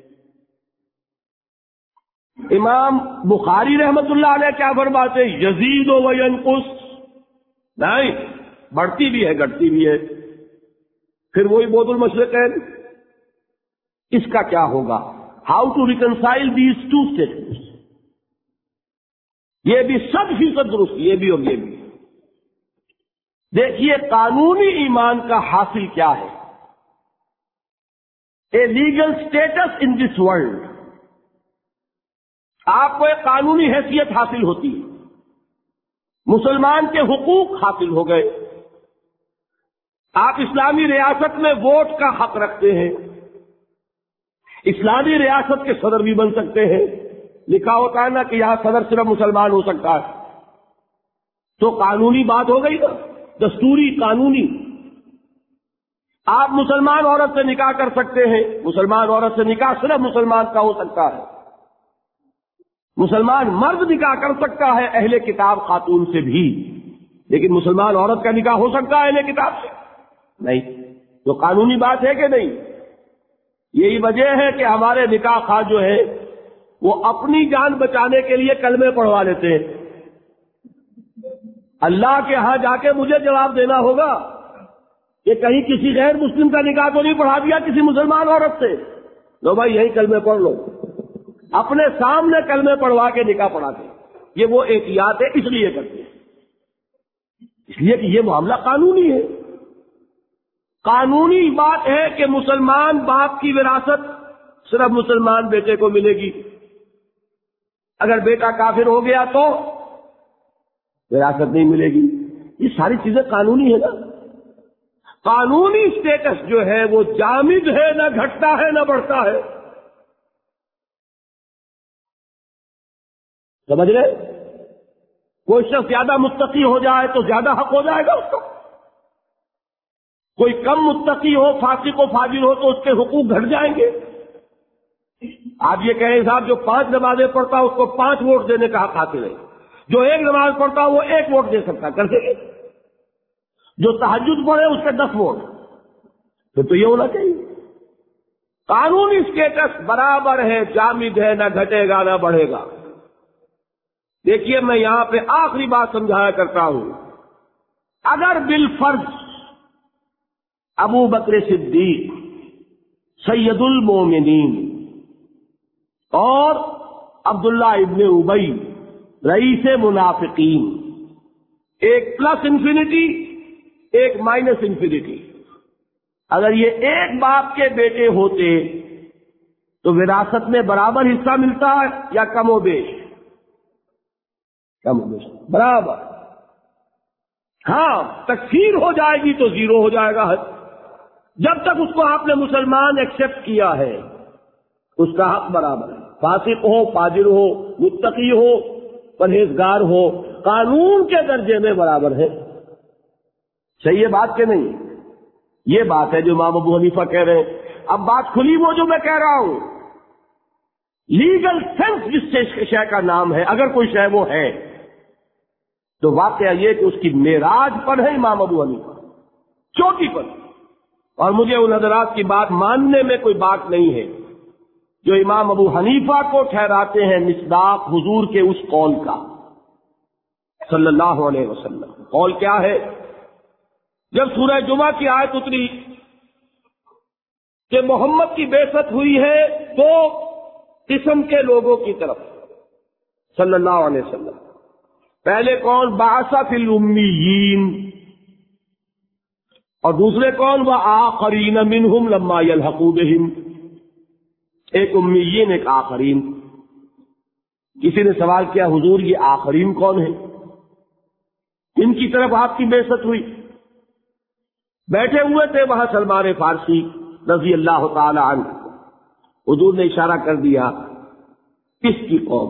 امام بخاری رحمت اللہ علیہ کیا فرماتے؟ یزید و ینقص، نہیں، بڑھتی بھی ہے گھٹتی بھی ہے۔ پھر وہی بوت المشرقین، اس کا کیا ہوگا؟ How to reconcile these 2 statements؟ یہ بھی 100% درست، یہ بھی اور یہ بھی۔ دیکھیے قانونی ایمان کا حاصل کیا ہے؟ A legal status in this world. آپ کو ایک قانونی حیثیت حاصل ہوتی ہے، مسلمان کے حقوق حاصل ہو گئے، آپ اسلامی ریاست میں ووٹ کا حق رکھتے ہیں، اسلامی ریاست کے صدر بھی بن سکتے ہیں۔ لکھا ہوتا ہے نا کہ یہاں صدر صرف مسلمان ہو سکتا ہے، تو قانونی بات ہو گئی نا، دستوری قانونی۔ آپ مسلمان عورت سے نکاح کر سکتے ہیں، مسلمان عورت سے نکاح صرف مسلمان کا ہو سکتا ہے۔ مسلمان مرد نکاح کر سکتا ہے اہل کتاب خاتون سے بھی، لیکن مسلمان عورت کا نکاح ہو سکتا ہے اہل کتاب سے نہیں۔ تو قانونی بات ہے کہ نہیں؟ یہی وجہ ہے کہ ہمارے نکاح خواہ جو ہے وہ اپنی جان بچانے کے لیے کلمے پڑھوا لیتے ہیں۔ اللہ کے ہاں جا کے مجھے جواب دینا ہوگا کہ کہیں کسی غیر مسلم کا نکاح تو نہیں پڑھا دیا کسی مسلمان عورت سے؟ لو بھائی یہی کلمے پڑھ لو، اپنے سامنے کلمے پڑھوا کے نکاح پڑھاتے ہیں۔ یہ وہ احتیاط ہے، اس لیے کرتے ہیں، اس لیے کہ یہ معاملہ قانونی ہے۔ قانونی بات ہے کہ مسلمان باپ کی وراثت صرف مسلمان بیٹے کو ملے گی، اگر بیٹا کافر ہو گیا تو وراثت نہیں ملے گی۔ یہ ساری چیزیں قانونی ہے نا۔ قانونی اسٹیٹس جو ہے وہ جامد ہے، نہ گھٹتا ہے نہ بڑھتا ہے۔ سمجھ رہے؟ کوئی شخص زیادہ متقی ہو جائے تو زیادہ حق ہو جائے گا اس کو، کوئی کم متقی ہو، فاسق و فاجر ہو تو اس کے حقوق گھٹ جائیں گے۔ آپ یہ کہیں صاحب جو 5 نمازیں پڑھتا اس کو 5 ووٹ دینے کا حق حاصل ہے، جو 1 نماز پڑھتا وہ 1 ووٹ دے سکتا، کر سکے؟ جو تہجد پڑھے اس کے 10 ووٹ، پھر تو یہ ہونا چاہیے۔ قانونی اسٹیٹس برابر ہے، جامد ہے، نہ گھٹے گا نہ بڑھے گا۔ دیکھیے میں یہاں پہ آخری بات سمجھایا کرتا ہوں، اگر بالفرض ابو بکر صدیق سید المومنین اور عبداللہ ابن ابی رئیس منافقین، ایک پلس انفینٹی ایک مائنس انفینٹی، اگر یہ ایک باپ کے بیٹے ہوتے تو وراثت میں برابر حصہ ملتا ہے یا کم و بیش؟ کم و بیش برابر۔ ہاں تکفیر ہو جائے گی تو 0 ہو جائے گا۔ جب تک اس کو آپ نے مسلمان ایکسپٹ کیا ہے اس کا حق برابر ہے، فاسق ہو، فاجر ہو، متقی ہو، پرہیزگار ہو، قانون کے درجے میں برابر ہے۔ صحیح ہے بات کہ نہیں؟ یہ بات ہے جو امام ابو حنیفہ کہہ رہے ہیں۔ اب بات کھلی وہ جو میں کہہ رہا ہوں، لیگل سینس جس شے کا نام ہے، اگر کوئی شے وہ ہے تو واقعہ یہ کہ اس کی معراج پر ہے امام ابو حنیفہ، چوٹی پر۔ اور مجھے ان حضرات کی بات ماننے میں کوئی بات نہیں ہے جو امام ابو حنیفہ کو ٹھہراتے ہیں مصداق حضور کے اس قول کا صلی اللہ علیہ وسلم۔ قول کیا ہے؟ جب سورہ جمعہ کی آیت اتری کہ محمد کی بعثت ہوئی ہے دو قسم کے لوگوں کی طرف صلی اللہ علیہ وسلم. پہلے کون؟ بعث فی الامیین، اور دوسرے کون؟ وآخرین منہم لما یلحقوا بہم. ایک امیین، ایک آخرین. کسی نے سوال کیا حضور یہ آخرین کون ہے؟ ان کی طرف آپ کی بعثت ہوئی. بیٹھے ہوئے تھے وہاں سلمان فارسی رضی اللہ تعالی عنہ. حضور نے اشارہ کر دیا کس کی قوم.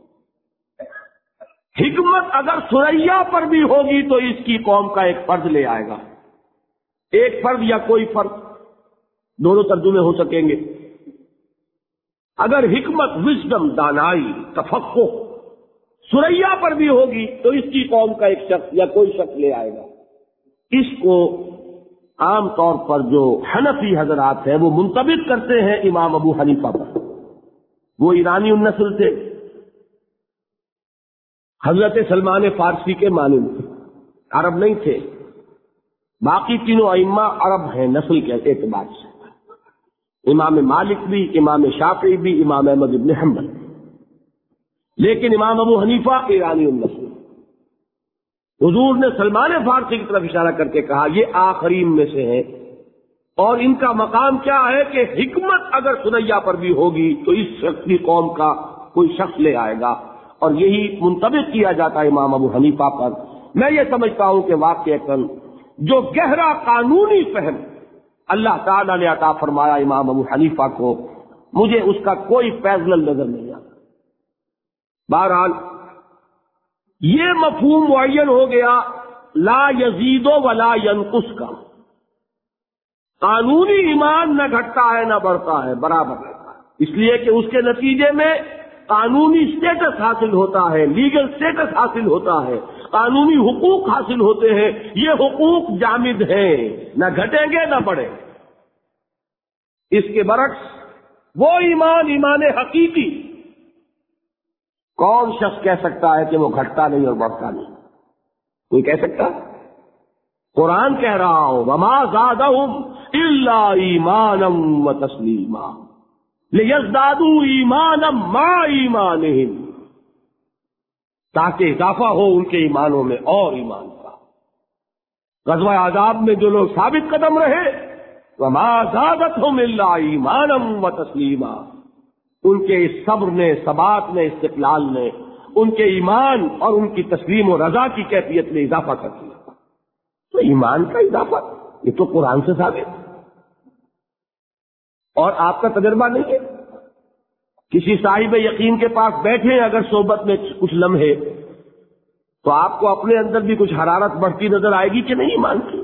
حکمت اگر ثریا پر بھی ہوگی تو اس کی قوم کا ایک فرد لے آئے گا. ایک فرد یا کوئی فرد، دونوں ترجمے ہو سکیں گے. اگر حکمت، وزڈم، دانائی، تفقہ ثریا پر بھی ہوگی تو اس کی قوم کا ایک شخص یا کوئی شخص لے آئے گا. اس کو عام طور پر جو حنفی حضرات ہیں وہ منطبق کرتے ہیں امام ابو حنیفہ پر. وہ ایرانی النسل تھے، حضرت سلمان فارسی کے مانند تھے، عرب نہیں تھے. باقی تینوں ائمہ عرب ہیں نسل کے اعتبار سے. امام مالک بھی، امام شافعی بھی، امام احمد بن حنبل. لیکن امام ابو حنیفہ ایرانی النسل. حضور نے سلمان فارسی کی طرف اشارہ کر کے کہا یہ آخرین میں سے ہیں، اور ان کا مقام کیا ہے کہ حکمت اگر ثریا پر بھی ہوگی تو اس شخص کی قوم کا کوئی شخص لے آئے گا. اور یہی منطبق کیا جاتا ہے امام ابو حنیفہ پر. میں یہ سمجھتا ہوں کہ واقعتاً جو گہرا قانونی فہم اللہ تعالیٰ نے عطا فرمایا امام ابو حنیفہ کو، مجھے اس کا کوئی پیرالل نظر نہیں آتا. بہرحال یہ مفہوم معین ہو گیا لا یزید ولا ینقص کا. قانونی ایمان نہ گھٹتا ہے نہ بڑھتا ہے، برابر رہتا ہے. اس لیے کہ اس کے نتیجے میں قانونی سٹیٹس حاصل ہوتا ہے، لیگل سٹیٹس حاصل ہوتا ہے، قانونی حقوق حاصل ہوتے ہیں. یہ حقوق جامد ہیں، نہ گھٹیں گے نہ بڑھیں. اس کے برعکس وہ ایمان حقیقی کون شخص کہہ سکتا ہے کہ وہ گھٹتا نہیں اور بڑھتا نہیں؟ کوئی کہہ سکتا؟ قرآن کہہ رہا ہو وما زادہم الا ایمانا وتسلیما لیزدادوا ایمانا مع ایمانہم، تاکہ اضافہ ہو ان کے ایمانوں میں اور ایمان کا. غزوہ احزاب میں جو لوگ ثابت قدم رہے وما زادتہم الا ایمانا وتسلیما، ان کے اس صبر نے، ثبات نے، استقلال نے ان کے ایمان اور ان کی تسلیم و رضا کی کیفیت میں اضافہ کر دیا. تو ایمان کا اضافہ یہ تو قرآن سے ثابت، اور آپ کا تجربہ نہیں ہے. کسی صاحب یقین کے پاس بیٹھے اگر صحبت میں کچھ لمحے تو آپ کو اپنے اندر بھی کچھ حرارت بڑھتی نظر آئے گی کہ نہیں ایمان کی؟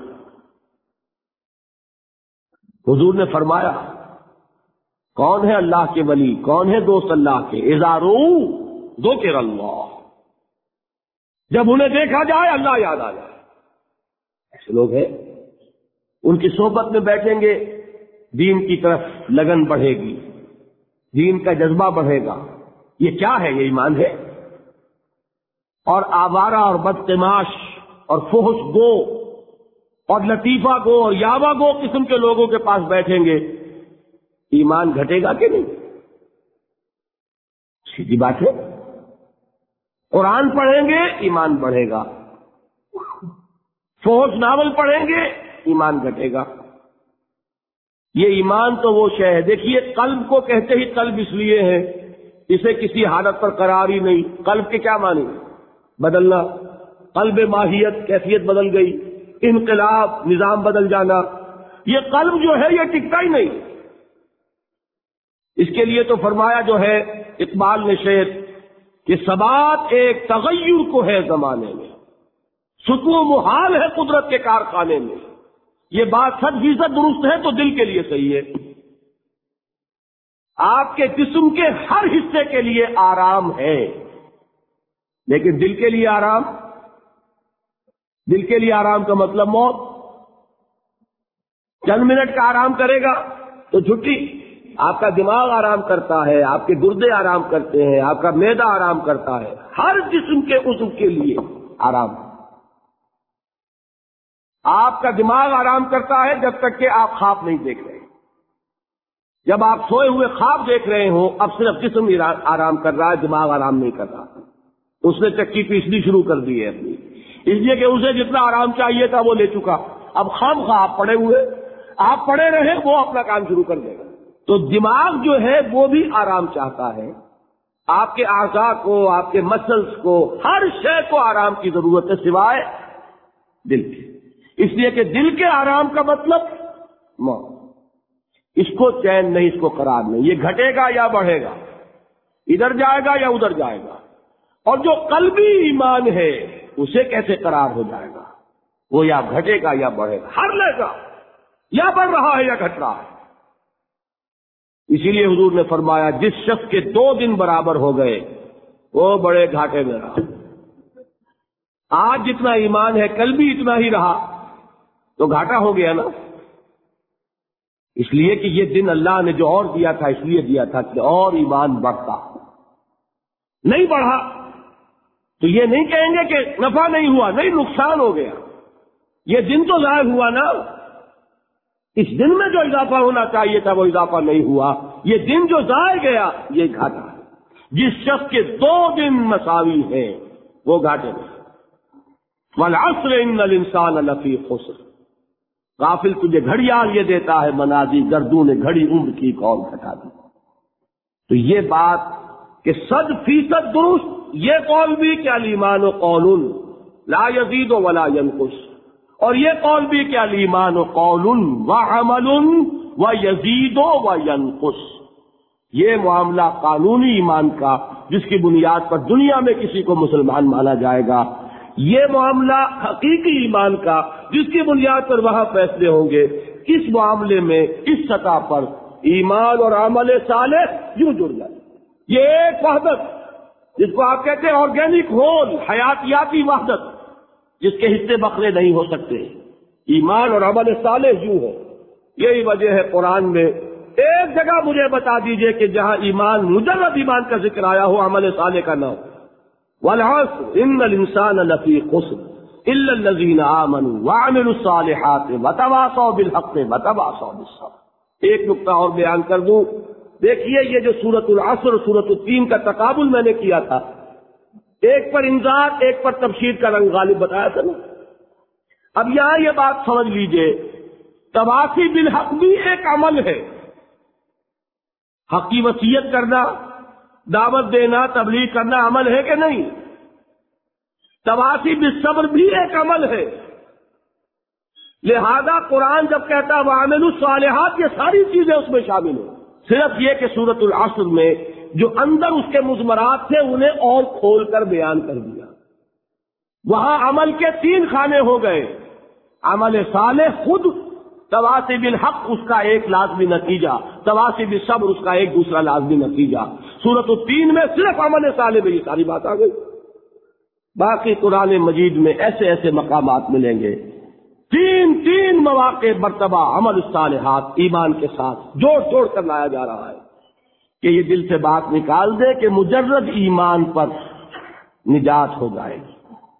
حضور نے فرمایا کون ہے اللہ کے ولی، کون ہے دوست اللہ کے؟ اذا رؤوا ذکر اللہ، جب انہیں دیکھا جائے اللہ یاد آ جائے. ایسے لوگ ہیں، ان کی صحبت میں بیٹھیں گے دین کی طرف لگن بڑھے گی، دین کا جذبہ بڑھے گا. یہ کیا ہے؟ یہ ایمان ہے. اور آوارہ اور بدتماش اور فحش گو اور لطیفہ گو اور یاوہ گو قسم کے لوگوں کے پاس بیٹھیں گے، ایمان گھٹے گا کہ نہیں؟ سیدھی بات ہے. قرآن پڑھیں گے ایمان بڑھے گا، فحش ناول پڑھیں گے ایمان گھٹے گا. یہ ایمان تو وہ شے ہے. دیکھیے قلب کو کہتے ہی قلب اس لیے ہے اسے کسی حالت پر قرار ہی نہیں. قلب کے کیا معنی؟ بدلنا. قلب ماہیت، کیفیت بدل گئی، انقلاب، نظام بدل جانا. یہ قلب جو ہے یہ ٹکتا ہی نہیں. اس کے لیے تو فرمایا جو ہے اقبال نے شعر کہ ثبات ایک تغیر کو ہے زمانے میں، سکون محال ہے قدرت کے کارخانے میں. یہ بات 100% درست ہے تو دل کے لیے صحیح ہے. آپ کے جسم کے ہر حصے کے لیے آرام ہے، لیکن دل کے لیے آرام، دل کے لیے آرام کا مطلب موت. چند منٹ کا آرام کرے گا تو چھٹی. آپ کا دماغ آرام کرتا ہے، آپ کے گردے آرام کرتے ہیں، آپ کا معدہ آرام کرتا ہے. ہر جسم کے عضو کے لیے آرام. آپ کا دماغ آرام کرتا ہے جب تک کہ آپ خواب نہیں دیکھ رہے. جب آپ سوئے ہوئے خواب دیکھ رہے ہوں، اب صرف جسم آرام کر رہا ہے، دماغ آرام نہیں کر رہا، اس نے چکی پیسنی شروع کر دی ہے اپنی، اس لیے کہ اسے جتنا آرام چاہیے تھا وہ لے چکا، اب خام خواہ آپ پڑے ہوئے، آپ پڑے رہے، وہ اپنا کام شروع کر دے گا۔ تو دماغ جو ہے وہ بھی آرام چاہتا ہے، آپ کے اعضاء کو، آپ کے مسلز کو، ہر شے کو آرام کی ضرورت ہے سوائے دل کے، اس لیے کہ دل کے آرام کا مطلب موت، اس کو چین نہیں، اس کو قرار نہیں، یہ گھٹے گا یا بڑھے گا، ادھر جائے گا یا ادھر جائے گا۔ اور جو قلبی ایمان ہے اسے کیسے قرار ہو جائے گا، وہ یا گھٹے گا یا بڑھے گا، ہر لے گا، یا بڑھ رہا ہے یا گھٹ رہا ہے۔ اسی لیے حضور نے فرمایا جس شخص کے 2 دن برابر ہو گئے وہ بڑے گھاٹے میں رہا۔ آج جتنا ایمان ہے کل بھی اتنا ہی رہا تو گھاٹا ہو گیا نا، اس لیے کہ یہ دن اللہ نے جو اور دیا تھا اس لیے دیا تھا کہ اور ایمان بڑھتا، نہیں بڑھا تو یہ نہیں کہیں گے کہ نفع نہیں ہوا، نہیں نقصان ہو گیا، یہ دن تو ضائع ہوا نا، اس دن میں جو اضافہ ہونا چاہیے تھا وہ اضافہ نہیں ہوا، یہ دن جو ضائع گیا یہ گھاٹا ہے۔ جس شخص کے 2 دن مساوی ہیں وہ گھاٹے میں۔ والعصر ان الانسان لفی خسر، غافل تجھے گھڑیال یہ دیتا ہے منازی، گردوں نے گھڑی عمر کی کون گھٹا دی۔ تو یہ بات کہ 100% درست، یہ قول بھی کہ الایمان قول لا یزید ولا ینقص، اور یہ قول بھی کہ الایمان قول وعمل ویزید وینقص، یہ معاملہ قانونی ایمان کا جس کی بنیاد پر دنیا میں کسی کو مسلمان مانا جائے گا، یہ معاملہ حقیقی ایمان کا جس کی بنیاد پر وہاں فیصلے ہوں گے۔ اس معاملے میں اس سطح پر ایمان اور عمل صالح یوں جڑ جائے، یہ ایک وحدت جس کو آپ کہتے ہیں آرگینک ہول، حیاتیاتی وحدت جس کے حصے بکرے نہیں ہو سکتے، ایمان اور عمل صالح یوں ہے۔ یہی وجہ ہے قرآن میں ایک جگہ مجھے بتا دیجئے کہ جہاں ایمان مجرد ایمان کا ذکر آیا ہو عمل صالح کا نہ ہو۔ والعصر ان الانسان لفی خسر الا الذین آمنوا وعملوا الصالحات وتواصوا بالحق وتواصوا بالصبر۔ ایک نقطہ اور بیان کر دوں، دیکھیے یہ جو سورۃ العصر اور سورۃ التین کا تقابل میں نے کیا تھا، ایک پر انذار ایک پر تبشیر کا رنگ غالب بتایا تھا نا، اب یہاں یہ بات سمجھ لیجئے، تواصی بالحق بھی ایک عمل ہے، حق کی وصیت کرنا، دعوت دینا، تبلیغ کرنا عمل ہے کہ نہیں؟ تواصی بالصبر بھی ایک عمل ہے، لہذا قرآن جب کہتا ہے وعملوا الصالحات یہ ساری چیزیں اس میں شامل ہیں، صرف یہ کہ سورۃ العصر میں جو اندر اس کے مضمرات تھے انہیں اور کھول کر بیان کر دیا، وہاں عمل کے 3 خانے ہو گئے، عمل صالح خود، تواصی بالحق اس کا ایک لازمی نتیجہ، تواصی بالصبر اس کا ایک دوسرا لازمی نتیجہ۔ سورۃ التین میں صرف عمل صالح میں یہ ساری بات آ گئی، باقی قرآن مجید میں ایسے ایسے مقامات ملیں گے، 3 مواقع مرتبہ عمل الصالحات ایمان کے ساتھ جوڑ کر لایا جا رہا ہے کہ یہ دل سے بات نکال دے کہ مجرد ایمان پر نجات ہو جائے گی۔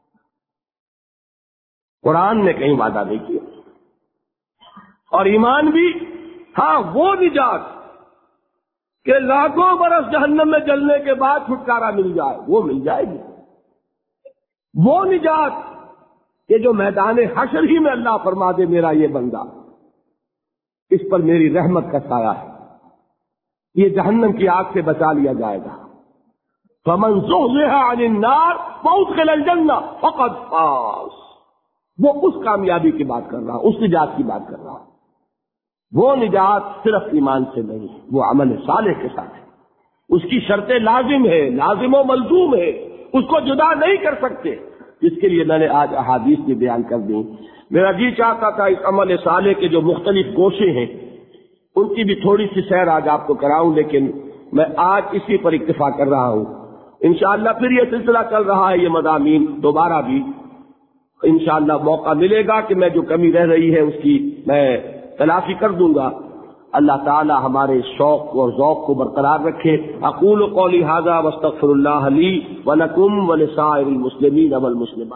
قرآن نے کہیں وعدہ نہیں کیا، اور ایمان بھی ہاں وہ نجات کہ لاکھوں برس جہنم میں جلنے کے بعد چھٹکارا مل جائے، وہ مل جائے گی، وہ نجات کہ جو میدان حشر ہی میں اللہ فرما دے میرا یہ بندہ اس پر میری رحمت کا سایہ ہے، یہ جہنم کی آگ سے بچا لیا جائے گا۔ فمن زحزح عن النار وادخل الجنہ فقد فاز، وہ اس کامیابی کی بات کر رہا، اس نجات کی بات کر رہا، وہ نجات صرف ایمان سے نہیں، وہ عمل صالح کے ساتھ ہے، اس کی شرط لازم ہے، لازم و ملزوم ہے، اس کو جدا نہیں کر سکتے، جس کے لیے میں نے آج احادیث بھی بیان کر دی۔ میرا جی چاہتا تھا اس عمل صالح کے جو مختلف گوشے ہیں ان کی بھی تھوڑی سی سیر آج آپ کو کراؤں، لیکن میں آج اسی پر اکتفا کر رہا ہوں۔ انشاءاللہ پھر یہ سلسلہ چل رہا ہے، یہ مضامین دوبارہ بھی انشاءاللہ موقع ملے گا کہ میں جو کمی رہ رہی ہے اس کی میں تلافی کر دوں گا۔ اللہ تعالی ہمارے شوق اور ذوق کو برقرار رکھے۔ اقول قولی ھذا واستغفر اللہ لی ولکم ولسائر المسلمین والمسلمات۔